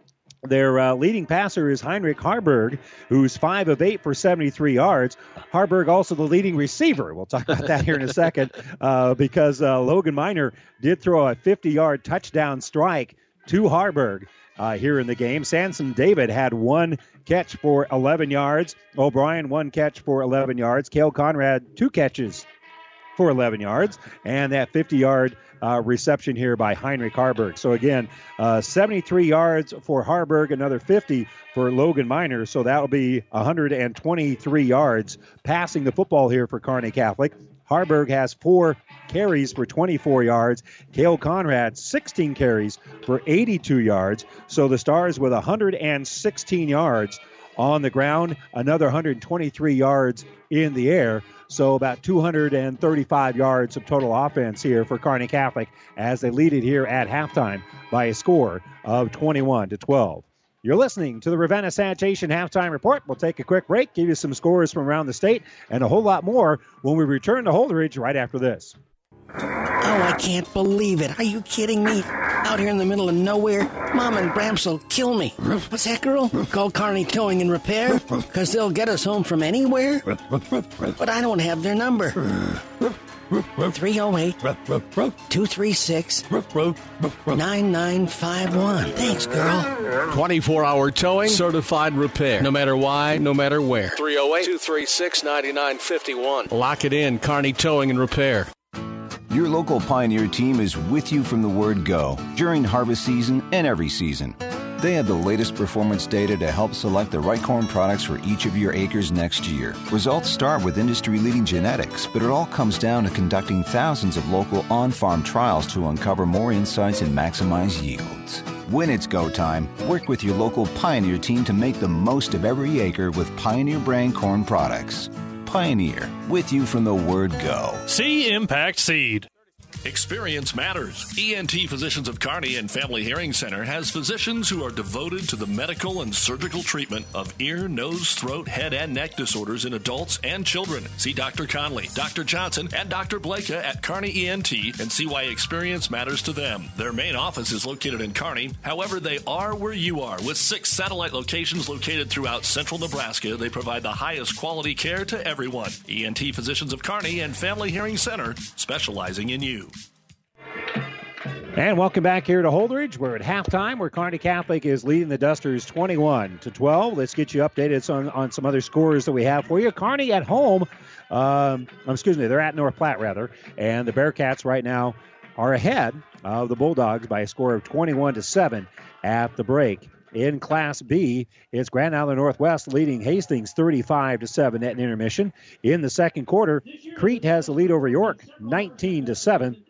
their uh, leading passer is Heinrich Harburg, who's five of eight for seventy-three yards. Harburg also the leading receiver. We'll talk about that here in a second uh, because uh, Logan Miner did throw a fifty-yard touchdown strike to Harburg uh, here in the game. Samson David had one catch for eleven yards. O'Brien, one catch for eleven yards. Cale Conrad, two catches for eleven yards. And that fifty-yard Uh, reception here by Heinrich Harburg. So again, uh, seventy-three yards for Harburg, another fifty for Logan Miner. So that will be one hundred twenty-three yards passing the football here for Kearney Catholic. Harburg has four carries for twenty-four yards. Cale Conrad, sixteen carries for eighty-two yards. So the Stars with one hundred sixteen yards on the ground, another one hundred twenty-three yards in the air. So about two hundred thirty-five yards of total offense here for Kearney Catholic as they lead it here at halftime by a score of twenty-one to twelve. You're listening to the Ravenna Sanitation Halftime Report. We'll take a quick break, give you some scores from around the state, and a whole lot more when we return to Holdridge right after this. Oh, I can't believe it. Are you kidding me? Out here in the middle of nowhere, Mom and Bramps will kill me. What's that, girl? Call Kearney Towing and Repair? Because they'll get us home from anywhere? But I don't have their number. three oh eight, two three six, nine nine five one. Thanks, girl. twenty-four hour towing, certified repair. No matter why, no matter where. three oh eight, two three six, nine nine five one. Lock it in, Kearney Towing and Repair. Your local Pioneer team is with you from the word go during harvest season and every season. They have the latest performance data to help select the right corn products for each of your acres next year. Results start with industry-leading genetics, but it all comes down to conducting thousands of local on-farm trials to uncover more insights and maximize yields. When it's go time, work with your local Pioneer team to make the most of every acre with Pioneer brand corn products. Pioneer, with you from the word go. See Impact Seed. Experience matters. E N T Physicians of Kearney and Family Hearing Center has physicians who are devoted to the medical and surgical treatment of ear, nose, throat, head, and neck disorders in adults and children. See Doctor Conley, Doctor Johnson, and Doctor Blaka at Kearney E N T and see why experience matters to them. Their main office is located in Kearney. However, they are where you are. With six satellite locations located throughout central Nebraska, they provide the highest quality care to everyone. E N T Physicians of Kearney and Family Hearing Center, specializing in you. And welcome back here to Holdridge. We're at halftime where Kearney Catholic is leading the Dusters twenty-one to twelve. Let's get you updated on, on some other scores that we have for you. Kearney at home, um, excuse me, they're at North Platte rather, and the Bearcats right now are ahead of the Bulldogs by a score of twenty-one to seven at the break In Class B, it's Grand Island Northwest leading Hastings thirty-five to seven at intermission. In the second quarter, Crete has the lead over York nineteen to seven.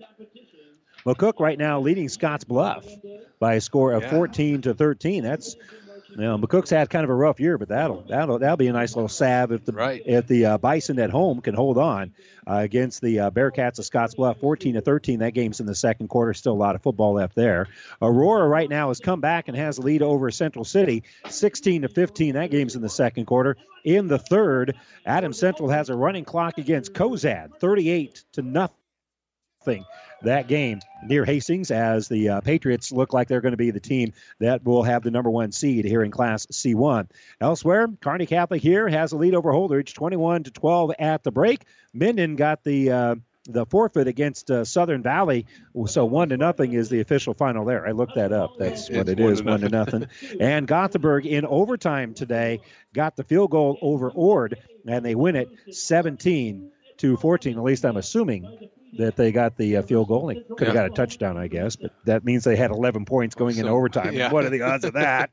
McCook right now leading Scotts Bluff by a score of yeah. fourteen to thirteen. That's You know, McCook's had kind of a rough year, but that'll that'll that'll be a nice little salve if the right. if the uh, Bison at home can hold on uh, against the uh, Bearcats of Scotts Bluff, fourteen to thirteen. That game's in the second quarter. Still a lot of football left there. Aurora right now has come back and has a lead over Central City, sixteen to fifteen. That game's in the second quarter. In the third, Adams Central has a running clock against Cozad, thirty-eight to nothing. That game near Hastings, as the uh, Patriots look like they're going to be the team that will have the number one seed here in Class C one. Elsewhere, Kearney Catholic here has a lead over Holdridge, twenty-one to twelve at the break. Minden got the uh, the forfeit against uh, Southern Valley, so one to nothing is the official final there. I looked that up. That's what it is, one to nothing. And Gothenburg in overtime today got the field goal over Ord, and they win it seventeen to fourteen. At least I'm assuming that they got the uh, field goal. They could have yeah. got a touchdown, I guess, but that means they had eleven points going so, into overtime. Yeah. What are the odds of that?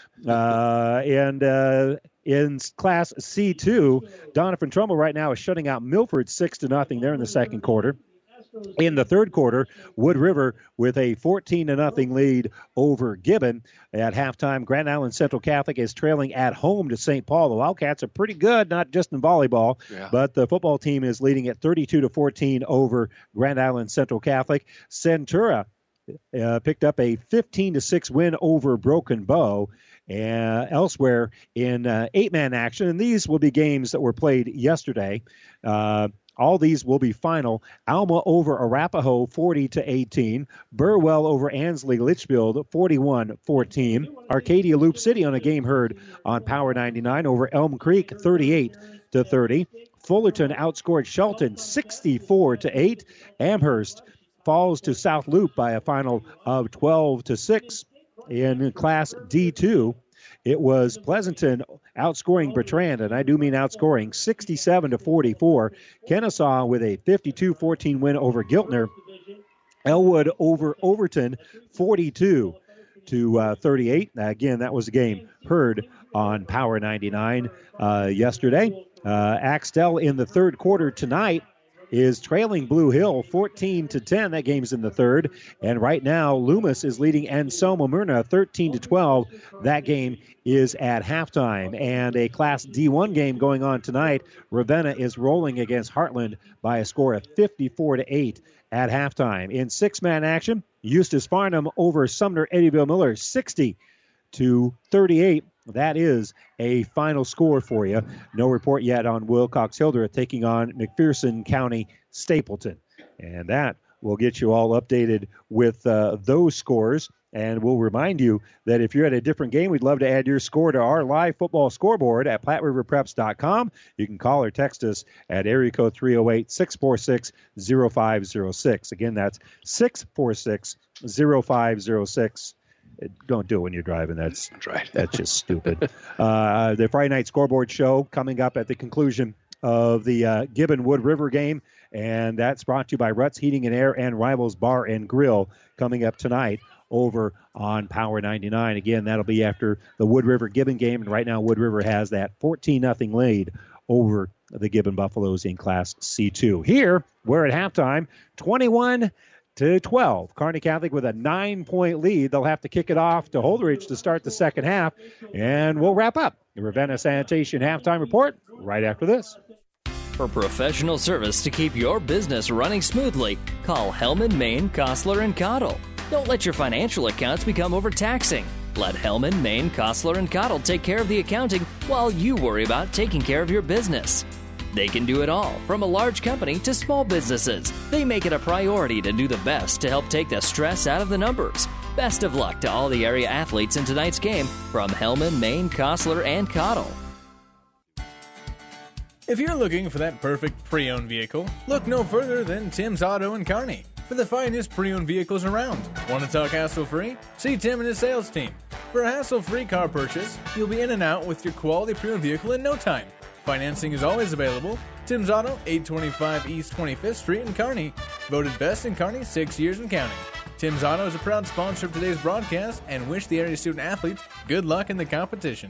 uh, and uh, in Class C two, Doniphan Trumbull right now is shutting out Milford six to nothing there in the second quarter. In the third quarter, Wood River with a fourteen to nothing lead over Gibbon. At halftime, Grand Island Central Catholic is trailing at home to Saint Paul. The Wildcats are pretty good, not just in volleyball, yeah. but the football team is leading at thirty-two to fourteen over Grand Island Central Catholic. Centura uh, picked up a fifteen to six win over Broken Bow. Uh, elsewhere in uh, eight-man action, and these will be games that were played yesterday. Uh, All these will be final. Alma over Arapahoe, forty to eighteen. Burwell over Ansley Litchfield, forty-one fourteen. Arcadia Loop City on a game heard on Power ninety-nine over Elm Creek, thirty-eight to thirty. Fullerton outscored Shelton, sixty-four to eight. Amherst falls to South Loop by a final of twelve to six. In Class D two, it was Pleasanton outscoring Bertrand, and I do mean outscoring, sixty-seven to forty-four. Kennesaw with a fifty-two fourteen win over Giltner. Elwood over Overton, forty-two to thirty-eight. Now, again, that was a game heard on Power ninety-nine uh, yesterday. Uh, Axtell in the third quarter tonight is trailing Blue Hill fourteen to ten. That game's in the third. And right now, Loomis is leading Anselmo Myrna thirteen to twelve. That game is at halftime. And a Class D one game going on tonight. Ravenna is rolling against Heartland by a score of fifty-four to eight at halftime. In six-man action, Eustis Farnham over Sumner Eddyville Miller, sixty to thirty-eight. That is a final score for you. No report yet on Wilcox Hildreth taking on McPherson County Stapleton. And that will get you all updated with uh, those scores. And we'll remind you that if you're at a different game, we'd love to add your score to our live football scoreboard at platte river preps dot com. You can call or text us at area code three oh eight, six four six, oh five oh six. Again, that's six four six, oh five oh six. Don't do it when you're driving. That's right. That's just stupid. Uh, the Friday night scoreboard show coming up at the conclusion of the uh, Gibbon Wood River game, and that's brought to you by Ruts Heating and Air and Rivals Bar and Grill coming up tonight over on Power ninety-nine. Again, that'll be after the Wood River Gibbon game, and right now Wood River has that fourteen nothing lead over the Gibbon Buffaloes in Class C two. Here, we're at halftime, twenty-one to twelve. Kearney Catholic with a nine-point lead. They'll have to kick it off to Holdridge to start the second half, and we'll wrap up the Ravenna Sanitation halftime report right after this. For professional service to keep your business running smoothly, call Hellman, Maine, Kostler, and Cottle. Don't let your financial accounts become overtaxing. Let Hellman, Maine, Kostler, and Cottle take care of the accounting while you worry about taking care of your business. They can do it all, from a large company to small businesses. They make it a priority to do the best to help take the stress out of the numbers. Best of luck to all the area athletes in tonight's game from Hellman, Maine, Kostler, and Cottle. If you're looking for that perfect pre-owned vehicle, look no further than Tim's Auto in Kearney for the finest pre-owned vehicles around. Want to talk hassle-free? See Tim and his sales team. For a hassle-free car purchase, you'll be in and out with your quality pre-owned vehicle in no time. Financing is always available. Tim's Auto, eight twenty-five East twenty-fifth Street in Kearney. Voted best in Kearney six years and counting. Tim's Auto is a proud sponsor of today's broadcast and wish the area student athletes good luck in the competition.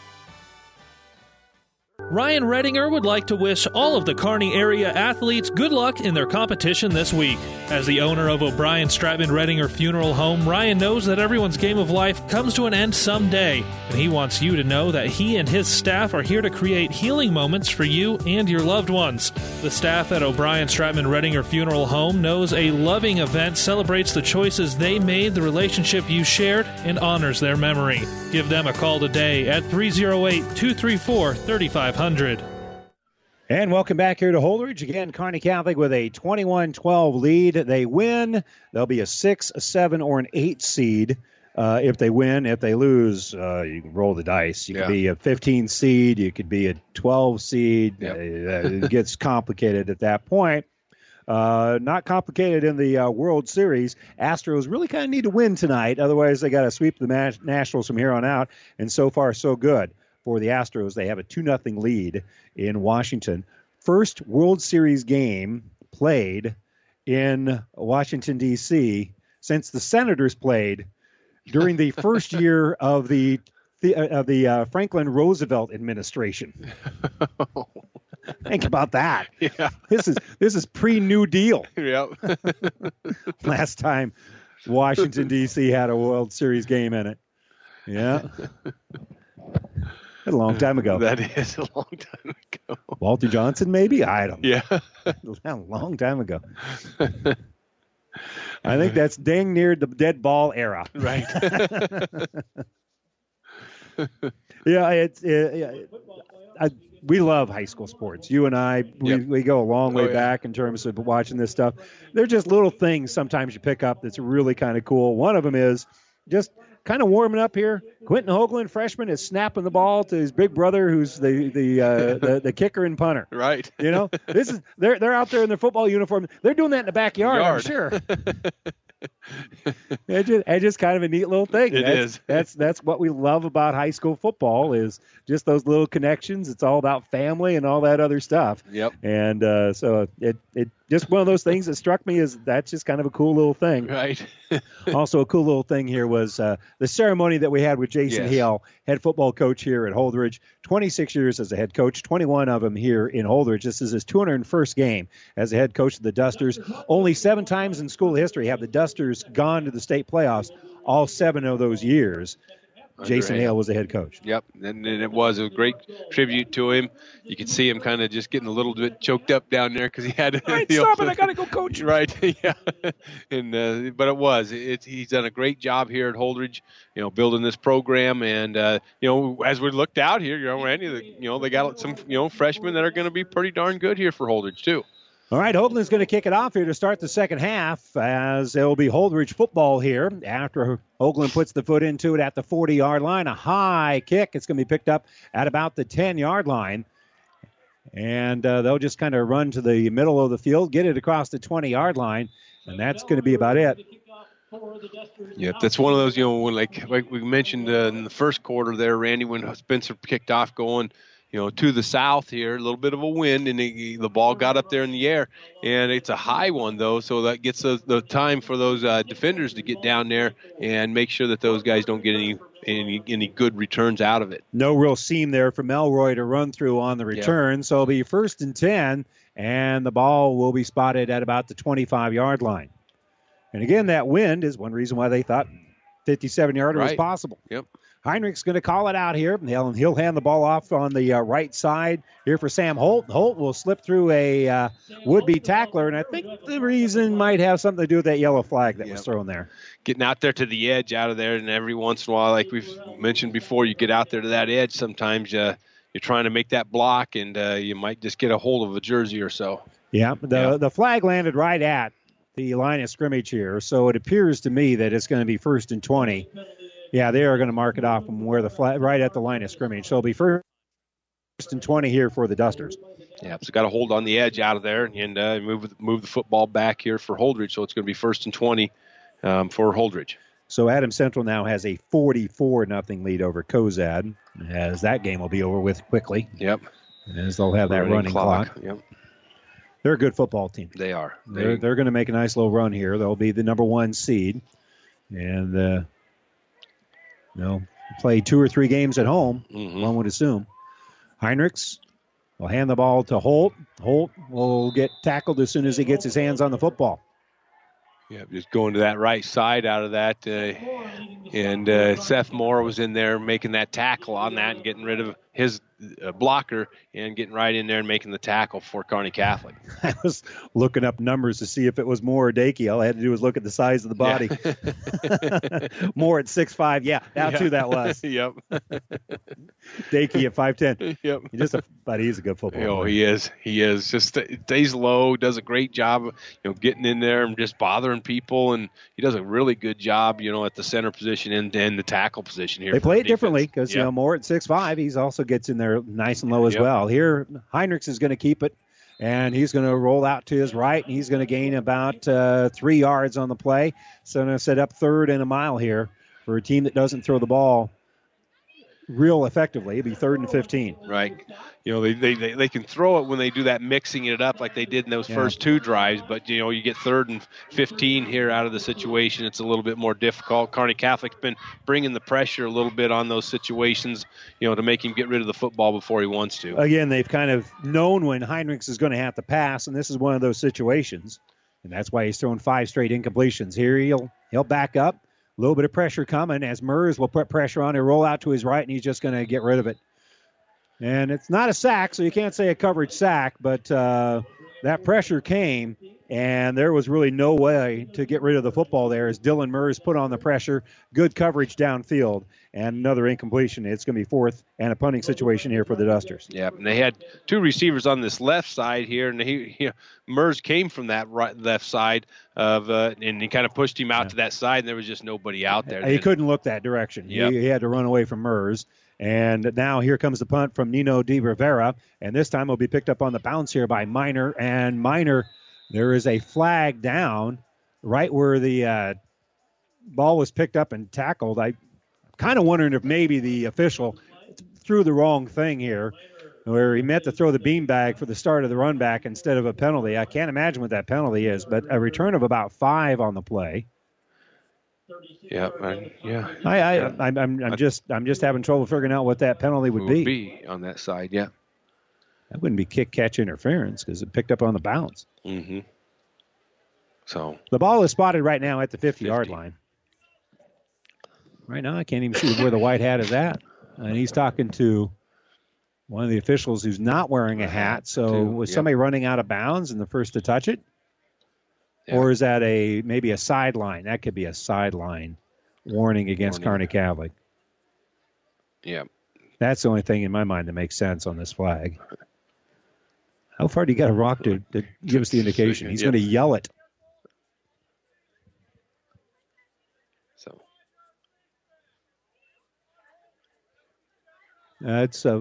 Ryan Redinger would like to wish all of the Kearney area athletes good luck in their competition this week. As the owner of O'Brien Stratman Redinger Funeral Home, Ryan knows that everyone's game of life comes to an end someday, and he wants you to know that he and his staff are here to create healing moments for you and your loved ones. The staff at O'Brien Stratman Redinger Funeral Home knows a loving event celebrates the choices they made, the relationship you shared, and honors their memory. Give them a call today at three oh eight, two three four, three five zero zero. And welcome back here to Holdridge. Again, Kearney Catholic with a twenty-one twelve lead. They win. They'll be a six, a seven, or an eight seed uh, if they win. If they lose, uh, you can roll the dice. You Yeah. could be a fifteen seed. You could be a twelve seed. Yep. Uh, it gets complicated at that point. Uh, not complicated in the uh, World Series. Astros really kind of need to win tonight. Otherwise, they got to sweep the Mas- Nationals from here on out. And so far, so good for the Astros. They have a two nothing lead in Washington. First World Series game played in Washington, D C since the Senators played during the first year of the, the of the uh, Franklin Roosevelt administration. Think about that. Yeah. This is this is pre-New Deal. Yep. Last time Washington, D C had a World Series game in it. Yeah. A long time ago. That is a long time ago. Walter Johnson, maybe? I don't know. Yeah. A long time ago. I think that's dang near the dead ball era. Right. Yeah, it's it, I, we love high school sports. You and I, we, Yep. we go a long way Oh, yeah. back in terms of watching this stuff. They're just little things sometimes you pick up that's really kind of cool. One of them is just kind of warming up here. Quentin Hoagland, freshman, is snapping the ball to his big brother, who's the the uh, the, the kicker and punter. Right. You know, this is they're they're out there in their football uniform. They're doing that in the backyard, Yard. I'm sure. It's just, it's just kind of a neat little thing. It that's, is. That's that's what we love about high school football is just those little connections. It's all about family and all that other stuff. Yep. And uh, so it it just one of those things that struck me is that's just kind of a cool little thing. Right. Also, a cool little thing here was uh, the ceremony that we had with Jason Yes. Hale, head football coach here at Holdridge. twenty-six years as a head coach, twenty-one of them here in Holdridge. This is his two hundred first game as the head coach of the Dusters. Only seven times in school history have the Dusters gone to the state playoffs. All seven of those years, Jason Under Hale was the head coach. Yep, and, and it was a great tribute to him. You could see him kind of just getting a little bit choked up down there because he had. All right, you know, stop it! I gotta go coach. Right, yeah, and uh, but it was. It, he's done a great job here at Holdridge, you know, building this program, and uh, you know, as we looked out here, you know, Randy, the, you know, they got some, you know, freshmen that are going to be pretty darn good here for Holdridge too. All right, Hoagland's going to kick it off here to start the second half as it will be Holdridge football here after Hoagland puts the foot into it at the forty-yard line. A high kick. It's going to be picked up at about the ten-yard line. And uh, they'll just kind of run to the middle of the field, get it across the twenty-yard line, and that's going to be about it. Yep, that's one of those, you know, when like like we mentioned uh, in the first quarter there, Randy, when Spencer kicked off going, you know, to the south here, a little bit of a wind, and the, the ball got up there in the air, and it's a high one, though, so that gets the, the time for those uh, defenders to get down there and make sure that those guys don't get any any, any good returns out of it. No real seam there for Melroy to run through on the return, so it'll be first and ten, and the ball will be spotted at about the twenty-five-yard line. And again, that wind is one reason why they thought fifty-seven-yarder was Right. possible. Yep. Heinrich's going to call it out here. He'll, he'll hand the ball off on the uh, right side here for Sam Holt. Holt will slip through a uh, would-be tackler, and I think the reason might have something to do with that yellow flag that Yep. was thrown there. Getting out there to the edge out of there, and every once in a while, like we've mentioned before, you get out there to that edge, sometimes uh, you're trying to make that block, and uh, you might just get a hold of a jersey or so. Yeah, the, the flag landed right at the line of scrimmage here, so it appears to me that it's going to be first and twenty. Yeah, they are going to mark it off from where the flag, right at the line of scrimmage. So it'll be first and twenty here for the Dusters. Yeah, so got to hold on the edge out of there and uh, move move the football back here for Holdridge. So it's going to be first and twenty um, for Holdridge. So Adams Central now has a forty-four nothing lead over Cozad, as that game will be over with quickly. Yep. As they'll have that running, Running clock. clock. Yep. they're a good football team. They are. They, They're, they're going to make a nice little run here. They'll be the number one seed. And, uh, you know, play two or three games at home, mm-hmm. one would assume. Heinrichs will hand the ball to Holt. Holt will get tackled as soon as he gets his hands on the football. Yeah, just going to that right side out of that. Uh, and uh, Seth Moore was in there making that tackle on that and getting rid of his uh, blocker and getting right in there and making the tackle for Kearney Catholic. I was looking up numbers to see if it was Moore or Dakey. All I had to do was look at the size of the body. Yeah. Moore at six five. Yeah, that's yeah. who that was. Yep. Dakey at five ten. Yep. He's just a, but he's a good football player. Oh, he is. He is. Just stays low, does a great job, you know, getting in there and just bothering people, and he does a really good job, you know, at the center position and, and the tackle position here. They play it defense. differently because, yep. you know, Moore at six five, he's also gets in there nice and low as yep. well. Here, Heinrichs is going to keep it, and he's going to roll out to his right, and he's going to gain about uh, three yards on the play. So going to set up third and a mile here for a team that doesn't throw the ball real effectively. It'd be third and fifteen. Right. You know, they, they, they, they can throw it when they do that mixing it up like they did in those yeah. first two drives, but, you know, you get third and fifteen here out of the situation. It's a little bit more difficult. Kearney Catholic's been bringing the pressure a little bit on those situations, you know, to make him get rid of the football before he wants to. Again, they've kind of known when Heinrichs is going to have to pass, and this is one of those situations, and that's why he's thrown five straight incompletions. Here he'll he'll back up. A little bit of pressure coming as Mers will put pressure on it, roll out to his right, and he's just going to get rid of it. And it's not a sack, so you can't say a coverage sack, but uh, that pressure came, and there was really no way to get rid of the football there as Dylan Mers put on the pressure. Good coverage downfield, and another incompletion. It's going to be fourth and a punting situation here for the Dusters. Yeah, and they had two receivers on this left side here, and he, he Mers came from that right left side of, uh, and he kind of pushed him out yeah. to that side, and there was just nobody out there. He couldn't look that direction. Yep. He, he had to run away from Mers. And now here comes the punt from Nino Di Rivera, and this time will be picked up on the bounce here by Minor. And Minor, there is a flag down right where the uh, ball was picked up and tackled. I'm kind of wondering if maybe the official threw the wrong thing here, where he meant to throw the beanbag for the start of the run back instead of a penalty. I can't imagine what that penalty is, but a return of about five on the play. Yeah, I, yeah. I, I, I'm, I'm, I'm just, I'm just having trouble figuring out what that penalty would, would be. be on that side. Yeah, that wouldn't be kick catch interference because it picked up on the bounce. Mm-hmm. So the ball is spotted right now at the fifty-yard line. Right now, I can't even see where the white hat is at, and he's talking to one of the officials who's not wearing a hat. So Two, was yep. somebody running out of bounds and the first to touch it? Yeah. Or is that a maybe a sideline? That could be a sideline warning against Kearney Catholic. Yeah. That's the only thing in my mind that makes sense on this flag. How far do you got to rock to, to give us the indication? He's yep. going to yell it. So. Uh, it's a...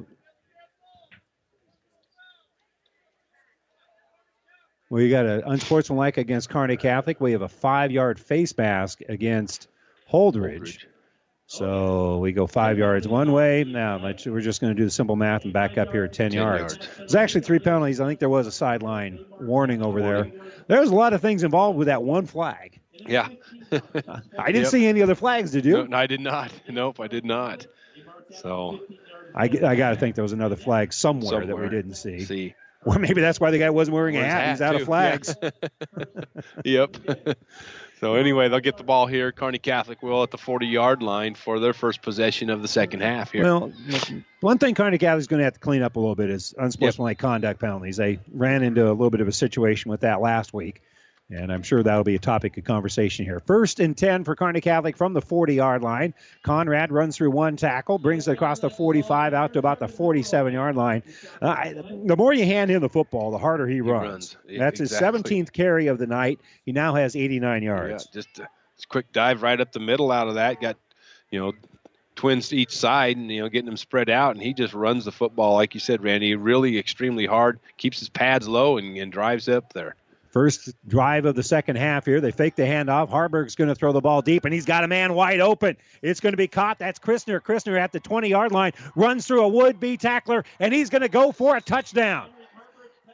We got an unsportsmanlike against Kearney Catholic. We have a five-yard face mask against Holdridge. Holdridge. So we go five yards one way. Now we're just going to do the simple math and back up here at ten, ten yards. yards. There's actually three penalties. I think there was a sideline warning over warning. there. There's a lot of things involved with that one flag. Yeah. I didn't yep. see any other flags, did you? No, I did not. Nope, I did not. So I, I got to think there was another flag somewhere, somewhere. that we didn't see. See. Well, maybe that's why the guy wasn't wearing a hat. hat. He's out too. of flags. Yeah. Yep. So anyway, they'll get the ball here. Kearney Catholic will at the forty-yard line for their first possession of the second half here. Well, one thing Kearney Catholic's going to have to clean up a little bit is unsportsmanlike yep. conduct penalties. They ran into a little bit of a situation with that last week, and I'm sure that'll be a topic of conversation here. First and ten for Kearney Catholic from the forty-yard line. Conrad runs through one tackle, brings it across the forty-five out to about the forty-seven-yard line. Uh, I, the more you hand him the football, the harder he, he runs. runs. That's exactly. his seventeenth carry of the night. He now has eighty-nine yards. Yeah, just a quick dive right up the middle out of that. Got, you know, twins to each side and, you know, getting them spread out, and he just runs the football, like you said, Randy, really extremely hard, keeps his pads low and, and drives up there. First drive of the second half here. They fake the handoff. Harburg's going to throw the ball deep, and he's got a man wide open. It's going to be caught. That's Christner. Christner at the twenty-yard line runs through a would-be tackler, and he's going to go for a touchdown.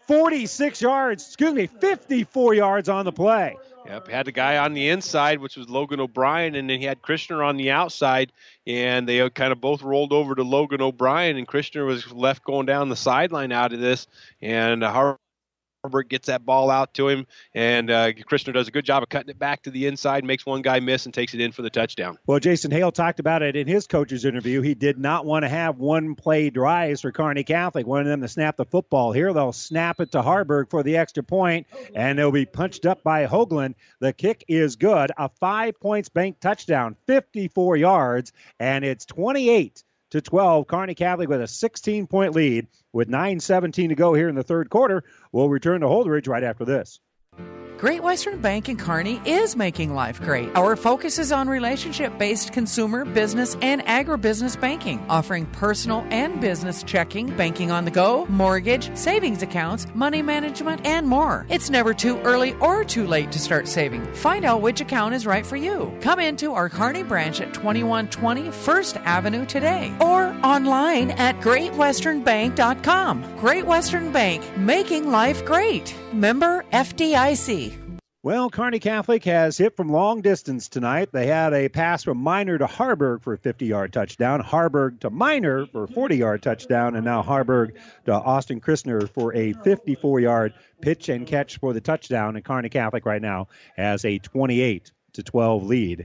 forty-six yards, excuse me, fifty-four yards on the play. Yep, had the guy on the inside, which was Logan O'Brien, and then he had Christner on the outside, and they kind of both rolled over to Logan O'Brien, and Christner was left going down the sideline out of this, and uh, Harbert gets that ball out to him, and uh, Christner does a good job of cutting it back to the inside, makes one guy miss, and takes it in for the touchdown. Well, Jason Hale talked about it in his coach's interview. He did not want to have one-play drives for Kearney Catholic, wanted them to snap the football. Here they'll snap it to Harburg for the extra point, and it'll be punched up by Hoagland. The kick is good. A five-points bank touchdown, fifty-four yards, and it's twenty-eight to twelve. Kearney Catholic with a sixteen-point lead with nine seventeen to go here in the third quarter. We'll return to Holdridge right after this. Great Western Bank in Kearney is making life great. Our focus is on relationship-based consumer, business, and agribusiness banking, offering personal and business checking, banking on the go, mortgage, savings accounts, money management, and more. It's never too early or too late to start saving. Find out which account is right for you. Come into our Kearney branch at twenty-one twenty First Avenue today or online at great western bank dot com. Great Western Bank, making life great. Member F D I C. Well, Kearney Catholic has hit from long distance tonight. They had a pass from Minor to Harburg for a fifty-yard touchdown, Harburg to Minor for a forty-yard touchdown, and now Harburg to Austin Christner for a fifty-four-yard pitch and catch for the touchdown. And Kearney Catholic right now has a twenty-eight to twelve lead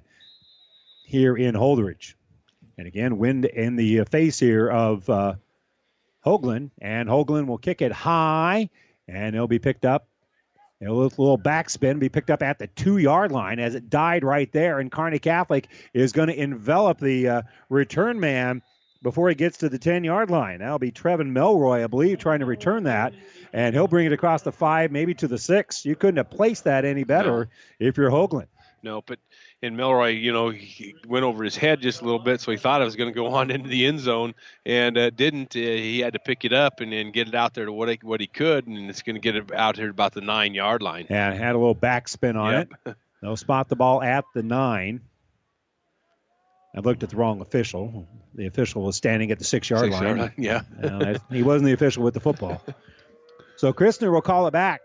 here in Holdridge. And again, wind in the face here of uh, Hoagland, and Hoagland will kick it high, and it'll be picked up. A little backspin be picked up at the two-yard line as it died right there, and Kearney Catholic is going to envelop the uh, return man before he gets to the ten-yard line. That'll be Trevin Melroy, I believe, trying to return that, and he'll bring it across the five, maybe to the six. You couldn't have placed that any better no. if you're Hoagland. No, but in Melroy, you know, he went over his head just a little bit, so he thought it was going to go on into the end zone, and uh, didn't. Uh, he had to pick it up and then get it out there to what he, what he could, and it's going to get it out here about the nine-yard line. Yeah, had a little backspin on yep. it. They'll spot the ball at the nine. I looked at the wrong official. The official was standing at the six-yard Six line. Yard, yeah. uh, he wasn't the official with the football. So Christner will call it back.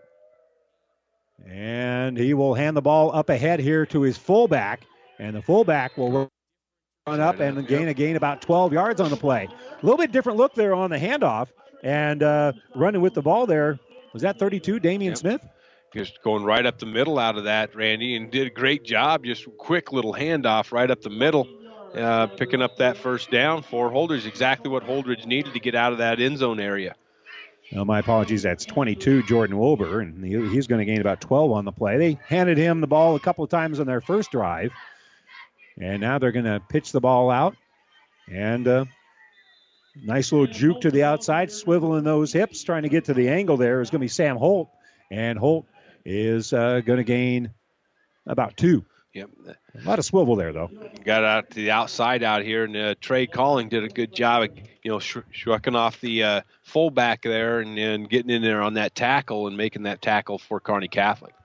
And he will hand the ball up ahead here to his fullback. And the fullback will run up and gain a gain about twelve yards on the play. A little bit different look there on the handoff. And uh, running with the ball there, was that thirty-two, Damian yep. Smith? Just going right up the middle out of that, Randy, and did a great job. Just quick little handoff right up the middle, uh, picking up that first down for Holdridge. Exactly what Holdridge needed to get out of that end zone area. Well, my apologies. That's twenty-two, Jordan Wilbur, and he, he's going to gain about twelve on the play. They handed him the ball a couple of times on their first drive, and now they're going to pitch the ball out. And uh, nice little juke to the outside, swiveling those hips, trying to get to the angle there is going to be Sam Holt, and Holt is uh, going to gain about two. Yep. A lot of swivel there, though. Got out to the outside out here, and uh, Trey Calling did a good job of, you know, sh- shucking off the uh, fullback there and, and getting in there on that tackle and making that tackle for Kearney Catholic.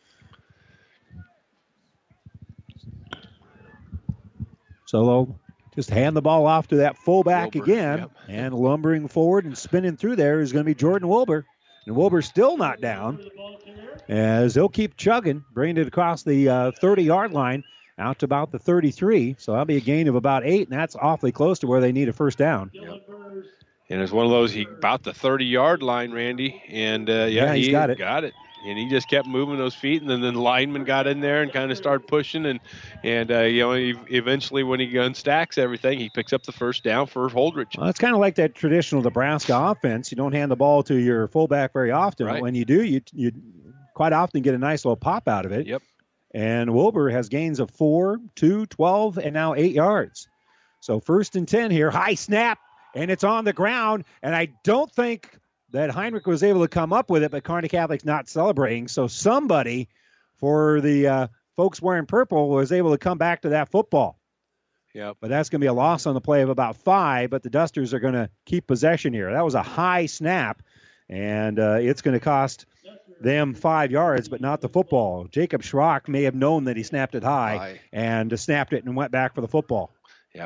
So they'll just hand the ball off to that fullback Wilbur, again, yep. and lumbering forward and spinning through there is going to be Jordan Wilbur. And Wilbur's still not down, as they'll keep chugging, bringing it across the uh, thirty-yard line out to about the thirty-three. So that'll be a gain of about eight, and that's awfully close to where they need a first down. Yep. And it's one of those, he about the thirty-yard line, Randy, and uh, yeah, yeah, he's he got it. got it. And he just kept moving those feet, and then the lineman got in there and kind of started pushing, and and uh, you know, he, eventually when he unstacks everything, he picks up the first down for Holdridge. Well, it's kind of like that traditional Nebraska offense. You don't hand the ball to your fullback very often. Right. When you do, you you quite often get a nice little pop out of it. Yep. And Wilbur has gains of four, two, twelve, and now eight yards. So first and ten here, high snap, and it's on the ground, and I don't think that Heinrich was able to come up with it, but Kearney Catholic's not celebrating. So somebody for the uh, folks wearing purple was able to come back to that football. Yep. But that's going to be a loss on the play of about five, but the Dusters are going to keep possession here. That was a high snap, and uh, it's going to cost them five yards, but not the football. Jacob Schrock may have known that he snapped it high, high. and uh, snapped it and went back for the football. Yep.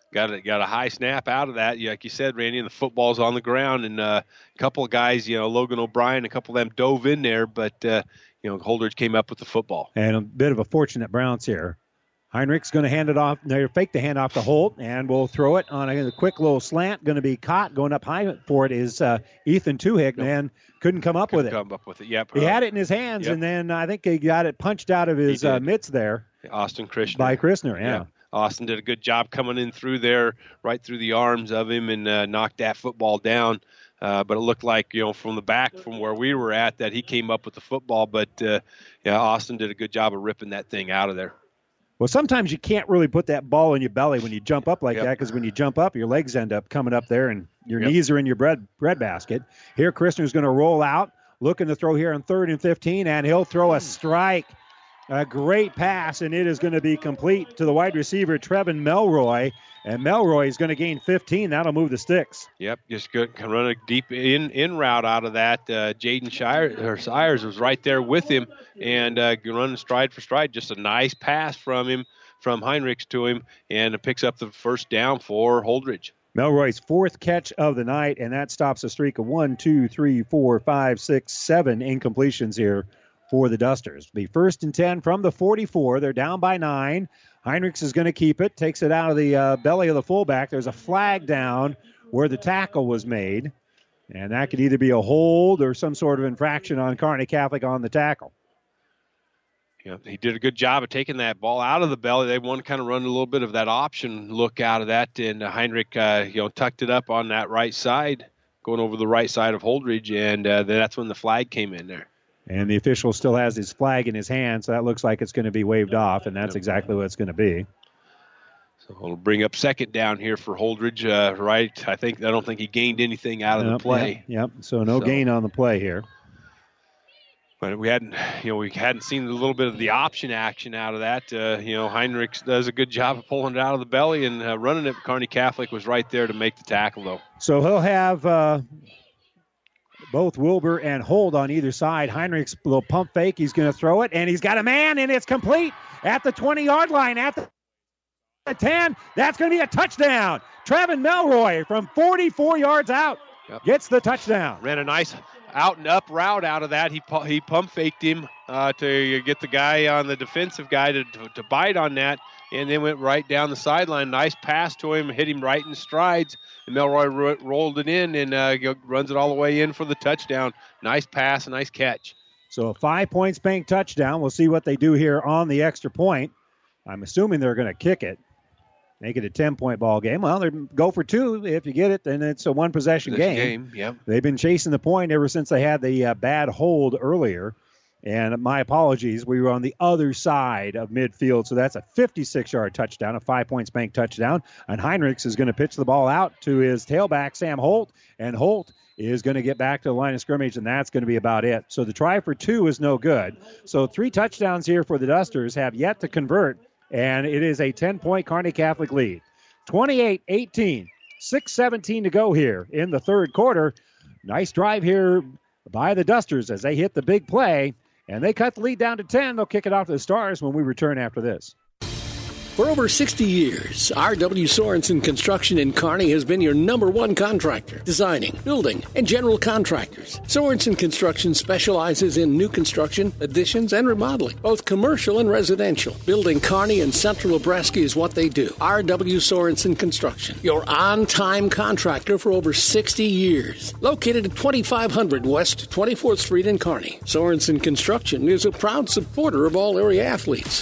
got a, got a high snap out of that. Like you said, Randy, and the football's on the ground, and uh, a couple of guys, you know, Logan O'Brien, a couple of them dove in there, but, uh, you know, Holdridge came up with the football. And a bit of a fortunate bounce here. Heinrich's going to hand it off. They're fake the hand off to Holt, and we'll throw it on a, a quick little slant. Going to be caught. Going up high for it is uh, Ethan Tuhick, nope. man. Couldn't come up Couldn't with it. come up with it, yep. He had it in his hands, yep. and then I think he got it punched out of his uh, mitts there. Austin Christner. By Christner, yeah. yeah. Austin did a good job coming in through there, right through the arms of him, and uh, knocked that football down. Uh, but it looked like, you know, from the back, from where we were at, that he came up with the football. But, uh, yeah, Austin did a good job of ripping that thing out of there. Well, sometimes you can't really put that ball in your belly when you jump up like yep. that, because when you jump up, your legs end up coming up there, and your yep. knees are in your bread bread basket. Here, Christner's going to roll out, looking to throw here on third and fifteen, and he'll throw a strike. A great pass, and it is going to be complete to the wide receiver, Trevin Melroy. And Melroy is going to gain fifteen. That'll move the sticks. Yep, just good. Can run a deep in, in route out of that. Uh, Jaden Shires, or Sires was right there with him, and uh, running stride for stride. Just a nice pass from him, from Heinrichs to him, and it picks up the first down for Holdridge. Melroy's fourth catch of the night, and that stops a streak of one, two, three, four, five, six, seven incompletions here for the Dusters. Be first and ten from the forty-four. They're down by nine. Heinrichs is going to keep it, takes it out of the uh, belly of the fullback. There's a flag down where the tackle was made, and that could either be a hold or some sort of infraction on Kearney Catholic on the tackle. Yeah, he did a good job of taking that ball out of the belly. They want to kind of run a little bit of that option look out of that, and uh, Heinrich, uh, you know, tucked it up on that right side, going over the right side of Holdridge, and uh, that's when the flag came in there. And the official still has his flag in his hand, so that looks like it's going to be waved off, and that's exactly what it's going to be. So we'll bring up second down here for Holdridge, uh, right? I think I don't think he gained anything out of yep, the play. Yep, yep. So no so, gain on the play here. But we hadn't, you know, we hadn't seen a little bit of the option action out of that. Uh, you know, Heinrichs does a good job of pulling it out of the belly and uh, running it. Kearney Catholic was right there to make the tackle, though. So he'll have uh, both Wilbur and Holt on either side. Heinrichs little pump fake. He's going to throw it, and he's got a man, and it's complete at the twenty-yard line, at the ten. That's going to be a touchdown. Trevin Melroy from forty-four yards out yep. gets the touchdown. Ran a nice out and up route out of that. He he pump faked him uh, to get the guy on the defensive guy to, to to bite on that, and then went right down the sideline. Nice pass to him, hit him right in strides, and Melroy ro- rolled it in and uh, runs it all the way in for the touchdown. Nice pass, a nice catch. So a five-point Spank touchdown. We'll see what they do here on the extra point. I'm assuming they're going to kick it. Make it a ten-point ball game. Well, they go for two. If you get it, then it's a one-possession game. game. Yep. They've been chasing the point ever since they had the uh, bad hold earlier. And my apologies, we were on the other side of midfield, so that's a fifty-six-yard touchdown, a five-point Spank touchdown. And Heinrichs is going to pitch the ball out to his tailback, Sam Holt, and Holt is going to get back to the line of scrimmage, and that's going to be about it. So the try for two is no good. So three touchdowns here for the Dusters have yet to convert, and it is a ten-point Kearney Catholic lead. twenty-eight eighteen, six seventeen to go here in the third quarter. Nice drive here by the Dusters as they hit the big play, and they cut the lead down to ten. They'll kick it off to the Stars when we return after this. For over sixty years, R W. Sorensen Construction in Kearney has been your number one contractor, designing, building, and general contractors. Sorensen Construction specializes in new construction, additions, and remodeling, both commercial and residential. Building Kearney and Central Nebraska is what they do. R W. Sorensen Construction, your on-time contractor for over sixty years. Located at twenty-five hundred West twenty-fourth Street in Kearney, Sorensen Construction is a proud supporter of all area athletes.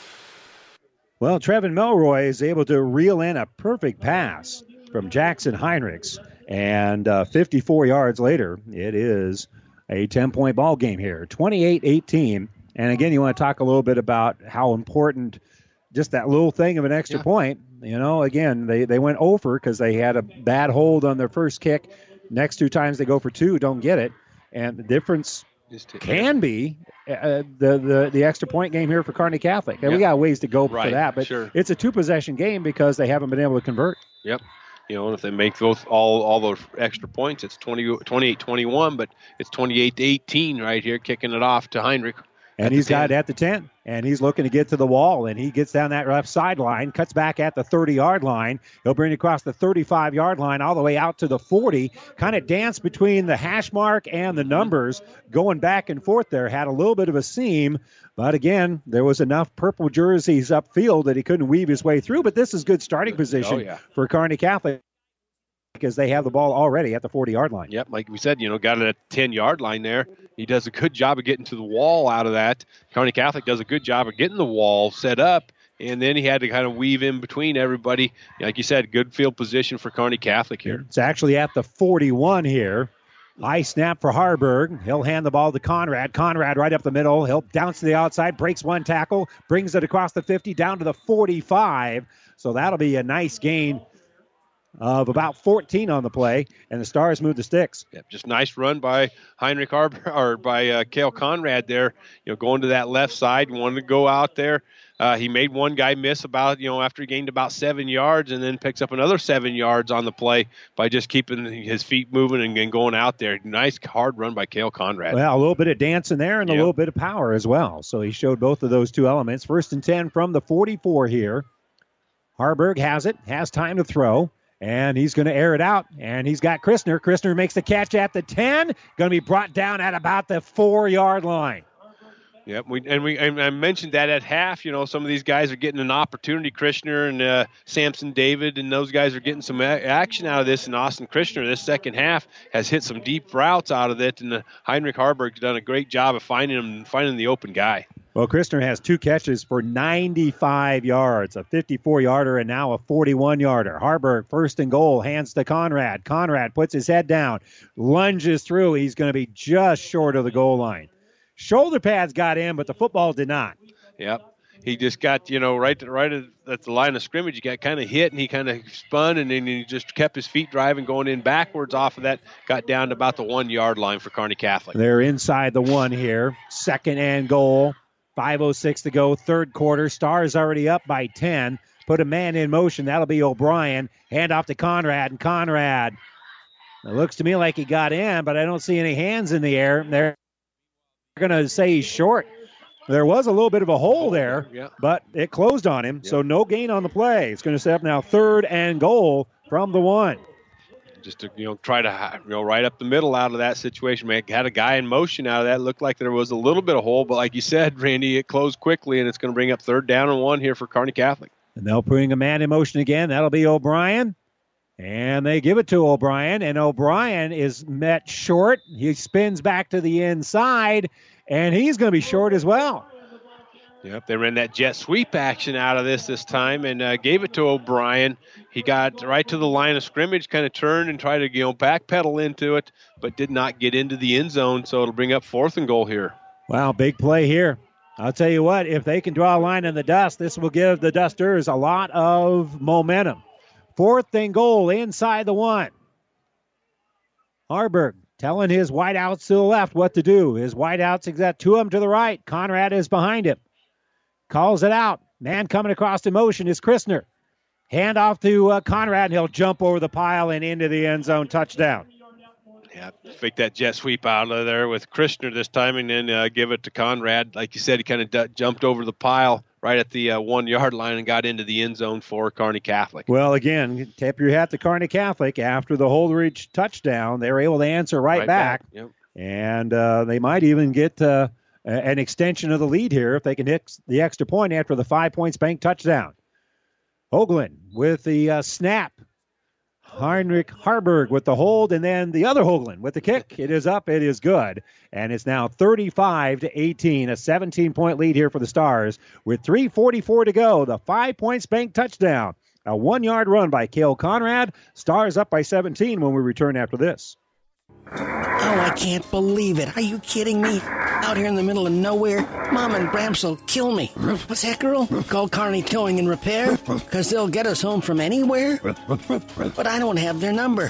Well, Trevin Melroy is able to reel in a perfect pass from Jackson Heinrichs, and uh, fifty-four yards later, it is a ten-point ball game here, twenty-eight eighteen. And again, you want to talk a little bit about how important just that little thing of an extra yeah. point. You know, again, they, they went over because they had a bad hold on their first kick. Next two times they go for two, don't get it. And the difference can be uh, the, the the extra point game here for Kearney Catholic. And yeah. we got ways to go right. for that, but sure. it's a two-possession game because they haven't been able to convert. Yep. You know, and if they make those all all those extra points, it's twenty, twenty-eight twenty-one, but it's twenty-eight to eighteen right here, kicking it off to Heinrich. And he's got it at the ten. And he's looking to get to the wall. And he gets down that left sideline, cuts back at the thirty-yard line. He'll bring it across the thirty-five-yard line all the way out to the forty. Kind of danced between the hash mark and the numbers, going back and forth there. Had a little bit of a seam. But again, there was enough purple jerseys upfield that he couldn't weave his way through. But this is good starting position oh, yeah. for Kearney Catholic, because they have the ball already at the forty-yard line. Yep, like we said, you know, got it at the ten-yard line there. He does a good job of getting to the wall out of that. Kearney Catholic does a good job of getting the wall set up, and then he had to kind of weave in between everybody. Like you said, good field position for Kearney Catholic here. It's actually at the forty-one here. High snap for Harburg. He'll hand the ball to Conrad. Conrad right up the middle. He'll bounce to the outside, breaks one tackle, brings it across the fifty down to the forty-five. So that'll be a nice gain of about fourteen on the play, and the Stars move the sticks. Yep, just nice run by Heinrich Harburg, or by uh, Cale Conrad there, you know, going to that left side, wanted to go out there. Uh, he made one guy miss about, you know, after he gained about seven yards, and then picks up another seven yards on the play by just keeping his feet moving and, and going out there. Nice hard run by Cale Conrad. Well, a little bit of dancing there and yep. a little bit of power as well. So he showed both of those two elements. First and ten from the forty-four here. Harburg has it, has time to throw. And he's going to air it out, and he's got Christner. Christner makes the catch at the ten, going to be brought down at about the four-yard line. Yep, we, and we and I mentioned that at half. You know, some of these guys are getting an opportunity. Christner and uh, Samson David, and those guys are getting some a- action out of this. And Austin Christner, this second half, has hit some deep routes out of it, and uh, Heinrich Harburg's done a great job of finding him, finding the open guy. Well, Christner has two catches for ninety-five yards, a fifty-four-yarder and now a forty-one-yarder. Harburg, first and goal, hands to Conrad. Conrad puts his head down, lunges through. He's going to be just short of the goal line. Shoulder pads got in, but the football did not. Yep. He just got, you know, right, to, right at the line of scrimmage. He got kind of hit, and he kind of spun, and then he just kept his feet driving, going in backwards off of that, got down to about the one-yard line for Kearney Catholic. They're inside the one here. Second and goal. five oh six to go, third quarter. Stars already up by ten. Put a man in motion. That'll be O'Brien. Hand off to Conrad, and Conrad. It looks to me like he got in, but I don't see any hands in the air. They're going to say he's short. There was a little bit of a hole there, yeah. but it closed on him, yeah. so no gain on the play. It's going to set up now third and goal from the one. Just to, you know, try to, you know, right up the middle out of that situation. Man, had a guy in motion out of that. Looked like there was a little bit of hole, but like you said, Randy, it closed quickly, and it's going to bring up third down and one here for Kearney Catholic. And they'll bring a man in motion again. That'll be O'Brien. And they give it to O'Brien, and O'Brien is met short. He spins back to the inside, and he's going to be short as well. Yep, they ran that jet sweep action out of this this time and uh, gave it to O'Brien. He got right to the line of scrimmage, kind of turned and tried to, you know, backpedal into it, but did not get into the end zone, so it'll bring up fourth and goal here. Wow, big play here. I'll tell you what, if they can draw a line in the dust, this will give the Dusters a lot of momentum. Fourth and goal inside the one. Harburg telling his wideouts to the left what to do. His wideouts, he's got two of them to the right. Conrad is behind him. Calls it out. Man coming across in motion is Christner. Hand off to uh, Conrad, and he'll jump over the pile and into the end zone. Touchdown. Yeah, fake that jet sweep out of there with Christner this time, and then uh, give it to Conrad. Like you said, he kind of d- jumped over the pile right at the uh, one-yard line and got into the end zone for Kearney Catholic. Well, again, tip your hat to Kearney Catholic. After the Holdridge touchdown, they were able to answer right, right back. back. Yep. And uh, they might even get uh, an extension of the lead here if they can hit the extra point after the five-point Spank touchdown. Hoagland with the uh, snap. Heinrich Harburg with the hold, and then the other Hoagland with the kick. It is up. It is good. And it's now thirty-five to eighteen, a seventeen-point lead here for the Stars with three forty-four to go. The five-point Spank touchdown. A one-yard run by Cale Conrad. Stars up by seventeen when we return after this. Oh, I can't believe it. Are you kidding me? Out here in the middle of nowhere, Mom and Bramps will kill me. What's that, girl? Call Kearney Towing and Repair? Because they'll get us home from anywhere? But I don't have their number.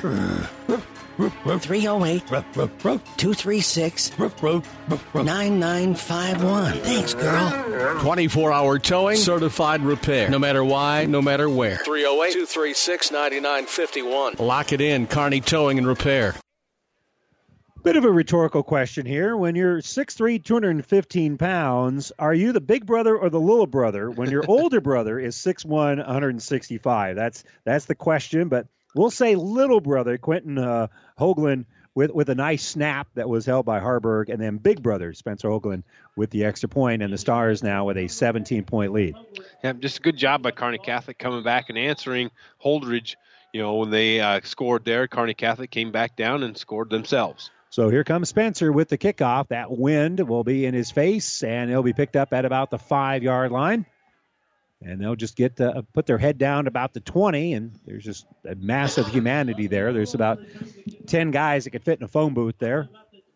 three oh eight, two three six, nine nine five one. Thanks, girl. twenty-four hour towing, certified repair. No matter why, no matter where. three oh eight, two three six, nine nine five one. Lock it in, Kearney Towing and Repair. Bit of a rhetorical question here. When you're six three, two hundred fifteen pounds, are you the big brother or the little brother when your older brother is six one, one hundred sixty-five? That's that's the question, but we'll say little brother, Quentin uh, Hoagland, with, with a nice snap that was held by Harburg, and then big brother, Spencer Hoagland, with the extra point, and the Stars now with a seventeen-point lead. Yeah, just a good job by Kearney Catholic coming back and answering Holdridge. You know, when they uh, scored there, Kearney Catholic came back down and scored themselves. So here comes Spencer with the kickoff. That wind will be in his face, and he'll be picked up at about the five-yard line. And they'll just get to put their head down about the twenty, and there's just a massive humanity there. There's about ten guys that could fit in a phone booth there.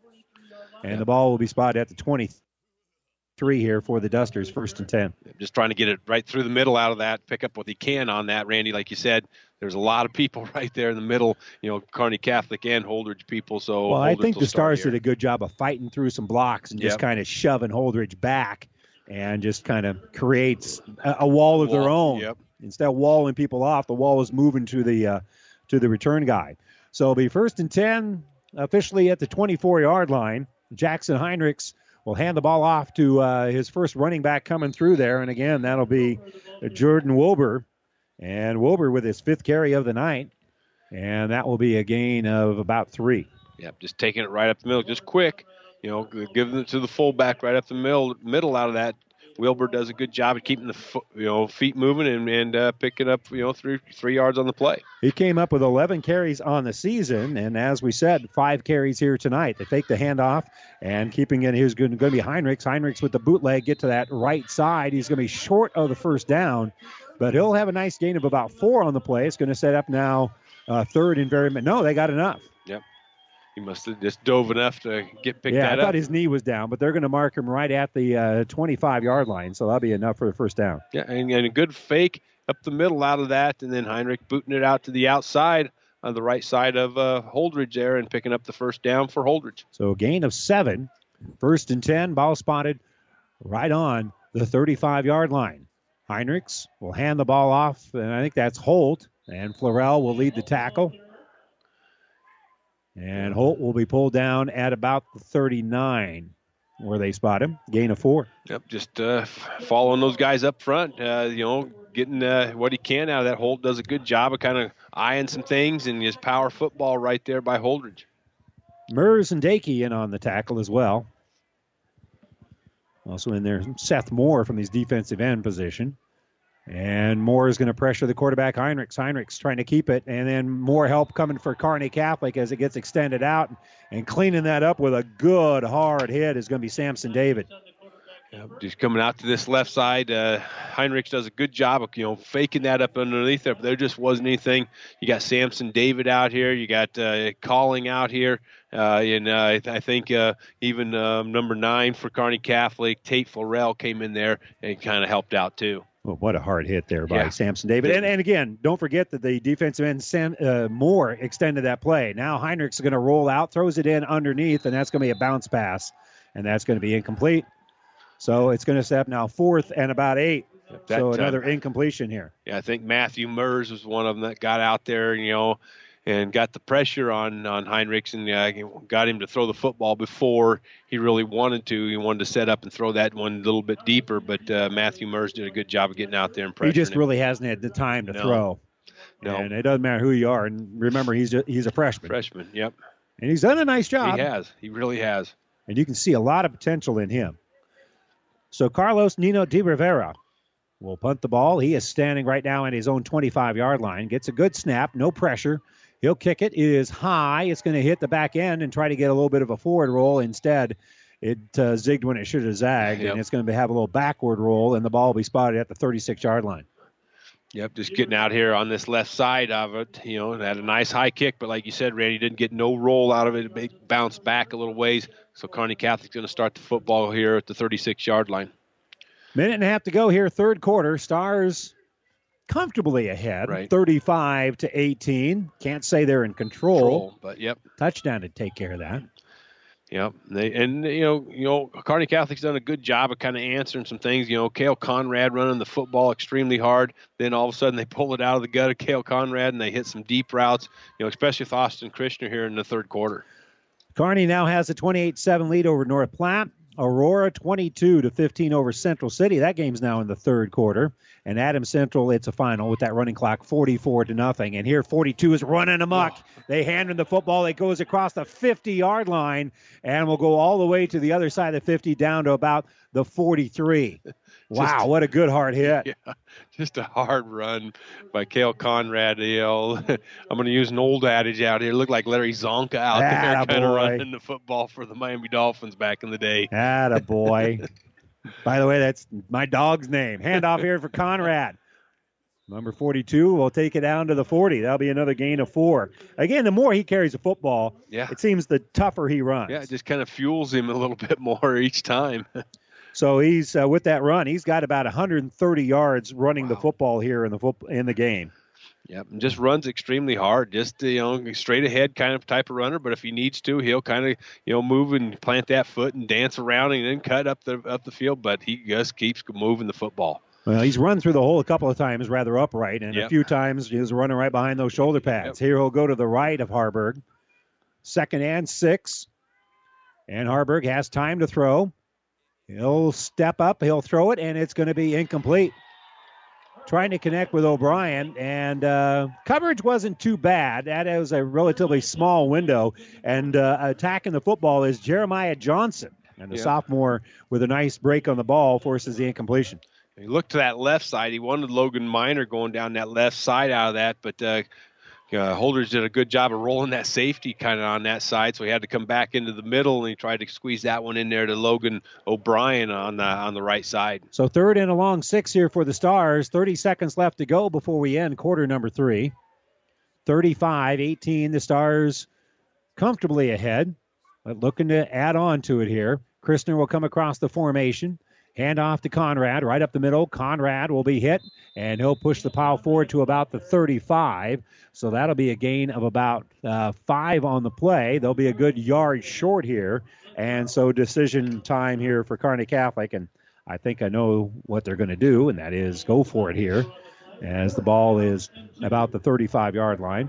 And the ball will be spotted at the twenty-three here for the Dusters, first and ten. Just trying to get it right through the middle out of that, pick up what he can on that, Randy. Like you said, there's a lot of people right there in the middle, you know, Kearney Catholic and Holdridge people. So well, Holdridge I think the Stars here. did a good job of fighting through some blocks and just Yep. kind of shoving Holdridge back and just kind of creates a, a wall of Wall, their own. yep. Instead of walling people off, the wall is moving to the uh, to the return guy. So it'll be first and ten, officially at the twenty-four-yard line. Jackson Heinrichs will hand the ball off to uh, his first running back coming through there. And again, that'll be Jordan Wilbur. And Wilbur with his fifth carry of the night. And that will be a gain of about three. Yep, just taking it right up the middle, just quick. You know, giving it to the fullback right up the middle, middle out of that. Wilbur does a good job of keeping the fo- you know feet moving and, and uh, picking up you know three three yards on the play. He came up with eleven carries on the season, and as we said, five carries here tonight. They fake the handoff and keeping it. Here's going to be Heinrichs. Heinrichs with the bootleg, get to that right side. He's going to be short of the first down, but he'll have a nice gain of about four on the play. It's going to set up now uh, third and very. No, they got enough. Yep. He must have just dove enough to get picked yeah, that I thought up. his knee was down, but they're going to mark him right at the uh, twenty-five-yard line, so that'll be enough for the first down. Yeah, and, and a good fake up the middle out of that, and then Heinrich booting it out to the outside on the right side of uh, Holdridge there and picking up the first down for Holdridge. So a gain of seven, first and ten, ball spotted right on the thirty-five-yard line. Heinrichs will hand the ball off, and I think that's Holt, and Florell will lead the tackle. And Holt will be pulled down at about the thirty-nine where they spot him. Gain of four. Yep, just uh, following those guys up front, uh, you know, getting uh, what he can out of that. Holt does a good job of kind of eyeing some things, and his power football right there by Holdridge. Mers and Dakey in on the tackle as well. Also in there, Seth Moore from his defensive end position. And Moore is going to pressure the quarterback, Heinrichs. Heinrichs trying to keep it. And then more help coming for Kearney Catholic as it gets extended out. And cleaning that up with a good hard hit is going to be Samson David. Yep, just coming out to this left side. Uh, Heinrichs does a good job of, you know, faking that up underneath there. But there just wasn't anything. You got Samson David out here. You got uh, Calling out here. Uh, and uh, I, th- I think uh, even um, number nine for Kearney Catholic, Tate Florell, came in there and kind of helped out too. Well, what a hard hit there by Yeah. Samson David. And, and again, don't forget that the defensive end, Sam, uh, Moore, extended that play. Now Heinrichs is going to roll out, throws it in underneath, and that's going to be a bounce pass. And that's going to be incomplete. So it's going to set up now fourth and about eight. That, so uh, another incompletion here. Yeah, I think Matthew Mers was one of them that got out there, you know, and got the pressure on, on Heinrichs and uh, got him to throw the football before he really wanted to. He wanted to set up and throw that one a little bit deeper, but uh, Matthew Mers did a good job of getting out there and pressuring He just him. really hasn't had the time to No. throw. No. And it doesn't matter who you are. And remember, he's a, he's a freshman. Freshman, yep. And he's done a nice job. He has. He really has. And you can see a lot of potential in him. So Carlos Nino de Rivera will punt the ball. He is standing right now at his own twenty-five-yard line. Gets a good snap, no pressure. He'll kick it. It is high. It's going to hit the back end and try to get a little bit of a forward roll. Instead, it uh, zigged when it should have zagged, Yep. and it's going to have a little backward roll, and the ball will be spotted at the thirty-six-yard line. Yep, just getting out here on this left side of it, you know, had a nice high kick, but like you said, Randy, didn't get no roll out of it. It bounced back a little ways, so Kearney Catholic's going to start the football here at the thirty-six-yard line. Minute and a half to go here, third quarter. Stars comfortably ahead, Right. thirty-five to eighteen. Can't say they're in control. Control, but yep. Touchdown to take care of that. Yep, they, and you know, you know, Kearney Catholic's done a good job of kind of answering some things. You know, Cale Conrad running the football extremely hard. Then all of a sudden they pull it out of the gut of Cale Conrad and they hit some deep routes. You know, especially with Austin Krishner here in the third quarter. Kearney now has a twenty-eight seven lead over North Platte. Aurora twenty-two to fifteen over Central City. That game's now in the third quarter. And Adams Central, it's a final with that running clock forty-four to nothing. And here forty-two is running amok. They hand him the football. It goes across the fifty-yard line and will go all the way to the other side of the fifty down to about the forty-three. Wow, just, what a good hard hit. Yeah, just a hard run by Cale Conrad. You know, I'm going to use an old adage out here. Look like Larry Zonka out there kind of running the football for the Miami Dolphins back in the day. Attaboy. By the way, that's my dog's name. Handoff here for Conrad. Number forty-two will take it down to the forty. That'll be another gain of four. Again, the more he carries the football, yeah. it seems the tougher he runs. Yeah, it just kind of fuels him a little bit more each time. So he's uh, with that run, he's got about one hundred thirty yards running wow. the football here in the fo- in the game. Yep, and just runs extremely hard. Just you know, straight ahead kind of type of runner. But if he needs to, he'll kind of you know move and plant that foot and dance around and then cut up the up the field. But he just keeps moving the football. Well, he's run through the hole a couple of times rather upright, and yep. a few times he was running right behind those shoulder pads. Yep. Here he'll go to the right of Harburg. Second and six. And Harburg has time to throw. He'll step up, he'll throw it, and it's going to be incomplete. Trying to connect with O'Brien, and uh, coverage wasn't too bad. That was a relatively small window, and uh, attacking the football is Jeremiah Johnson. And the yeah. sophomore, with a nice break on the ball, forces the incompletion. He looked to that left side. He wanted Logan Miner going down that left side out of that, but uh, uh, Holdridge did a good job of rolling that safety kind of on that side, so he had to come back into the middle, and he tried to squeeze that one in there to Logan O'Brien on the on the right side. So third and a long six here for the Stars. thirty seconds left to go before we end quarter number three. thirty-five eighteen, the Stars comfortably ahead, but looking to add on to it here. Christner will come across the formation. Hand off to Conrad, right up the middle. Conrad will be hit, and he'll push the pile forward to about the thirty-five. So that'll be a gain of about uh, five on the play. They'll be a good yard short here. And so decision time here for Kearney Catholic. And I think I know what they're going to do, and that is go for it here as the ball is about the thirty-five-yard line.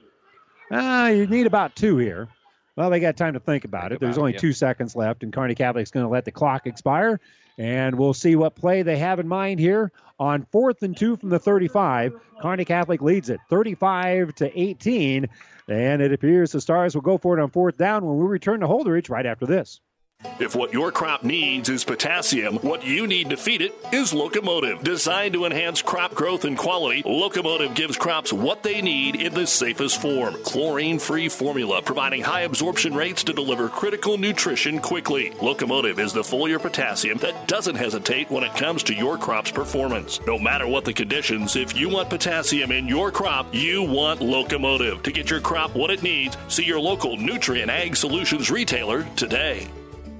Uh, you need about two here. Well, they got time to think about think it. About There's only it, yeah. two seconds left, and Kearney Catholic's going to let the clock expire. And we'll see what play they have in mind here on fourth and two from the thirty-five. Kearney Catholic leads it thirty-five to eighteen. And it appears the Stars will go for it on fourth down when we return to Holdridge right after this. If what your crop needs is potassium, what you need to feed it is Locomotive. Designed to enhance crop growth and quality, Locomotive gives crops what they need in the safest form. Chlorine-free formula, providing high absorption rates to deliver critical nutrition quickly. Locomotive is the foliar potassium that doesn't hesitate when it comes to your crop's performance. No matter what the conditions, if you want potassium in your crop, you want Locomotive. To get your crop what it needs, see your local Nutrient Ag Solutions retailer today.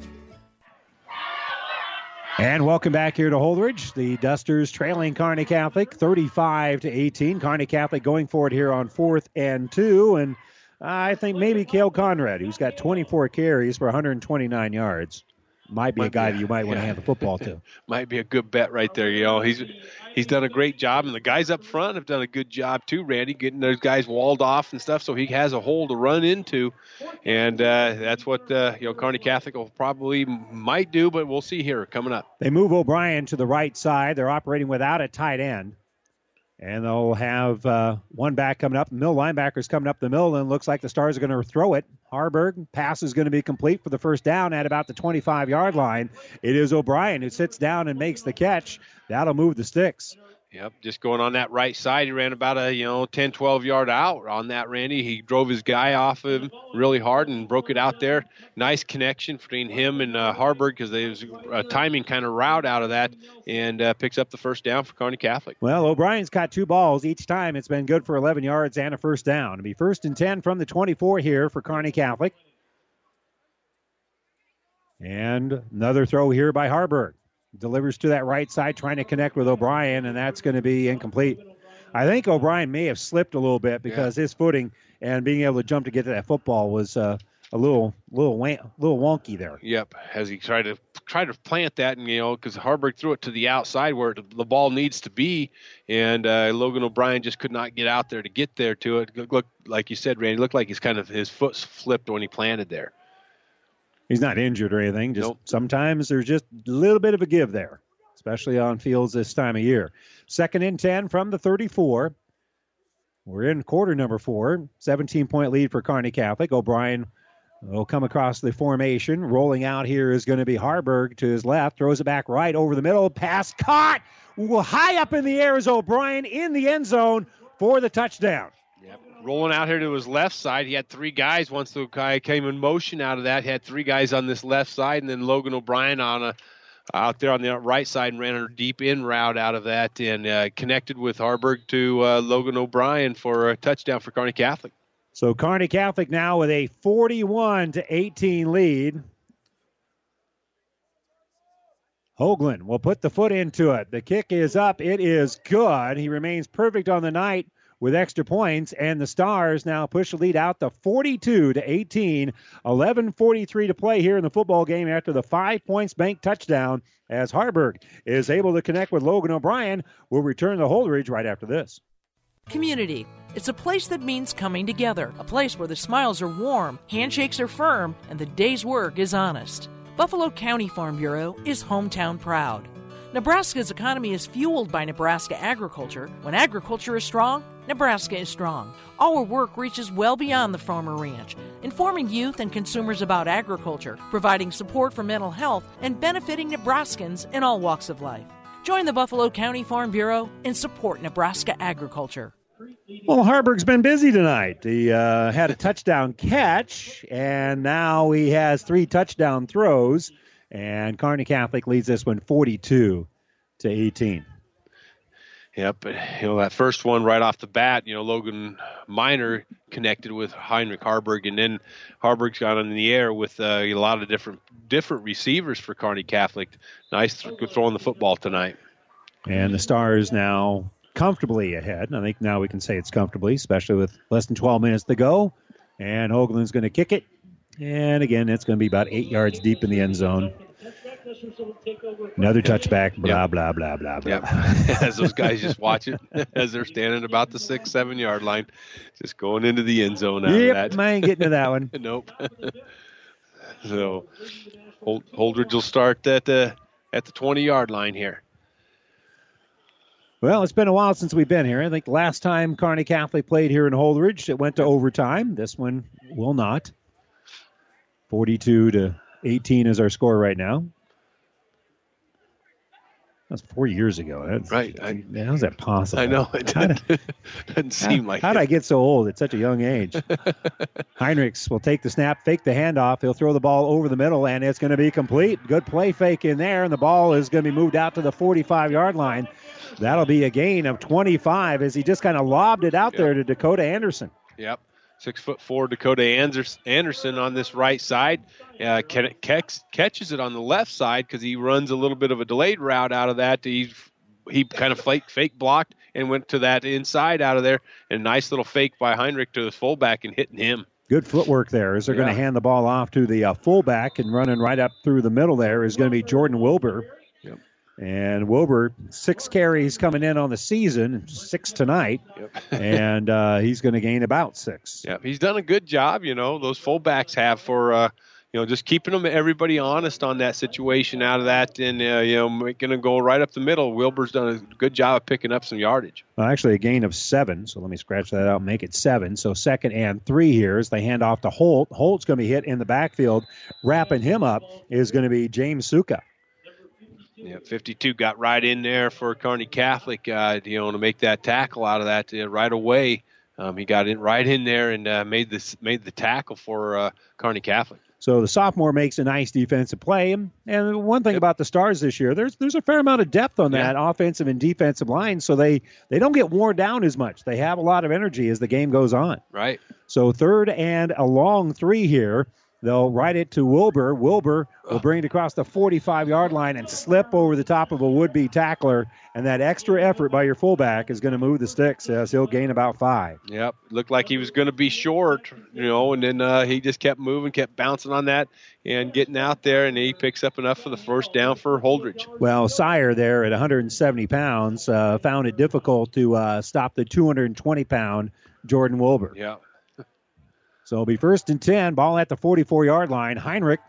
And welcome back here to Holdridge. The Dusters trailing Kearney Catholic thirty-five to eighteen. Kearney Catholic going for it here on fourth and two. And I think maybe Cale Conrad, who's got twenty-four carries for one hundred twenty-nine yards, might be might a guy be, that you might yeah. want to hand the football to. Might be a good bet right there. You know, he's he's done a great job, and the guys up front have done a good job too, Randy, getting those guys walled off and stuff, so he has a hole to run into, and uh, that's what uh, you know Kearney Catholic will probably might do, but we'll see here coming up. They move O'Brien to the right side. They're operating without a tight end. And they'll have uh, one back coming up. Mill linebackers coming up the middle, and it looks like the Stars are going to throw it. Harburg pass is going to be complete for the first down at about the twenty-five-yard line. It is O'Brien who sits down and makes the catch. That'll move the sticks. Yep, just going on that right side. He ran about a, you know, ten, twelve-yard out on that, Randy. He drove his guy off of him really hard and broke it out there. Nice connection between him and uh, Harburg because there was a timing kind of route out of that, and uh, picks up the first down for Kearney Catholic. Well, O'Brien's caught two balls each time. It's been good for eleven yards and a first down. It'll be first and ten from the twenty-four here for Kearney Catholic. And another throw here by Harburg. Delivers to that right side, trying to connect with O'Brien, and that's going to be incomplete. I think O'Brien may have slipped a little bit because yeah. his footing and being able to jump to get to that football was uh, a little, little, little wonky there. Yep, as he tried to try to plant that, and you know, because Harburg threw it to the outside where the ball needs to be, and uh, Logan O'Brien just could not get out there to get there to it. Look, like you said, Randy, looked like he's kind of his foot flipped when he planted there. He's not injured or anything. Just Nope. sometimes there's just a little bit of a give there, especially on fields this time of year. Second and ten from the thirty-four. We're in quarter number four. seventeen-point lead for Kearney Catholic. O'Brien will come across the formation. Rolling out here is going to be Harburg to his left. Throws it back right over the middle. Pass caught. Well, high up in the air is O'Brien in the end zone for the touchdown. Yep. Rolling out here to his left side. He had three guys. Once the guy came in motion out of that, he had three guys on this left side, and then Logan O'Brien on a out there on the right side and ran a deep in route out of that and uh, connected with Harburg to uh, Logan O'Brien for a touchdown for Kearney Catholic. So Kearney Catholic now with a forty-one to eighteen lead. Hoagland will put the foot into it. The kick is up. It is good. He remains perfect on the night with extra points, and the Stars now push the lead out to forty-two to eighteen. eleven forty-three to play here in the football game after the five points bank touchdown as Harburg is able to connect with Logan O'Brien. We'll return to Holdridge right after this. Community. It's a place that means coming together, a place where the smiles are warm, handshakes are firm, and the day's work is honest. Buffalo County Farm Bureau is hometown proud. Nebraska's economy is fueled by Nebraska agriculture. When agriculture is strong, Nebraska is strong. Our work reaches well beyond the farm or ranch, informing youth and consumers about agriculture, providing support for mental health, and benefiting Nebraskans in all walks of life. Join the Buffalo County Farm Bureau and support Nebraska agriculture. Well, Harburg's been busy tonight. He uh, had a touchdown catch, and now he has three touchdown throws. And Kearney Catholic leads this one forty-two to eighteen. Yep, you know, that first one right off the bat, you know, Logan Miner connected with Heinrich Harburg, and then Harburg's got in the air with uh, a lot of different different receivers for Kearney Catholic. Nice th- throwing the football tonight. And the Stars now comfortably ahead. I think now we can say it's comfortably, especially with less than twelve minutes to go. And Hoagland's going to kick it. And again, it's going to be about eight yards deep in the end zone. Another touchback, blah, Yep. blah, blah, blah, blah. Yep. As those guys just watch it as they're standing about the six, seven yard line, just going into the end zone out Yep, of that. I ain't getting to that one. Nope. So Hold, Holdridge will start at the at the twenty yard line here. Well, it's been a while since we've been here. I think last time Kearney Catholic played here in Holdridge, it went to overtime. This one will not. forty-two to eighteen is our score right now. That's four years ago. That's, right. I, how's that possible? I know. It doesn't, doesn't seem how, like How'd it. I get so old at such a young age? Heinrichs will take the snap, fake the handoff. He'll throw the ball over the middle, and it's going to be complete. Good play fake in there, and the ball is going to be moved out to the forty-five yard line. That'll be a gain of twenty-five as he just kind of lobbed it out Yep. there to Dakota Anderson. Yep. Six foot four Dakota Anders- Anderson on this right side. Uh, ca- catch, catches it on the left side because he runs a little bit of a delayed route out of that. He he kind of fake, fake blocked and went to that inside out of there. And nice little fake by Heinrich to his fullback and hitting him. Good footwork there as they're Yeah. going to hand the ball off to the uh, fullback, and running right up through the middle there is going to be Jordan Wilbur. Yep. And Wilbur, six carries coming in on the season, six tonight, Yep. and uh, he's going to gain about six. Yeah, he's done a good job, you know, those fullbacks have for, uh, you know, just keeping them, everybody honest on that situation out of that and, uh, you know, making them go right up the middle. Wilbur's done a good job of picking up some yardage. Well, actually, a gain of seven, so let me scratch that out and make it seven. So second and three here as they hand off to Holt. Holt's going to be hit in the backfield. Wrapping him up is going to be James Suka. Yeah, fifty-two got right in there for Kearney Catholic, uh, you know, to make that tackle out of that uh, right away. Um, he got in right in there and uh, made this made the tackle for uh, Kearney Catholic. So the sophomore makes a nice defensive play. And, and one thing about the Stars this year, there's there's a fair amount of depth on that Yeah. offensive and defensive line, so they, they don't get worn down as much. They have a lot of energy as the game goes on. Right. So third and a long three here. They'll right it to Wilbur. Wilbur will bring it across the forty-five yard line and slip over the top of a would-be tackler. And that extra effort by your fullback is going to move the sticks as he'll gain about five. Yep. Looked like he was going to be short, you know, and then uh, he just kept moving, kept bouncing on that and getting out there, and he picks up enough for the first down for Holdridge. Well, Sire there at one hundred seventy pounds uh, found it difficult to uh, stop the two hundred twenty pound Jordan Wilbur. Yeah. So it'll be first and ten, ball at the forty-four yard line. Heinrich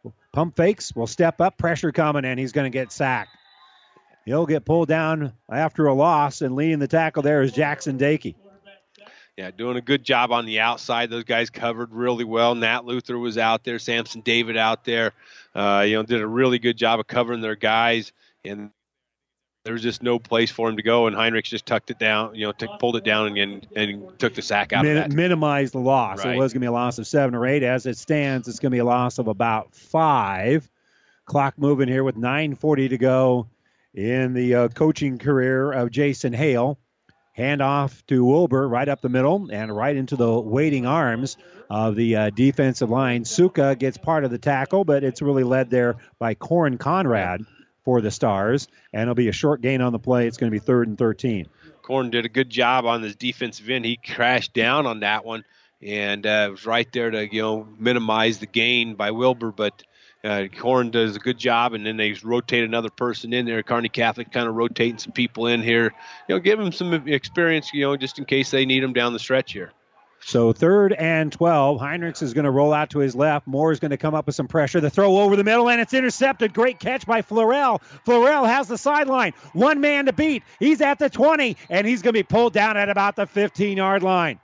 Pump fakes, will step up, pressure coming in. He's going to get sacked. He'll get pulled down after a loss, and leading the tackle there is Jackson Dakey. Yeah, doing a good job on the outside. Those guys covered really well. Nat Luther was out there, Samson David out there. Uh, you know, did a really good job of covering their guys, and there was just no place for him to go. And Heinrich just tucked it down, you know, t- pulled it down and, and took the sack out Min- of that. Minimize the loss. Right. It was going to be a loss of seven or eight. As it stands, it's going to be a loss of about five. Clock moving here with nine forty to go in the uh, coaching career of Jason Hale. Handoff to Wilbur right up the middle and right into the waiting arms of the uh, defensive line. Suka gets part of the tackle, but it's really led there by Corin Conrad for the Stars, and it'll be a short gain on the play. It's going to be third and thirteen. Corin did a good job on this defensive end. He crashed down on that one, and uh, was right there to you know minimize the gain by Wilbur, but Uh, Corin does a good job, and then they rotate another person in there. Kearney Catholic kind of rotating some people in here. You know, give them some experience, you know, just in case they need them down the stretch here. So third and twelve. Heinrichs is going to roll out to his left. Moore is going to come up with some pressure. The throw over the middle, and it's intercepted. Great catch by Florell. Florell has the sideline. One man to beat. He's at the twenty, and he's going to be pulled down at about the fifteen-yard line.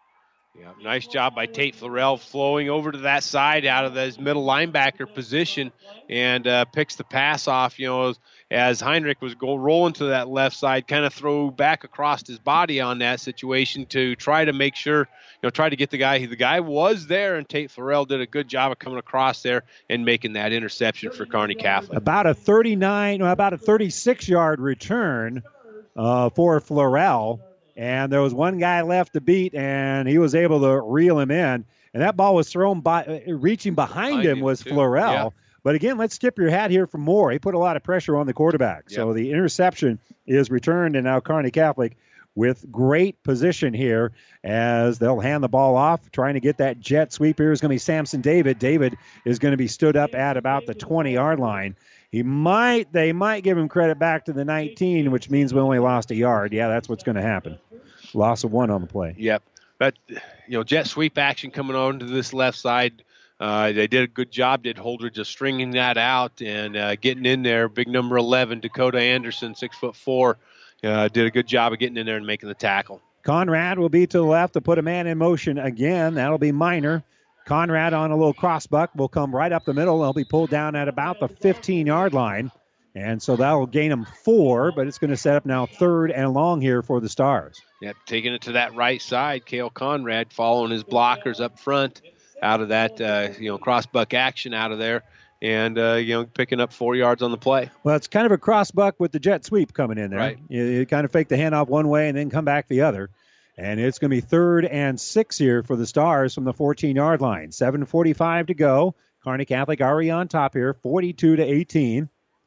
Yeah, nice job by Tate Florell flowing over to that side out of his middle linebacker position and uh, picks the pass off, you know, as, as Heinrich was go rolling to that left side, kind of throw back across his body on that situation to try to make sure, you know, try to get the guy. The guy was there, and Tate Florell did a good job of coming across there and making that interception for Kearney Catholic. About a thirty-nine, about a thirty-six-yard return uh, for Florell. And there was one guy left to beat, and he was able to reel him in. And that ball was thrown by, reaching behind, behind him, him was too. Florell. Yeah. But again, let's tip your hat here for Moore. He put a lot of pressure on the quarterback. Yep. So the interception is returned, and now Kearney Catholic with great position here as they'll hand the ball off, trying to get that jet sweep. Here is going to be Samson David. David is going to be stood up at about the twenty-yard line. He might, they might give him credit back to the nineteen, which means we only lost a yard. Yeah, that's what's going to happen. Loss of one on the play. Yep. But, you know, jet sweep action coming on to this left side. Uh, they did a good job, did Holdridge, just stringing that out and uh, getting in there. Big number eleven, Dakota Anderson, six foot four, uh, did a good job of getting in there and making the tackle. Conrad will be to the left to put a man in motion again. That'll be Minor. Conrad on a little crossbuck will come right up the middle. They'll be pulled down at about the fifteen-yard line. And so that'll gain them four, but it's going to set up now third and long here for the Stars. Yep, taking it to that right side. Cale Conrad following his blockers up front out of that, uh, you know, crossbuck action out of there. And, uh, you know, picking up four yards on the play. Well, it's kind of a crossbuck with the jet sweep coming in there. Right. You, you kind of fake the handoff one way and then come back the other. And it's going to be third and six here for the Stars from the fourteen-yard line. seven forty-five to go. Kearney Catholic already on top here, forty-two to eighteen.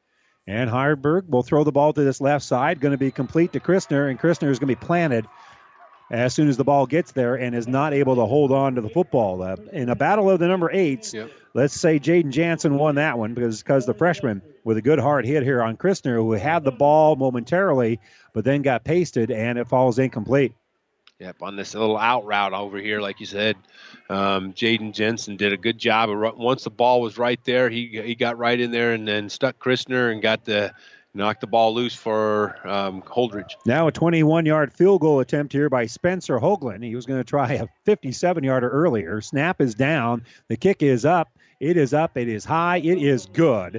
And Harburg will throw the ball to this left side. Going to be complete to Christner, and Christner is going to be planted as soon as the ball gets there and is not able to hold on to the football. Uh, in a battle of the number eights, yep. Let's say Jaden Jansen won that one because because the freshman with a good hard hit here on Christner, who had the ball momentarily but then got pasted, and it falls incomplete. Yep, on this little out route over here, like you said, um, Jaden Jensen did a good job. Of, once the ball was right there, he he got right in there and then stuck Christner and got the knocked the ball loose for um, Holdridge. Now a twenty-one-yard field goal attempt here by Spencer Hoagland. He was going to try a fifty-seven-yarder earlier. Snap is down. The kick is up. It is up. It is high. It is good.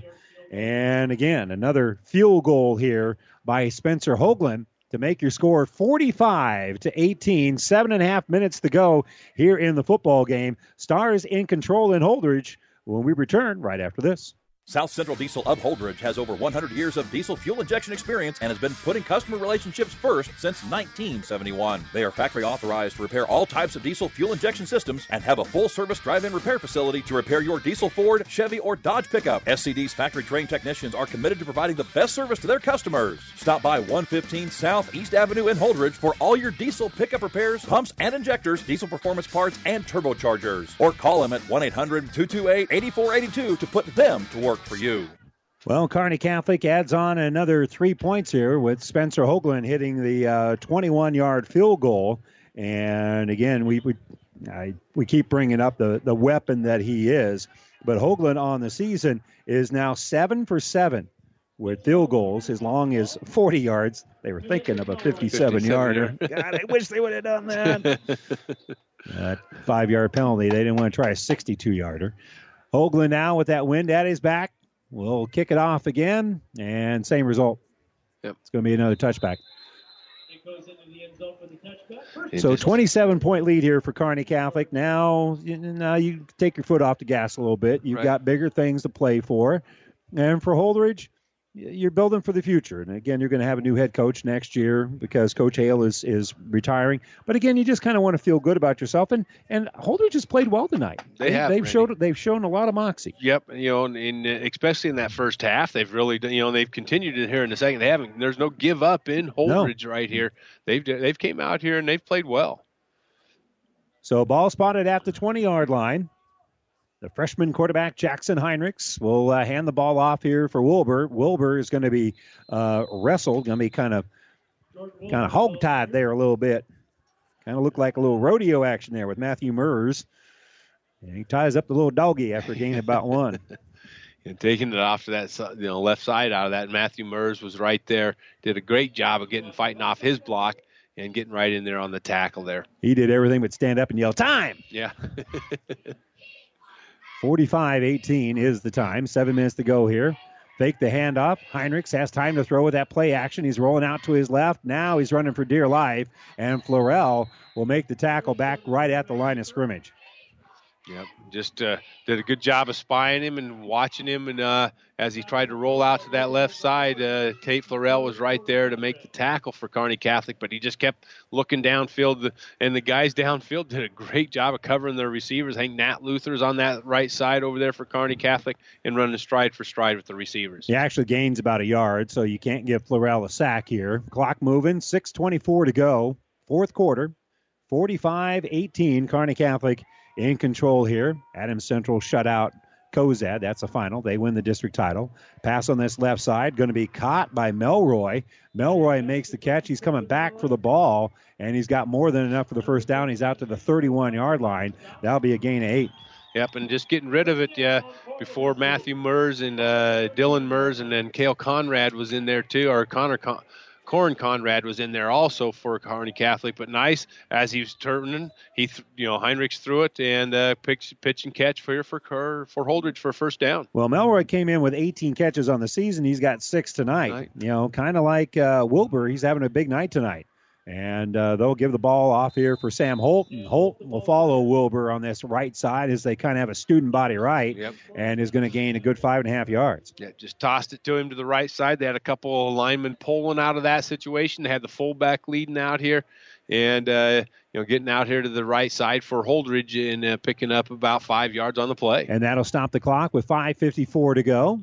And again, another field goal here by Spencer Hoagland to make your score forty-five to eighteen. Seven and a half minutes to go here in the football game. Stars in control in Holdridge when we return right after this. South Central Diesel of Holdridge has over one hundred years of diesel fuel injection experience and has been putting customer relationships first since nineteen seventy-one. They are factory authorized to repair all types of diesel fuel injection systems and have a full-service drive-in repair facility to repair your diesel Ford, Chevy, or Dodge pickup. S C D's factory-trained technicians are committed to providing the best service to their customers. Stop by one fifteen South East Avenue in Holdridge for all your diesel pickup repairs, pumps and injectors, diesel performance parts, and turbochargers. Or call them at one eight hundred two two eight eight four eight two to put them to work for you. Well, Kearney Catholic adds on another three points here with Spencer Hoagland hitting the uh, twenty-one-yard field goal. And again, we we, I, we keep bringing up the, the weapon that he is. But Hoagland on the season is now seven for seven with field goals as long as forty yards. They were thinking of a fifty-seven-yarder. God, I wish they would have done that. uh, five-yard penalty. They didn't want to try a sixty-two-yarder. Hoagland now with that wind at his back. We'll kick it off again, and same result. Yep. It's going to be another touchback. It goes into the end zone for the touchback. So twenty-seven point lead here for Kearney Catholic. Now, now you take your foot off the gas a little bit. You've Right. got bigger things to play for. And for Holdridge, you're building for the future. And again, you're going to have a new head coach next year because Coach Hale is, is retiring. But again, you just kind of want to feel good about yourself. And and Holdridge has played well tonight. They have, They've Randy. showed they've shown a lot of moxie. Yep, you know, and, and especially in that first half, they've really, done- you know, they've continued it here in the second. They haven't. There's no give up in Holdridge right here. They've they've came out here and they've played well. So ball spotted at the twenty-yard line. The freshman quarterback, Jackson Heinrichs, will uh, hand the ball off here for Wilbur. Wilbur is going to be uh, wrestled, going to be kind of kind of hog-tied there a little bit. Kind of looked like a little rodeo action there with Matthew Mers. And he ties up the little doggy after gaining about one. And taking it off to that si- you know left side out of that, Matthew Mers was right there. Did a great job of getting fighting off his block and getting right in there on the tackle there. He did everything but stand up and yell, time! Yeah. forty-five eighteen is the time. Seven minutes to go here. Fake the handoff. Heinrichs has time to throw with that play action. He's rolling out to his left. Now he's running for dear life. And Florell will make the tackle back right at the line of scrimmage. Yep, just uh, did a good job of spying him and watching him. And uh, as he tried to roll out to that left side, uh, Tate Florell was right there to make the tackle for Kearney Catholic. But he just kept looking downfield, and the guys downfield did a great job of covering their receivers. I think Nat Luther's on that right side over there for Kearney Catholic and running stride for stride with the receivers. He actually gains about a yard, so you can't give Florell a sack here. Clock moving, six twenty-four to go. Fourth quarter, forty-five eighteen, Kearney Catholic in control here. Adams Central shut out Cozad. That's a final. They win the district title. Pass on this left side, going to be caught by Melroy. Melroy makes the catch. He's coming back for the ball, and he's got more than enough for the first down. He's out to the thirty-one-yard line. That'll be a gain of eight. Yep, and just getting rid of it, yeah, before Matthew Mers and uh, Dylan Mers and then Cale Conrad was in there too, or Connor Con- Corin Conrad was in there also for Kearney Catholic, but nice as he was turning, he th- you know Heinrichs threw it and uh, pitch, pitch and catch for for for Holdridge for a first down. Well, Melroy came in with eighteen catches on the season. He's got six tonight. Right. You know, kind of like uh, Wilbur. He's having a big night tonight. And uh, they'll give the ball off here for Sam Holt. And Holt will follow Wilbur on this right side as they kind of have a student body right. Yep. And is going to gain a good five and a half yards. Yeah, just tossed it to him to the right side. They had a couple of linemen pulling out of that situation. They had the fullback leading out here and, uh, you know, getting out here to the right side for Holdridge and uh, picking up about five yards on the play. And that'll stop the clock with five fifty-four to go.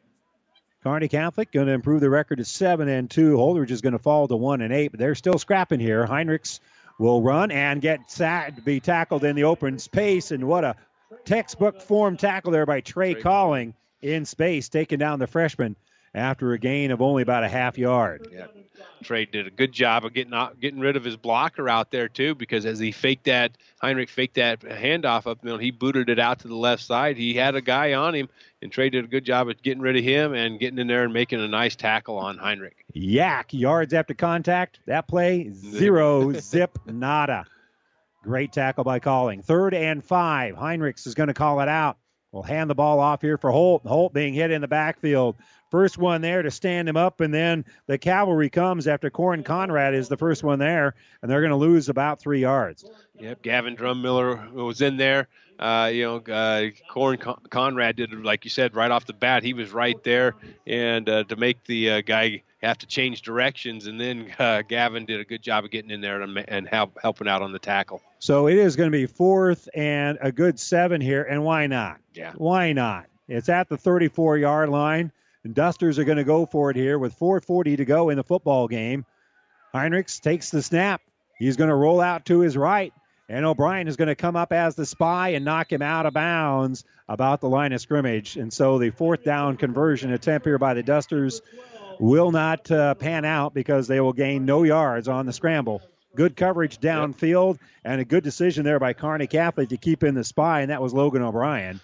Kearney Catholic going to improve the record to seven and two. Holdridge is going to fall to one and eight, but they're still scrapping here. Heinrichs will run and get sacked, be tackled in the open space, and what a textbook form tackle there by Trey, Trey Calling in space, taking down the freshman after a gain of only about a half yard. Yeah. Trey did a good job of getting out, getting rid of his blocker out there too, because as he faked that, Heinrich faked that handoff up, you know, he booted it out to the left side. He had a guy on him, and Trey did a good job of getting rid of him and getting in there and making a nice tackle on Heinrich. Yak, yards after contact. That play, zero, zip, nada. Great tackle by Calling. Third and five. Heinrichs is going to call it out. We'll hand the ball off here for Holt. Holt being hit in the backfield. First one there to stand him up, and then the cavalry comes after Corin Conrad is the first one there, and they're going to lose about three yards. Yep, Gavin Drummiller was in there. Uh, you know, uh, Corin Con- Conrad did, like you said, right off the bat. He was right there, and uh, to make the uh, guy have to change directions, and then uh, Gavin did a good job of getting in there and, and help, helping out on the tackle. So it is going to be fourth and a good seven here, and why not? Yeah. Why not? It's at the thirty-four-yard line. The Dusters are going to go for it here with four forty to go in the football game. Heinrichs takes the snap. He's going to roll out to his right, and O'Brien is going to come up as the spy and knock him out of bounds about the line of scrimmage. And so the fourth down conversion attempt here by the Dusters will not uh, pan out because they will gain no yards on the scramble. Good coverage downfield and a good decision there by Kearney Catholic to keep in the spy, and that was Logan O'Brien,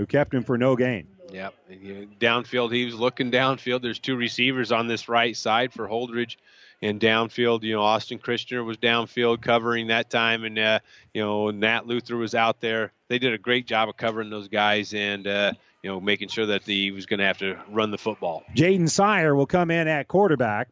who kept him for no gain. Yep. Downfield, he was looking downfield. There's two receivers on this right side for Holdridge. And downfield, you know, Austin Christianer was downfield covering that time. And, uh, you know, Nat Luther was out there. They did a great job of covering those guys and, uh, you know, making sure that he was going to have to run the football. Jaden Sire will come in at quarterback.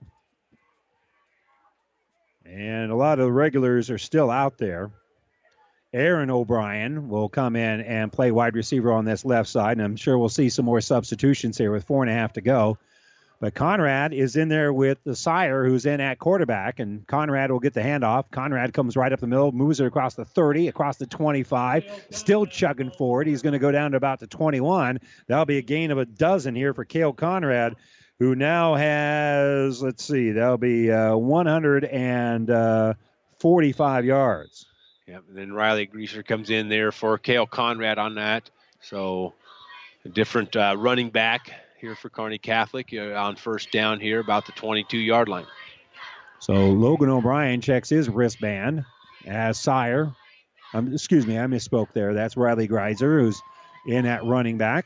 And a lot of the regulars are still out there. Aaron O'Brien will come in and play wide receiver on this left side. And I'm sure we'll see some more substitutions here with four and a half to go. But Conrad is in there with the Sire, who's in at quarterback, and Conrad will get the handoff. Conrad comes right up the middle, moves it across the thirty, across the twenty-five, still chugging forward. He's going to go down to about the twenty-one. That'll be a gain of a dozen here for Cale Conrad, who now has, let's see, that'll be uh, one hundred forty-five yards. Yep, and then Riley Greaser comes in there for Cale Conrad on that. So a different uh, running back here for Kearney Catholic uh, on first down here, about the twenty-two-yard line. So Logan O'Brien checks his wristband as Sire. Um, excuse me, I misspoke there. That's Riley Greiser, who's in at running back.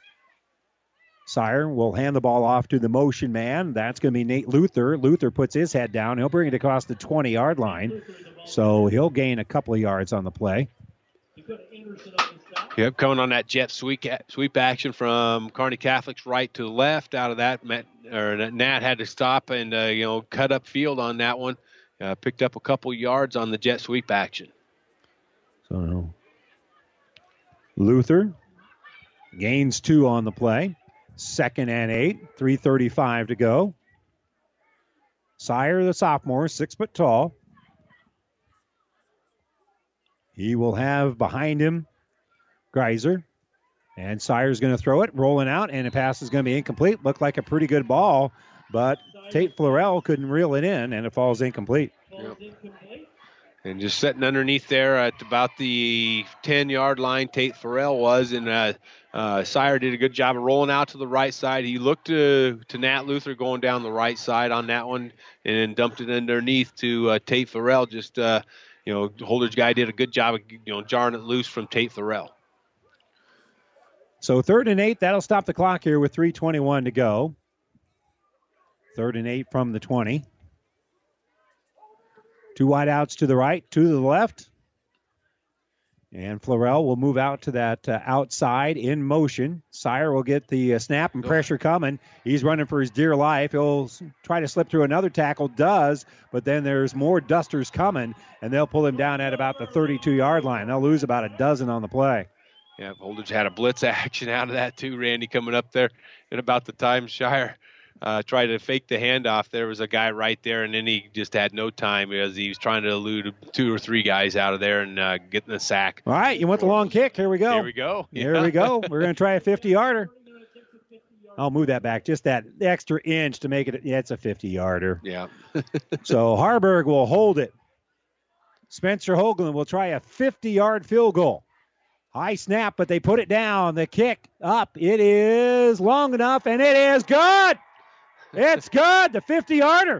Sire will hand the ball off to the motion man. That's going to be Nate Luther. Luther puts his head down. He'll bring it across the twenty-yard line. So he'll gain a couple of yards on the play. Yep, coming on that jet sweep sweep action from Kearney Catholic's right to the left. Out of that, Matt, or Nat had to stop and uh, you know cut up field on that one. Uh, picked up a couple yards on the jet sweep action. So Luther gains two on the play. Second and eight, three thirty-five to go. Sire, the sophomore, six foot tall. He will have behind him Greiser. And Sire's going to throw it, rolling out, and the pass is going to be incomplete. Looked like a pretty good ball, but Tate Florell couldn't reel it in, and it falls incomplete. Yep. And just sitting underneath there at about the ten-yard line, Tate Farrell was, and uh, uh, Sire did a good job of rolling out to the right side. He looked to, to Nat Luther going down the right side on that one, and then dumped it underneath to uh, Tate Farrell. Just, uh, you know, Holdridge guy did a good job of, you know, jarring it loose from Tate Farrell. So third and eight, that'll stop the clock here with three twenty-one to go. Third and eight from the twenty. Two wide outs to the right, two to the left. And Florell will move out to that uh, outside in motion. Sire will get the uh, snap and pressure coming. He's running for his dear life. He'll try to slip through another tackle, does, but then there's more Dusters coming, and they'll pull him down at about the thirty-two-yard line. They'll lose about a dozen on the play. Yeah, Holdridge had a blitz action out of that too, Randy, coming up there at about the time Shire uh, tried to fake the handoff. There was a guy right there, and then he just had no time as he was trying to elude two or three guys out of there and uh, getting the sack. All right, you want the long kick. Here we go. Here we go. Here yeah. we go. We're going to try a fifty-yarder. I'll move that back, just that extra inch to make it. Yeah, it's a fifty-yarder. Yeah. So Harburg will hold it. Spencer Hoagland will try a fifty-yard field goal. High snap, but they put it down. The kick up. It is long enough, and it is good. It's good. The fifty-yarder.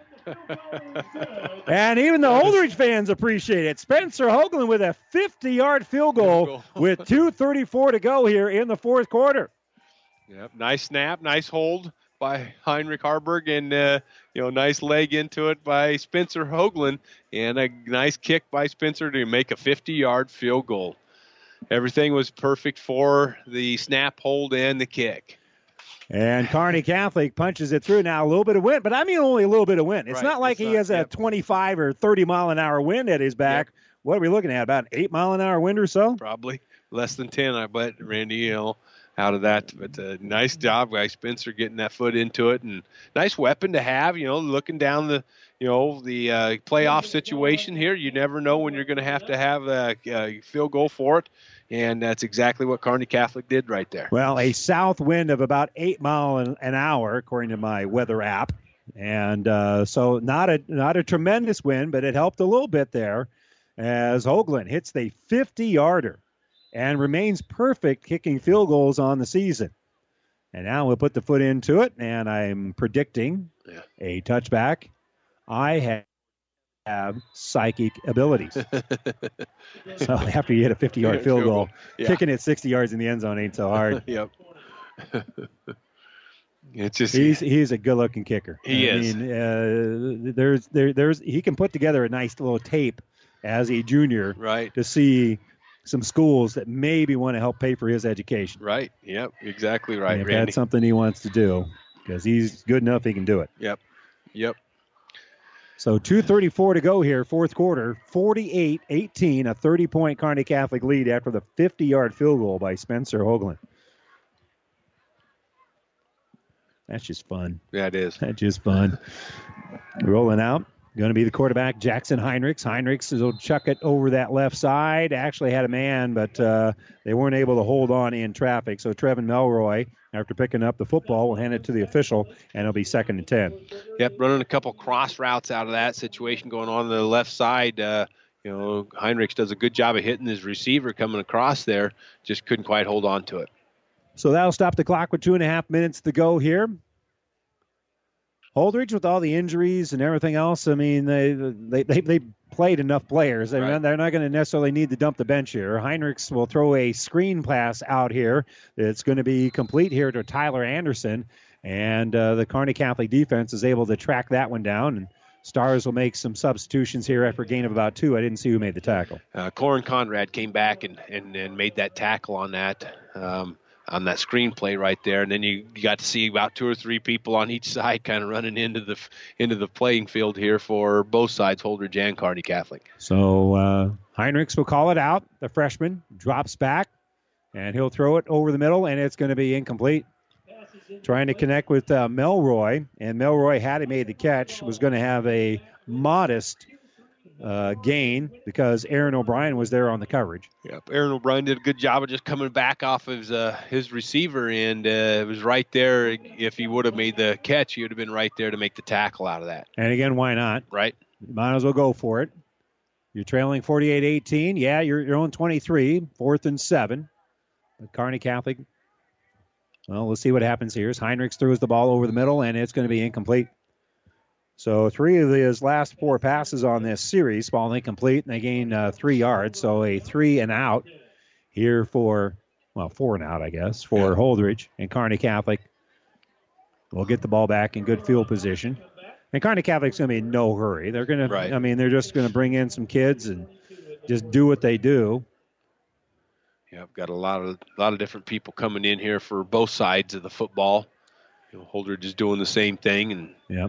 And even the Holdridge fans appreciate it. Spencer Hoagland with a fifty-yard field goal with two thirty-four to go here in the fourth quarter. Yep, nice snap, nice hold by Heinrich Harburg, and uh, you know, nice leg into it by Spencer Hoagland, and a nice kick by Spencer to make a fifty-yard field goal. Everything was perfect for the snap, hold, and the kick. And Kearney Catholic punches it through. Now a little bit of wind, but I mean only a little bit of wind. It's right. not like it's he not, has yep. a twenty-five or thirty mile an hour wind at his back. Yep. What are we looking at? About an eight mile an hour wind or so? Probably less than ten, I bet, Randy, you know, out of that. But uh, nice job by Spencer getting that foot into it, and nice weapon to have, you know, looking down the, you know, the uh, playoff situation here. You never know when you're going to have to have a, a field goal for it. And that's exactly what Kearney Catholic did right there. Well, a south wind of about eight mile an hour, according to my weather app. And uh, so not a not a tremendous wind, but it helped a little bit there as Hoagland hits the fifty-yarder and remains perfect kicking field goals on the season. And now we'll put the foot into it, and I'm predicting yeah. a touchback. I have have psychic abilities. So after you hit a fifty-yard field goal, yeah. kicking it sixty yards in the end zone ain't so hard. Yep. It's just he's he's a good-looking kicker. He I is. mean, uh, there's there there's he can put together a nice little tape as a junior, right, to see some schools that maybe want to help pay for his education. Right. Yep. Exactly right, and if Randy. that's something he wants to do, because he's good enough, he can do it. Yep. Yep. So two thirty-four to go here, fourth quarter, forty-eight eighteen, a thirty-point Kearney Catholic lead after the fifty-yard field goal by Spencer Hoagland. That's just fun. Yeah, it is. That's just fun. Rolling out, going to be the quarterback, Jackson Heinrichs. Heinrichs will chuck it over that left side. Actually had a man, but uh, they weren't able to hold on in traffic. So Trevin Melroy, after picking up the football, will hand it to the official, and it'll be second and ten. Yep, running a couple cross routes out of that situation going on the left side. Uh, you know, Heinrichs does a good job of hitting his receiver coming across there. Just couldn't quite hold on to it. So that'll stop the clock with two and a half minutes to go here. Holdridge, with all the injuries and everything else, I mean, they they they, they played enough players. They're, right. not, they're not going to necessarily need to dump the bench here. Heinrichs will throw a screen pass out here. It's going to be complete here to Tyler Anderson, and uh, the Kearney Catholic defense is able to track that one down, and Stars will make some substitutions here after a gain of about two. I didn't see who made the tackle. Uh, Corin Conrad came back and, and, and made that tackle on that. Um, on that screenplay right there, and then you, you got to see about two or three people on each side kind of running into the into the playing field here for both sides, Holdridge and Kearney Catholic. So uh, Heinrichs will call it out. The freshman drops back, and he'll throw it over the middle, and it's going to be incomplete. Trying to connect with uh, Melroy, and Melroy, had he made the catch, was going to have a modest Uh, gain because Aaron O'Brien was there on the coverage. Yep, Aaron O'Brien did a good job of just coming back off of his, uh, his receiver, and uh, it was right there. If he would have made the catch, he would have been right there to make the tackle out of that. And again, why not? Right. Might as well go for it. You're trailing forty-eight eighteen. Yeah, you're, you're on twenty-three, fourth and seven. But Kearney Catholic, well, let's see what happens here. Heinrichs throws the ball over the middle, and it's going to be incomplete. So three of his last four passes on this series fall incomplete, and they gain uh, three yards. So a three and out here for, well, four and out, I guess, for yeah. Holdridge. And Kearney Catholic will get the ball back in good field position. And Kearney Catholic's going to be in no hurry. They're going right. to, I mean, they're just going to bring in some kids and just do what they do. Yeah, I've got a lot of a lot of different people coming in here for both sides of the football. You know, Holdridge is doing the same thing, and yep.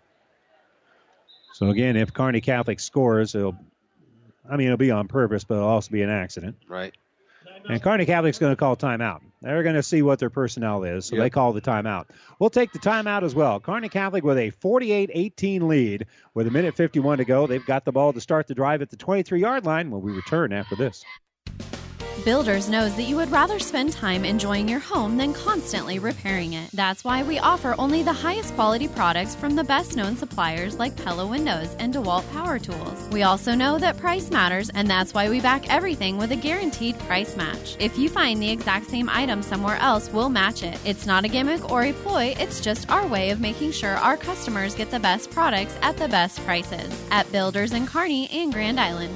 So, again, if Kearney Catholic scores, it'll, I mean, it'll be on purpose, but it'll also be an accident. Right. And Kearney Catholic's going to call timeout. They're going to see what their personnel is, so yep. they call the timeout. We'll take the timeout as well. Kearney Catholic with a forty-eight eighteen lead with a minute fifty-one to go. They've got the ball to start the drive at the twenty-three-yard line when we return after this. Builders knows that you would rather spend time enjoying your home than constantly repairing it. That's why we offer only the highest quality products from the best-known suppliers like Pella Windows and DeWalt Power Tools. We also know that price matters, and that's why we back everything with a guaranteed price match. If you find the exact same item somewhere else, we'll match it. It's not a gimmick or a ploy, it's just our way of making sure our customers get the best products at the best prices. At Builders in Kearney and Grand Island.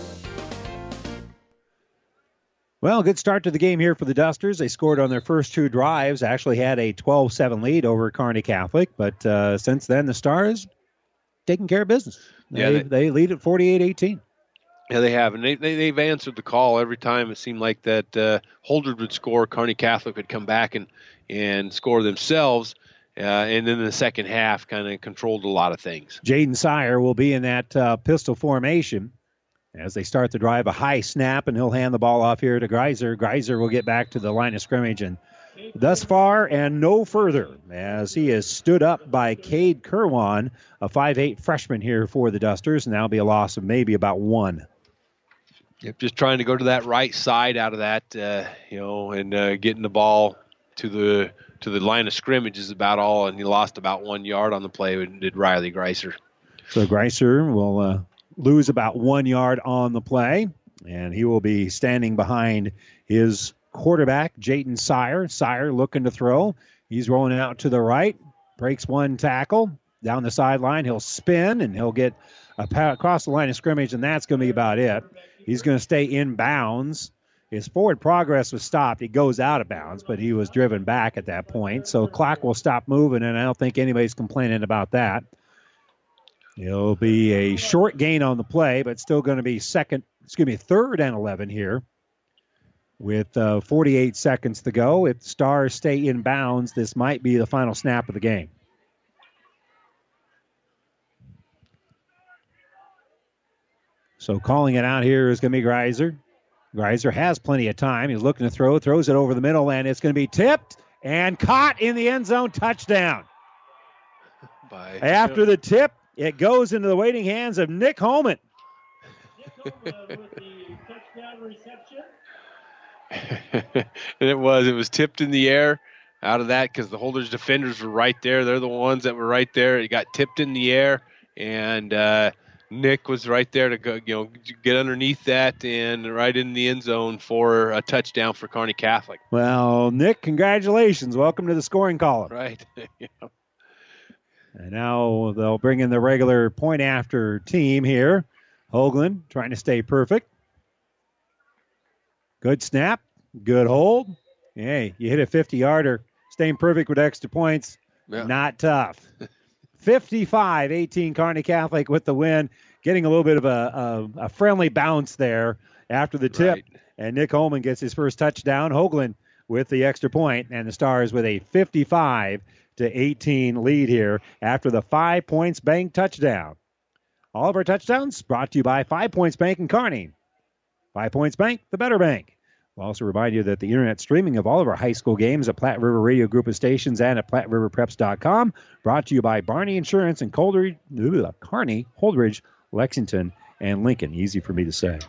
Well, good start to the game here for the Dusters. They scored on their first two drives, actually had a twelve seven lead over Kearney Catholic, but uh, since then the Stars taking care of business. They, yeah, they, they lead at forty-eight eighteen. Yeah, they have, and they, they, they've answered the call every time. It seemed like that uh, Holdridge would score, Kearney Catholic would come back and, and score themselves, uh, and then in the second half kind of controlled a lot of things. Jaden Sire will be in that uh, pistol formation as they start the drive. A high snap, and he'll hand the ball off here to Greiser. Greiser will get back to the line of scrimmage, and thus far and no further, as he is stood up by Cade Kerwan, a five eight freshman here for the Dusters, and that'll be a loss of maybe about one. Yep, just trying to go to that right side out of that, uh, you know, and uh, getting the ball to the to the line of scrimmage is about all, and he lost about one yard on the play, did Riley Greiser. So Greiser will uh, lose about one yard on the play, and he will be standing behind his quarterback, Jayden Sire. Sire looking to throw. He's rolling out to the right, breaks one tackle. Down the sideline, he'll spin, and he'll get across the line of scrimmage, and that's going to be about it. He's going to stay in bounds. His forward progress was stopped. He goes out of bounds, but he was driven back at that point. So clock will stop moving, and I don't think anybody's complaining about that. It'll be a short gain on the play, but still going to be second, excuse me, third and eleven here with uh, forty-eight seconds to go. If Stars stay in bounds, this might be the final snap of the game. So calling it out here is going to be Greiser. Greiser has plenty of time. He's looking to throw, throws it over the middle, and it's going to be tipped and caught in the end zone. Touchdown. By After the tip, it goes into the waiting hands of Nick Holman. And it was. It was tipped in the air out of that because the Holdridge defenders were right there. They're the ones that were right there. It got tipped in the air, and uh, Nick was right there to go, you know, get underneath that and right in the end zone for a touchdown for Kearney Catholic. Well, Nick, congratulations. Welcome to the scoring column. Right. Yeah. And now they'll bring in the regular point after team here. Hoagland trying to stay perfect. Good snap. Good hold. Hey, you hit a fifty-yarder. Staying perfect with extra points. Yeah. Not tough. fifty-five eighteen Kearney Catholic with the win. Getting a little bit of a, a, a friendly bounce there after the tip. Right. And Nick Holman gets his first touchdown. Hoagland with the extra point, and the Stars with a fifty-five to eighteen lead here after the Five Points Bank touchdown. All of our touchdowns brought to you by Five Points Bank in Kearney. Five Points Bank, the better bank. We'll also remind you that the internet streaming of all of our high school games at Platte River Radio Group of Stations and at Platte River Preps dot com, brought to you by Barney Insurance in Coldridge, Kearney, Holdridge, Lexington, and Lincoln. Easy for me to say.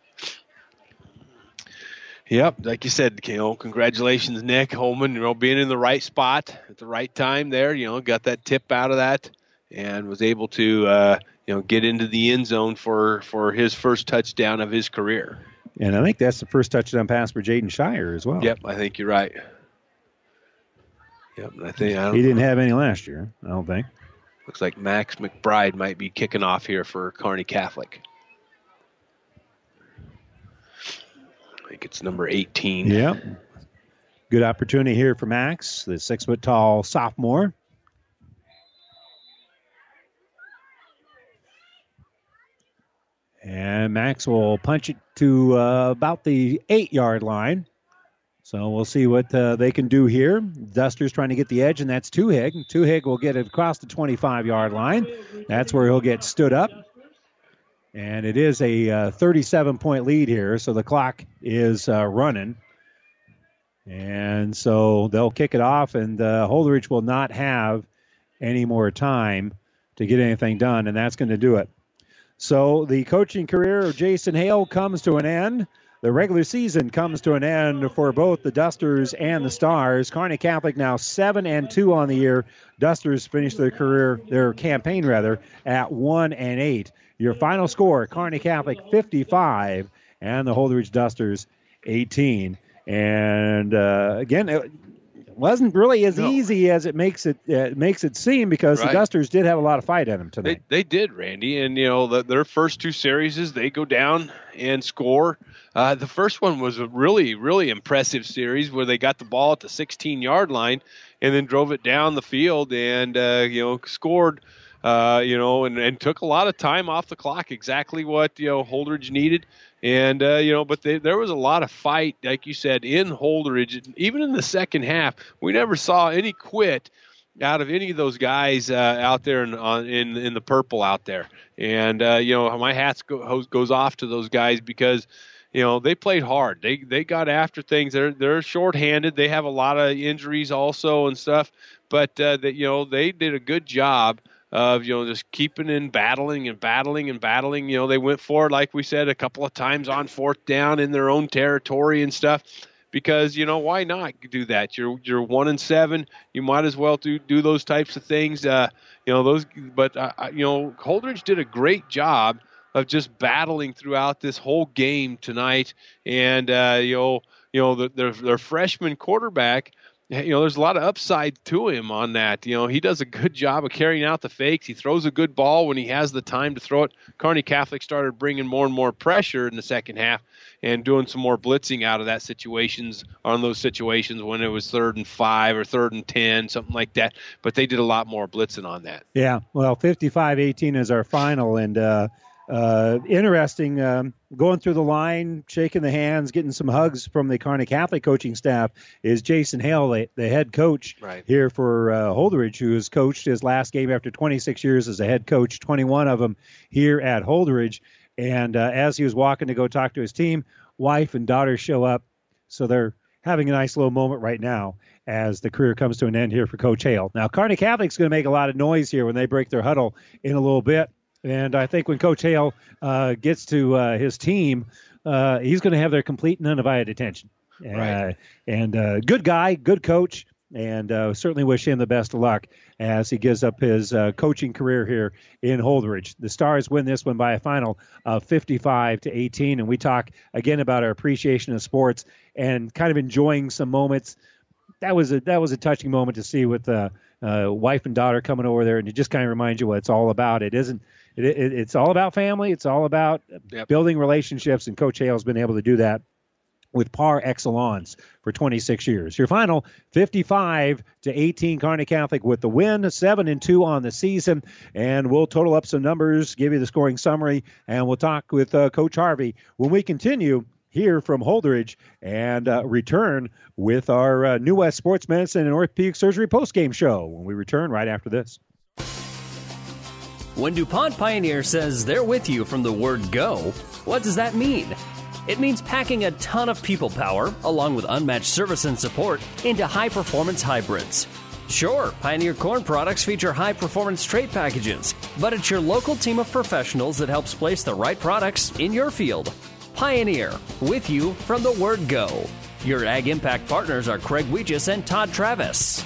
Yep, like you said, you know, congratulations, Nick Holman, you know, being in the right spot at the right time there, you know, got that tip out of that and was able to, uh, you know, get into the end zone for, for his first touchdown of his career. And I think that's the first touchdown pass for Jaden Shire as well. Yep, I think you're right. Yep, I think I don't he didn't know. have any last year, I don't think. Looks like Max McBride might be kicking off here for Kearney Catholic. I think it's number eighteen. Yep. Good opportunity here for Max, the six-foot-tall sophomore. And Max will punch it to uh, about the eight-yard line. So we'll see what uh, they can do here. Dusters trying to get the edge, and that's Tuhig. Tuhig will get it across the twenty-five-yard line. That's where he'll get stood up. And it is a uh, thirty-seven point lead here, so the clock is uh, running. And so they'll kick it off, and uh, Holdridge will not have any more time to get anything done, and that's going to do it. So the coaching career of Jason Hale comes to an end. The regular season comes to an end for both the Dusters and the Stars. Kearney Catholic now seven and two on the year. Dusters finished their career, their campaign rather, at one and eight. Your final score: Kearney Catholic fifty-five and the Holdridge Dusters eighteen. And uh, again, it wasn't really as no. easy as it makes it uh, makes it seem because Right. the Dusters did have a lot of fight in them tonight. They, they did, Randy, and you know the, their first two series is they go down and score. Uh, the first one was a really, really impressive series where they got the ball at the sixteen-yard line and then drove it down the field and uh, you know scored. Uh, you know, and, and took a lot of time off the clock, exactly what, you know, Holdridge needed. And, uh, you know, but they, there was a lot of fight, like you said, in Holdridge. Even in the second half, we never saw any quit out of any of those guys uh, out there in, on, in in the purple out there. And, uh, you know, my hat go, goes off to those guys because, you know, they played hard. They they got after things. They're, they're shorthanded. They have a lot of injuries also and stuff. But, uh, that you know, they did a good job of, you know, just keeping in battling and battling and battling. You know, they went for it, like we said, a couple of times on fourth down in their own territory and stuff because, you know, why not do that? You're you're one and seven. You might as well do, do those types of things. Uh, you know, those, but, uh, you know, Holdridge did a great job of just battling throughout this whole game tonight. And, uh, you know, you know, the, their, their freshman quarterback, you know, there's a lot of upside to him on that. You know, he does a good job of carrying out the fakes. He throws a good ball when he has the time to throw it. Kearney Catholic started bringing more and more pressure in the second half and doing some more blitzing out of that situations on those situations when it was third and five or third and ten, something like that. But they did a lot more blitzing on that. Yeah, well, fifty-five eighteen is our final, and uh, uh, interesting um, going through the line, shaking the hands, getting some hugs from the Kearney Catholic coaching staff is Jason Hale, the, the head coach right. here for uh, Holdridge, who has coached his last game after twenty-six years as a head coach, twenty-one of them here at Holdridge. And uh, as he was walking to go talk to his team, wife and daughter show up, so they're having a nice little moment right now as the career comes to an end here for Coach Hale. Now, Kearney Catholic's going to make a lot of noise here when they break their huddle in a little bit. And I think when Coach Hale uh, gets to uh, his team, uh, he's going to have their complete and undivided attention. Right. Uh, and uh, good guy, good coach, and uh, certainly wish him the best of luck as he gives up his uh, coaching career here in Holdridge. The Stars win this one by a final of fifty-five to eighteen, and we talk again about our appreciation of sports and kind of enjoying some moments. That was a that was a touching moment to see with uh, uh, wife and daughter coming over there, and it just kind of reminds you what it's all about. It isn't. It, it, it's all about family. It's all about yep. building relationships, and Coach Hale's been able to do that with par excellence for twenty-six years. Your final, fifty-five to eighteen, Kearney Catholic with the win, seven and two on the season. And we'll total up some numbers, give you the scoring summary, and we'll talk with uh, Coach Harvey when we continue here from Holdridge and uh, return with our uh, New West Sports Medicine and Orthopedic Surgery postgame show when we return right after this. When DuPont Pioneer says they're with you from the word go, what does that mean? It means packing a ton of people power, along with unmatched service and support, into high-performance hybrids. Sure, Pioneer Corn products feature high-performance trait packages, but it's your local team of professionals that helps place the right products in your field. Pioneer, with you from the word go. Your Ag Impact partners are Craig Weegis and Todd Travis.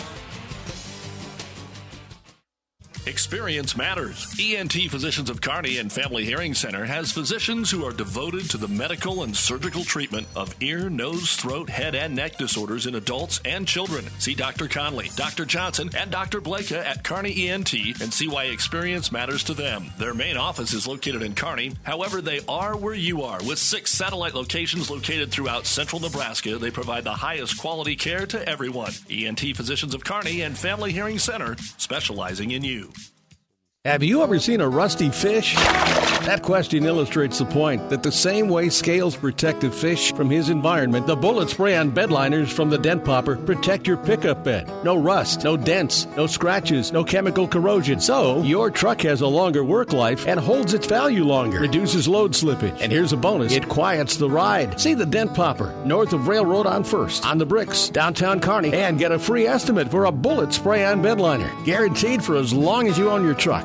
Experience matters. E N T Physicians of Kearney and Family Hearing Center has physicians who are devoted to the medical and surgical treatment of ear, nose, throat, head, and neck disorders in adults and children. See Doctor Conley, Doctor Johnson, and Doctor Blakea at Kearney E N T and see why experience matters to them. Their main office is located in Kearney. However, they are where you are. With six satellite locations located throughout central Nebraska, they provide the highest quality care to everyone. E N T Physicians of Kearney and Family Hearing Center, specializing in you. Have you ever seen a rusty fish? That question illustrates the point that the same way Scales protected fish from his environment, the bullet spray-on bed liners from the Dent Popper protect your pickup bed. No rust, no dents, no scratches, no chemical corrosion. So your truck has a longer work life and holds its value longer, reduces load slippage. And here's a bonus, it quiets the ride. See the Dent Popper, north of Railroad on First, on the Bricks, downtown Kearney, and get a free estimate for a bullet spray-on bed liner. Guaranteed for as long as you own your truck.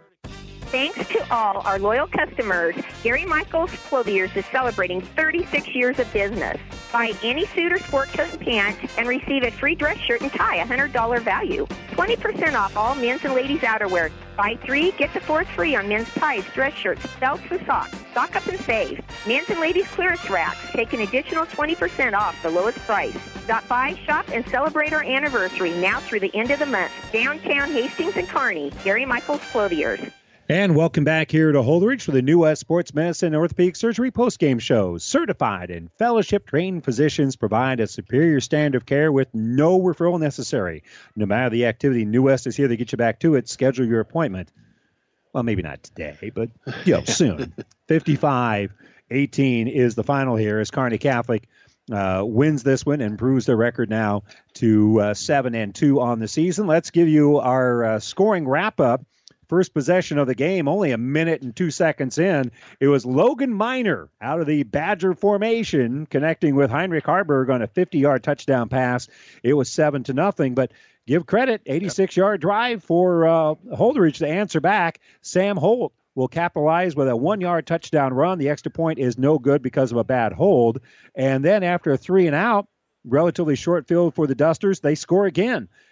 Thanks to all our loyal customers, Gary Michaels Clothiers is celebrating thirty-six years of business. Buy any suit or sport coat and pant and receive a free dress shirt and tie, one hundred dollars value. twenty percent off all men's and ladies' outerwear. Buy three, get the fourth free on men's ties, dress shirts, belts, and socks. Stock up and save. Men's and ladies' clearance racks take an additional twenty percent off the lowest price. Stop by, shop, and celebrate our anniversary now through the end of the month. Downtown Hastings and Kearney, Gary Michaels Clothiers. And welcome back here to Holdridge for the New West Sports Medicine and Orthopedic Surgery postgame show. Certified and fellowship-trained physicians provide a superior standard of care with no referral necessary. No matter the activity, New West is here to get you back to it. Schedule your appointment. Well, maybe not today, but you know, soon. fifty-five eighteen is the final here as Kearney Catholic uh, wins this one and improves their record now to uh, seven and two on the season. Let's give you our uh, scoring wrap-up. First possession of the game, only a minute and two seconds in. It was Logan Miner out of the Badger formation connecting with Heinrich Harburg on a fifty-yard touchdown pass. It was seven to nothing, but give credit, eighty-six-yard drive for uh, Holdridge to answer back. Sam Holt will capitalize with a one-yard touchdown run. The extra point is no good because of a bad hold. And then after a three and out, relatively short field for the Dusters, they score again.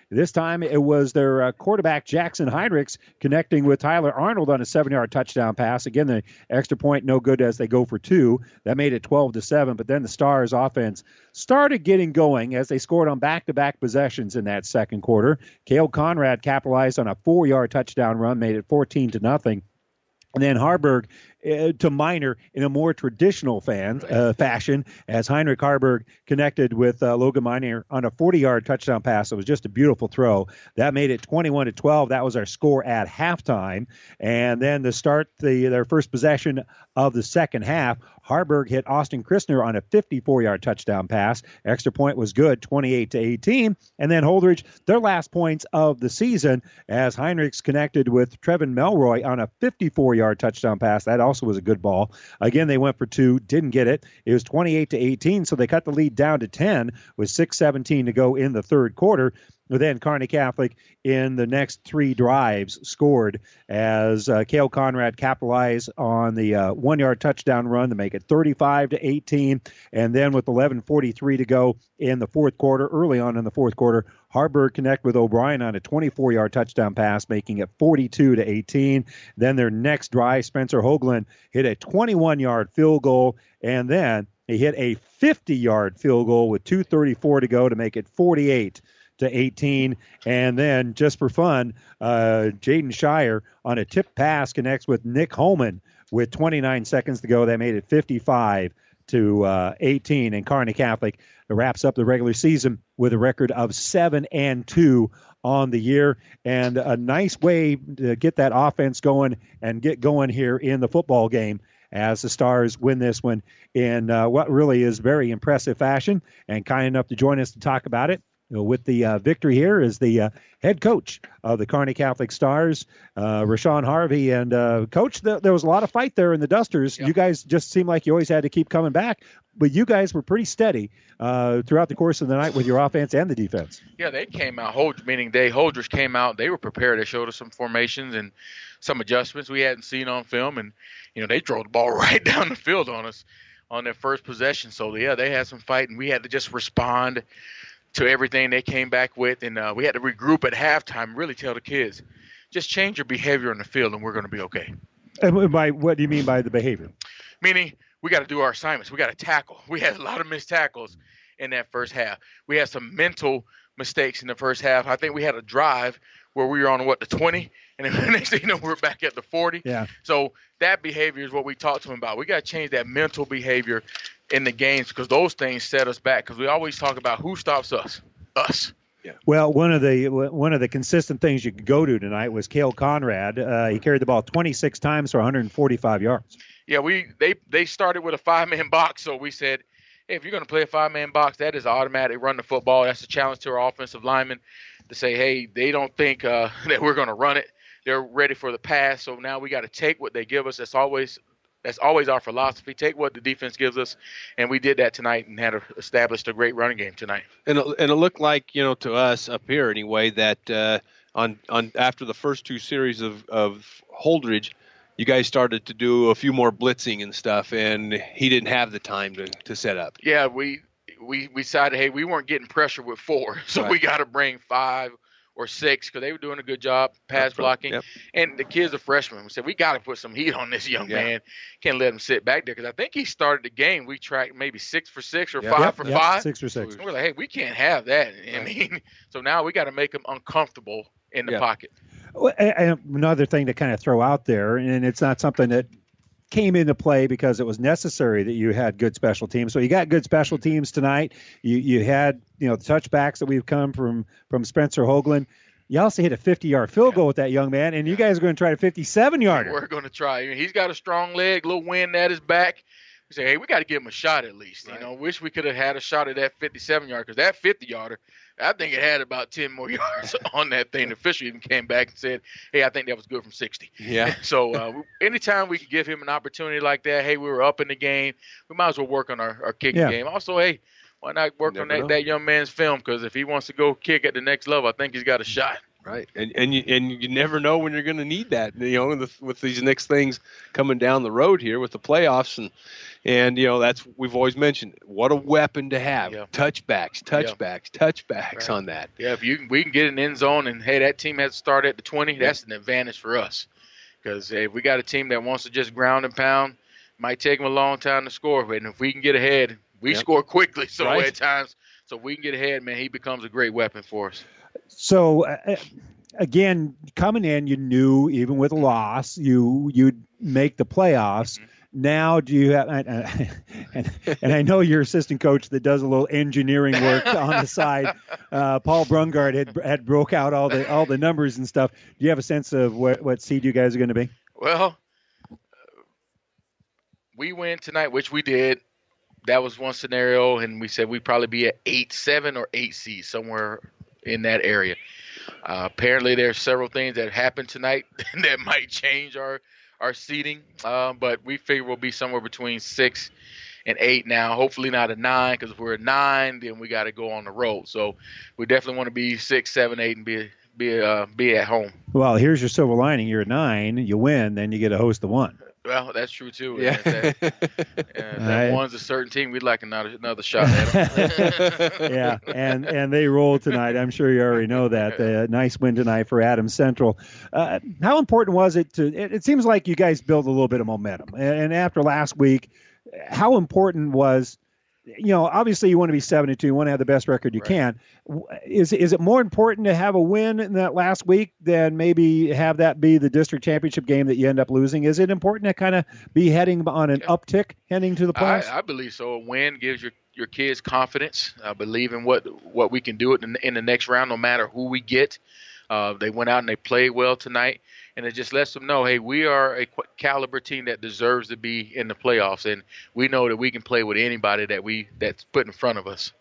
This time it was their uh, quarterback, Jackson Heinrichs, connecting with Tyler Arnold on a seven-yard touchdown pass. Again, the extra point no good as they go for two. That made it twelve to seven, but then the Stars offense started getting going as they scored on back-to-back possessions in that second quarter. Cale Conrad capitalized on a four-yard touchdown run, made it fourteen to nothing. And then Harburg uh, to Minor in a more traditional fan, uh, fashion as Heinrich Harburg connected with uh, Logan Minor on a forty-yard touchdown pass. It was just a beautiful throw. That made it twenty-one to twelve. That was our score at halftime. And then to start the their first possession of the second half, Harburg hit Austin Christner on a fifty-four-yard touchdown pass. Extra point was good, twenty-eight to eighteen. And then Holdridge, their last points of the season, as Heinrichs connected with Trevin Melroy on a fifty-four-yard touchdown pass. That also was a good ball. Again, they went for two, didn't get it. It was twenty-eight to eighteen, so they cut the lead down to ten with six seventeen to go in the third quarter. But then Kearney Catholic in the next three drives scored as uh, Cale Conrad capitalized on the uh, one-yard touchdown run to make it thirty-five to eighteen. And then with eleven forty-three to go in the fourth quarter, early on in the fourth quarter, Harburg connect with O'Brien on a twenty-four-yard touchdown pass, making it forty-two to eighteen. Then their next drive, Spencer Hoagland hit a twenty-one-yard field goal, and then he hit a fifty-yard field goal with two thirty-four to go to make it forty-eight to eighteen. And then just for fun, uh, Jaden Shire on a tip pass connects with Nick Holman with twenty-nine seconds to go. That made it fifty-five to eighteen. And Kearney Catholic wraps up the regular season with a record of seven and two on the year, and a nice way to get that offense going and get going here in the football game as the Stars win this one in uh, what really is very impressive fashion. And kind enough to join us to talk about it You know, with the uh, victory here is the uh, head coach of the Kearney Catholic Stars, uh, Rashawn Harvey. And, uh, Coach, th- there was a lot of fight there in the Dusters. Yeah. You guys just seemed like you always had to keep coming back, but you guys were pretty steady uh, throughout the course of the night with your offense and the defense. Yeah, they came out, Hold, meaning they, Holdridge came out. They were prepared. They showed us some formations and some adjustments we hadn't seen on film. And, you know, they drove the ball right down the field on us on their first possession. So, yeah, they had some fight, and we had to just respond to everything they came back with, and uh, we had to regroup at halftime, really tell the kids, just change your behavior on the field and we're going to be okay. And by what do you mean by the behavior? Meaning we got to do our assignments. We got to tackle. We had a lot of missed tackles in that first half. We had some mental mistakes in the first half. I think we had a drive where we were on, what, the twenty, and then next thing you know, we're back at the forty. Yeah. So that behavior is what we talked to them about. We got to change that mental behavior in the games because those things set us back, because we always talk about who stops us, us. Yeah. Well, one of the one of the consistent things you could go to tonight was Cale Conrad. Uh, he carried the ball twenty-six times for one hundred forty-five yards. Yeah, we they they started with a five-man box, so we said, hey, if you're going to play a five-man box, that is automatic. Run the football. That's a challenge to our offensive linemen to say, hey, they don't think uh, that we're going to run it. They're ready for the pass. So now we got to take what they give us. That's always That's always our philosophy. Take what the defense gives us, and we did that tonight and had a, established a great running game tonight. And it, and it looked like, you know, to us up here anyway, that uh, on on after the first two series of, of Holdridge, you guys started to do a few more blitzing and stuff, and he didn't have the time to, to set up. Yeah, we we we decided, hey, we weren't getting pressure with four, so right. we got to bring five or six, because they were doing a good job pass blocking. Yep. And the kid's a freshman. We said, we got to put some heat on this young yeah. man. Can't let him sit back there, because I think he started the game. We tracked maybe six for six or yep. five yep. for yep. five. Six for six. And we're like, hey, we can't have that. I mean, so now we got to make him uncomfortable in the yep. pocket. Well, another thing to kind of throw out there, and it's not something that came into play because it was necessary that you had good special teams. So you got good special teams tonight. You you had, you know, the touchbacks that we've come from from Spencer Hoagland. You also hit a fifty-yard field goal with that young man, and you guys are going to try a fifty-seven-yarder. We're going to try. He's got a strong leg, a little wind at his back. We say, hey, we got to give him a shot at least. Right. You know, wish we could have had a shot at that fifty-seven-yarder, because that fifty-yarder, I think it had about ten more yards on that thing. The official even came back and said, hey, I think that was good from sixty. Yeah. So uh, anytime we could give him an opportunity like that, hey, we were up in the game, we might as well work on our, our kicking yeah. game. Also, hey, why not work on that, that young man's film? Because if he wants to go kick at the next level, I think he's got a shot. Right, and and you and you never know when you're going to need that. You know, with, with these next things coming down the road here with the playoffs, and And, you know, that's we've always mentioned, what a weapon to have. Yeah. Touchbacks, touchbacks, yeah. touchbacks right. on that. Yeah, if you can, we can get an end zone and, hey, that team has to start at the twenty, yeah. that's an advantage for us. Because hey, if we got a team that wants to just ground and pound, might take them a long time to score. But if we can get ahead, we yep. score quickly. So right. at times, so if we can get ahead, man, he becomes a great weapon for us. So, uh, again, coming in, you knew even with a loss, you, you'd make the playoffs. Mm-hmm. Now, do you have, and, and, and I know your assistant coach that does a little engineering work on the side. Uh, Paul Brungard had had broke out all the all the numbers and stuff. Do you have a sense of what, what seed you guys are going to be? Well, uh, we win tonight, which we did. That was one scenario, and we said we'd probably be at eight, seven, or eight seed, somewhere in that area. Uh, apparently, there are several things that happened tonight that might change our. our seeding, uh, but we figure we'll be somewhere between six and eight now. Hopefully not a nine, because if we're a nine, then we got to go on the road. So we definitely want to be six, seven, eight, and be be uh, be at home. Well, here's your silver lining: you're a nine, you win, then you get to host the one. Well, that's true too. Yeah, that, uh, that right. one's a certain team. We'd like another another shot at them. Yeah, and and they roll tonight. I'm sure you already know that. A uh, nice win tonight for Adams Central. Uh, how important was it to? It, it seems like you guys built a little bit of momentum, and, and after last week, how important was? You know, obviously you want to be seven and two, you want to have the best record you right. can. Is is it more important to have a win in that last week than maybe have that be the district championship game that you end up losing? Is it important to kind of be heading on an yeah. uptick heading to the playoffs? I, I believe so. A win gives your your kids confidence. I believe in what what we can do it in, in the next round, no matter who we get. Uh, they went out and they played well tonight. And it just lets them know, hey, we are a caliber team that deserves to be in the playoffs, and we know that we can play with anybody that we that's put in front of us.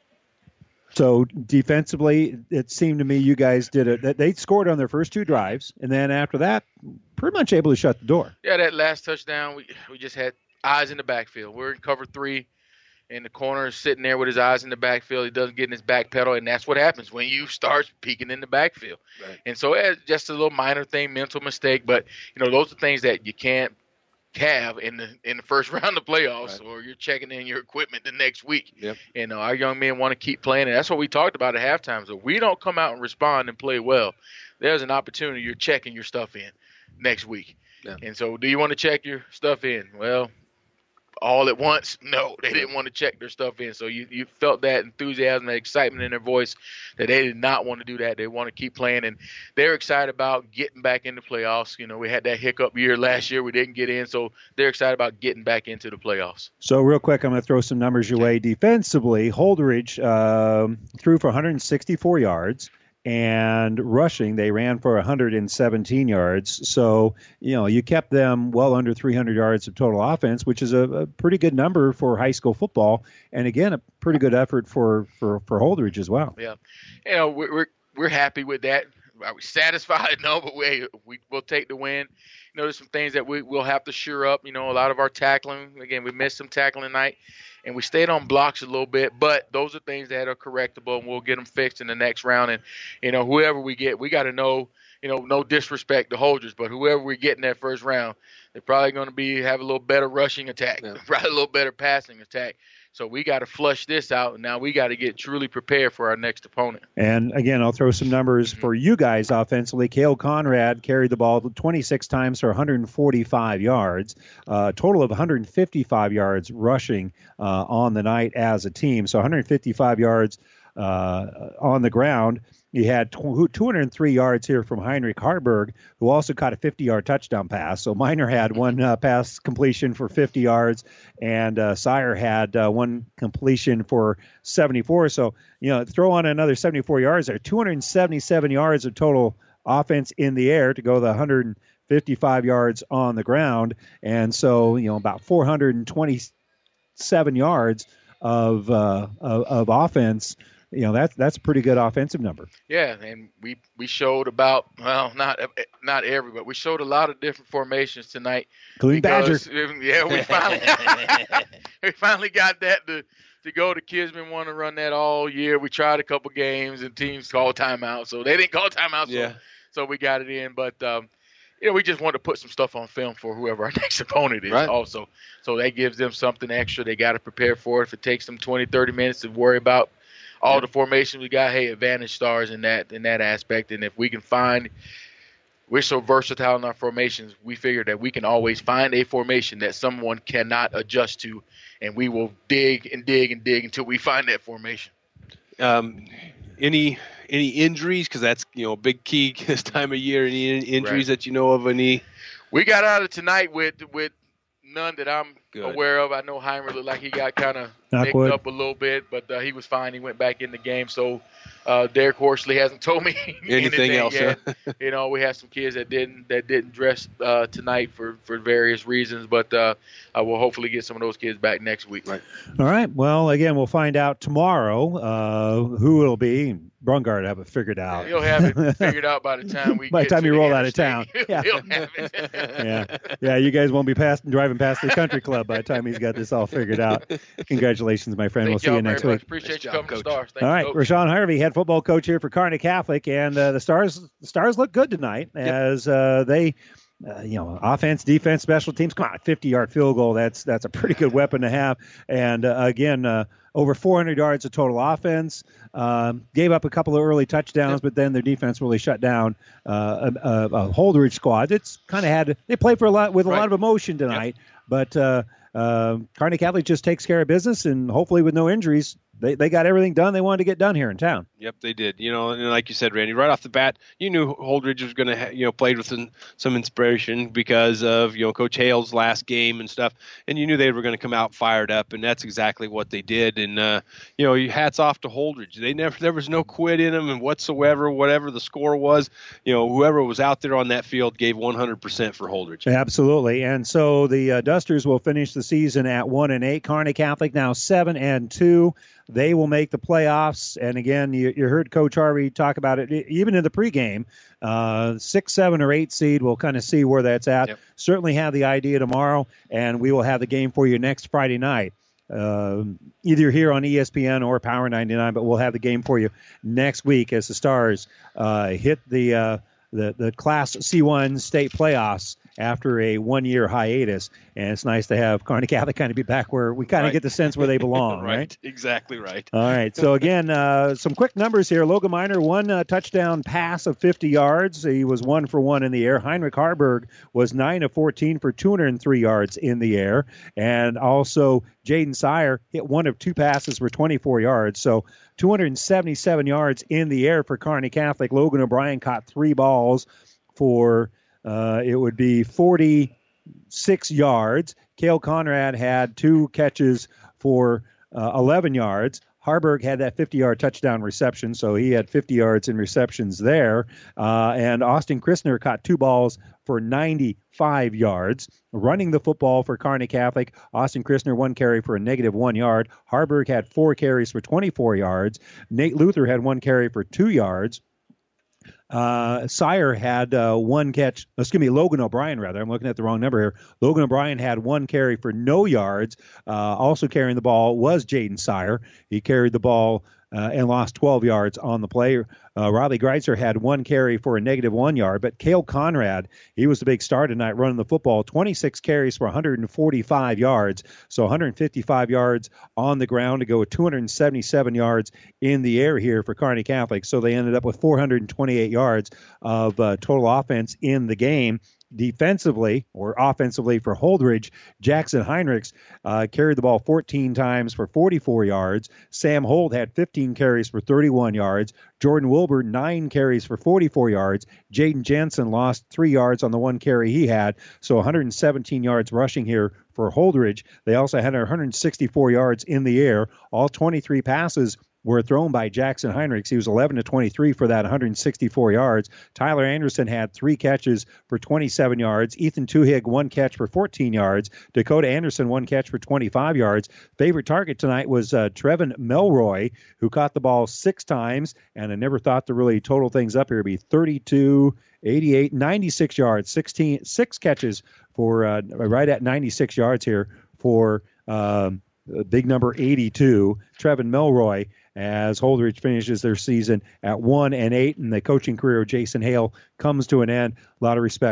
So defensively, it seemed to me you guys did it. They scored on their first two drives, and then after that, pretty much able to shut the door. Yeah, that last touchdown, we we just had eyes in the backfield. We're in cover three. In the corner, sitting there with his eyes in the backfield. He doesn't get in his back pedal, and that's what happens when you start peeking in the backfield. Right. And so it's just a little minor thing, mental mistake, but, you know, those are things that you can't have in the in the first round of playoffs, right. or you're checking in your equipment the next week. Yep. And uh, our young men want to keep playing, and that's what we talked about at halftime. So if we don't come out and respond and play well, there's an opportunity you're checking your stuff in next week. Yeah. And so do you want to check your stuff in? Well, all at once? No, they didn't want to check their stuff in. So you, you felt that enthusiasm, that excitement in their voice that they did not want to do that. They want to keep playing, and they're excited about getting back into playoffs. You know, we had that hiccup year last year. We didn't get in, so they're excited about getting back into the playoffs. So real quick, I'm going to throw some numbers your way. Defensively, Holdridge um, threw for one hundred sixty-four yards. And rushing, they ran for one hundred seventeen yards. So, you know, you kept them well under three hundred yards of total offense, which is a, a pretty good number for high school football. And, again, a pretty good effort for, for, for Holdridge as well. Yeah. You know, we're, we're, we're happy with that. Are we satisfied? No, but we, we, we'll take the win. You know, there's some things that we, we'll have to shore up. You know, a lot of our tackling. Again, we missed some tackling tonight. And we stayed on blocks a little bit, but those are things that are correctable, and we'll get them fixed in the next round. And, you know, whoever we get, we got to know, you know, no disrespect to Holdridge, but whoever we get in that first round, they're probably going to be have a little better rushing attack, yeah. probably a little better passing attack. So we got to flush this out, and now we got to get truly prepared for our next opponent. And, again, I'll throw some numbers mm-hmm. for you guys offensively. Cale Conrad carried the ball twenty-six times for one hundred forty-five yards, a uh, total of one hundred fifty-five yards rushing uh, on the night as a team. So one hundred fifty-five yards uh, on the ground. You had two hundred three yards here from Heinrich Harburg, who also caught a fifty-yard touchdown pass. So Minor had one uh, pass completion for fifty yards, and uh, Sire had uh, one completion for seventy-four. So, you know, throw on another seventy-four yards there. two hundred seventy-seven yards of total offense in the air to go the one hundred fifty-five yards on the ground. And so, you know, about four hundred twenty-seven yards of uh, of, of offense. You know, that's that's a pretty good offensive number. Yeah, and we, we showed about, well, not not every, but we showed a lot of different formations tonight. Including Badger. Yeah, we finally we finally got that to, to go. The kids been wanting to run that all year. We tried a couple games, and teams called timeout, so they didn't call timeout, so, yeah. so we got it in. But, um, you know, we just want to put some stuff on film for whoever our next opponent is Right. also. So that gives them something extra. They got to prepare for it. If it takes them twenty, thirty minutes to worry about all yeah. the formations we got, hey, advantage stars in that in that aspect. And if we can find – we're so versatile in our formations, we figure that we can always find a formation that someone cannot adjust to, and we will dig and dig and dig until we find that formation. Um, any any injuries? Because that's, you know, a big key this time of year. Any injuries Right. that you know of? Any? We got out of tonight with with none that I'm Good. aware of. I know Heimer looked like he got kind of Knock nicked wood. up a little bit, but uh, he was fine. He went back in the game. So uh, Derek Horsley hasn't told me Anything else, yet. huh? You know, we have some kids that didn't that didn't dress uh, tonight for, for various reasons, but uh, I will hopefully get some of those kids back next week. Right. All right. Well, again, we'll find out tomorrow uh, who it'll be. Brungard will have it figured out. He'll have it figured out by the time we by the get time to you the roll out of town. interstate. Yeah. He'll have it. yeah, yeah. You guys won't be passing driving past the country club by the time he's got this all figured out. Congratulations, my friend. Thank we'll see y'all you next very week. much. Appreciate Nice you job, coming, Coach. Stars. Thank All you, right, Coach. Rashawn Harvey, head football coach here for Kearney Catholic, and uh, the Stars. The Stars look good tonight as uh, they. Uh, you know, offense, defense, special teams. Come on, fifty-yard field goal. That's that's a pretty good weapon to have. And uh, again, uh, over four hundred yards of total offense. Um, gave up a couple of early touchdowns, yep. but then their defense really shut down uh, a, a, a Holdridge squad. It's kind of had they play for a lot with a Right. lot of emotion tonight. Yep. But uh, uh, Kearney Catholic just takes care of business, and hopefully with no injuries, they they got everything done they wanted to get done here in town. Yep, they did. You know, and like you said, Randy, right off the bat, you knew Holdridge was going to, ha- you know, played with some, some inspiration because of, you know, Coach Hale's last game and stuff, and you knew they were going to come out fired up, and that's exactly what they did. And uh, you know, hats off to Holdridge. They never, there was no quit in them, and whatsoever, whatever the score was, you know, whoever was out there on that field gave one hundred percent for Holdridge. Absolutely. And so the uh, Dusters will finish the season at one and eight. Kearney Catholic now seven and two. They will make the playoffs. And again, you, you heard Coach Harvey talk about it even in the pregame. Uh, six, seven, or eight seed. We'll kind of see where that's at. Yep. Certainly have the idea tomorrow, and we will have the game for you next Friday night. Uh, either here on E S P N or Power ninety-nine, but we'll have the game for you next week as the Stars uh, hit the uh, the the Class C one state playoffs after a one-year hiatus. And it's nice to have Kearney Catholic kind of be back where we kind of Right. get the sense where they belong, right. right? Exactly right. All right. So, again, uh, some quick numbers here. Logan Miner, one uh, touchdown pass of fifty yards. He was one for one in the air. Heinrich Harburg was nine of fourteen for two hundred three yards in the air. And also, Jaden Sire hit one of two passes for twenty-four yards. So, two hundred seventy-seven yards in the air for Kearney Catholic. Logan O'Brien caught three balls for, uh, it would be forty-six yards. Cale Conrad had two catches for uh, eleven yards. Harburg had that fifty-yard touchdown reception, so he had fifty yards in receptions there. Uh, and Austin Christner caught two balls for ninety-five yards. Running the football for Kearney Catholic, Austin Christner one carry for a negative one yard. Harburg had four carries for twenty-four yards. Nate Luther had one carry for two yards. Uh, Sire had uh, one catch. Excuse me, Logan O'Brien, rather. I'm looking at the wrong number here. Logan O'Brien had one carry for no yards. Uh, also carrying the ball was Jaden Sire. He carried the ball uh, and lost twelve yards on the play. Uh, Riley Greitzer had one carry for a negative one yard, but Cale Conrad, he was the big star tonight running the football. twenty-six carries for one hundred forty-five yards, so one hundred fifty-five yards on the ground to go with two hundred seventy-seven yards in the air here for Kearney Catholic. So they ended up with four hundred twenty-eight yards of uh, total offense in the game. Defensively or offensively for Holdridge, Jackson Heinrichs uh, carried the ball fourteen times for forty-four yards. Sam Holt had fifteen carries for thirty-one yards. Jordan Wilbur, nine carries for forty-four yards. Jaden Jensen lost three yards on the one carry he had, so one hundred seventeen yards rushing here for Holdridge. They also had one hundred sixty-four yards in the air. All twenty-three passes were thrown by Jackson Heinrichs. He was eleven to twenty-three for that one hundred sixty-four yards. Tyler Anderson had three catches for twenty-seven yards. Ethan Tuhig, one catch for fourteen yards. Dakota Anderson, one catch for twenty-five yards. Favorite target tonight was uh, Trevin Melroy, who caught the ball six times, and I never thought to really total things up here. It'd be thirty-two, eighty-eight, ninety-six yards, sixteen, six catches for uh, right at ninety-six yards here for um, big number eighty-two, Trevin Melroy, as Holdridge finishes their season at one and eight, and the coaching career of Jason Hale comes to an end. A lot of respect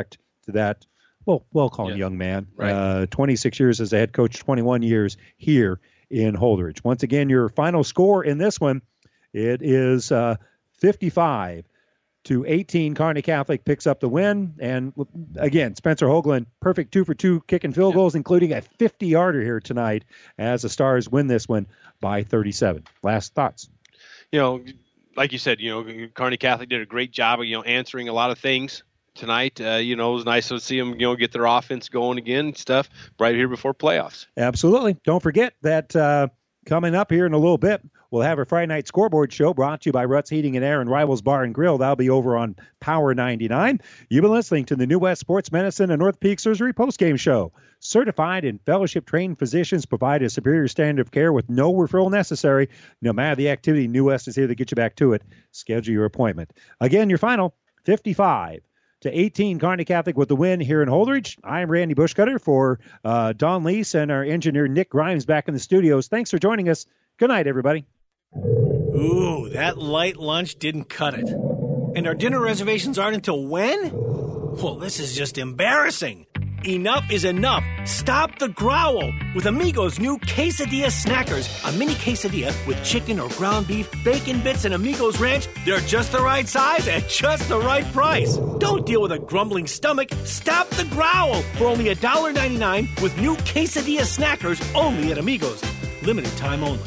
to that, well, we'll call him Yeah. young man. Right. Uh, twenty-six years as a head coach, twenty-one years here in Holdridge. Once again, your final score in this one, it is uh, fifty-five to eighteen. Kearney Catholic picks up the win. And again, Spencer Hoagland, perfect two for two kicking field goals, including a fifty-yarder here tonight as the Stars win this one by thirty-seven. Last thoughts? You know, like you said, you know, Kearney Catholic did a great job of, you know, answering a lot of things tonight. Uh, you know, it was nice to see them, you know, get their offense going again and stuff right here before playoffs. Absolutely. Don't forget that uh, coming up here in a little bit, we'll have our Friday night scoreboard show brought to you by Ruts Heating and Air and Rivals Bar and Grill. That'll be over on Power ninety-nine. You've been listening to the New West Sports Medicine and North Peak Surgery postgame show. Certified and fellowship-trained physicians provide a superior standard of care with no referral necessary. No matter the activity, New West is here to get you back to it. Schedule your appointment. Again, your final, fifty-five to eighteen, Kearney Catholic with the win here in Holdridge. I'm Randy Bushcutter for uh, Don Leese and our engineer Nick Grimes back in the studios. Thanks for joining us. Good night, everybody. Ooh, that light lunch didn't cut it. And our dinner reservations aren't until when? Well, this is just embarrassing. Enough is enough. Stop the growl with Amigos' new Quesadilla Snackers. A mini quesadilla with chicken or ground beef, bacon bits, and Amigos Ranch. They're just the right size at just the right price. Don't deal with a grumbling stomach. Stop the growl for only one dollar ninety-nine with new Quesadilla Snackers only at Amigos. Limited time only.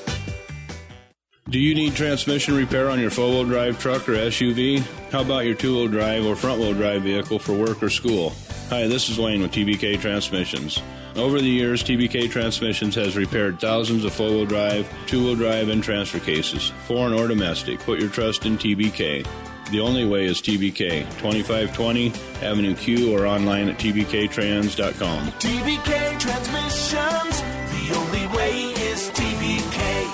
Do you need transmission repair on your four-wheel drive truck or S U V? How about your two-wheel drive or front-wheel drive vehicle for work or school? Hi, this is Wayne with T B K Transmissions. Over the years, T B K Transmissions has repaired thousands of four-wheel drive, two-wheel drive, and transfer cases, foreign or domestic. Put your trust in T B K. The only way is T B K, twenty-five twenty Avenue Q, or online at t b k trans dot com. T B K Transmissions, the only way is T B K.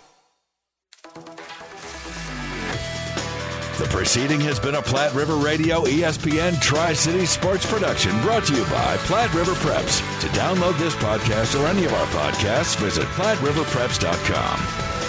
The proceeding has been a Platte River Radio E S P N Tri-City Sports production brought to you by Platte River Preps. To download this podcast or any of our podcasts, visit platte river preps dot com.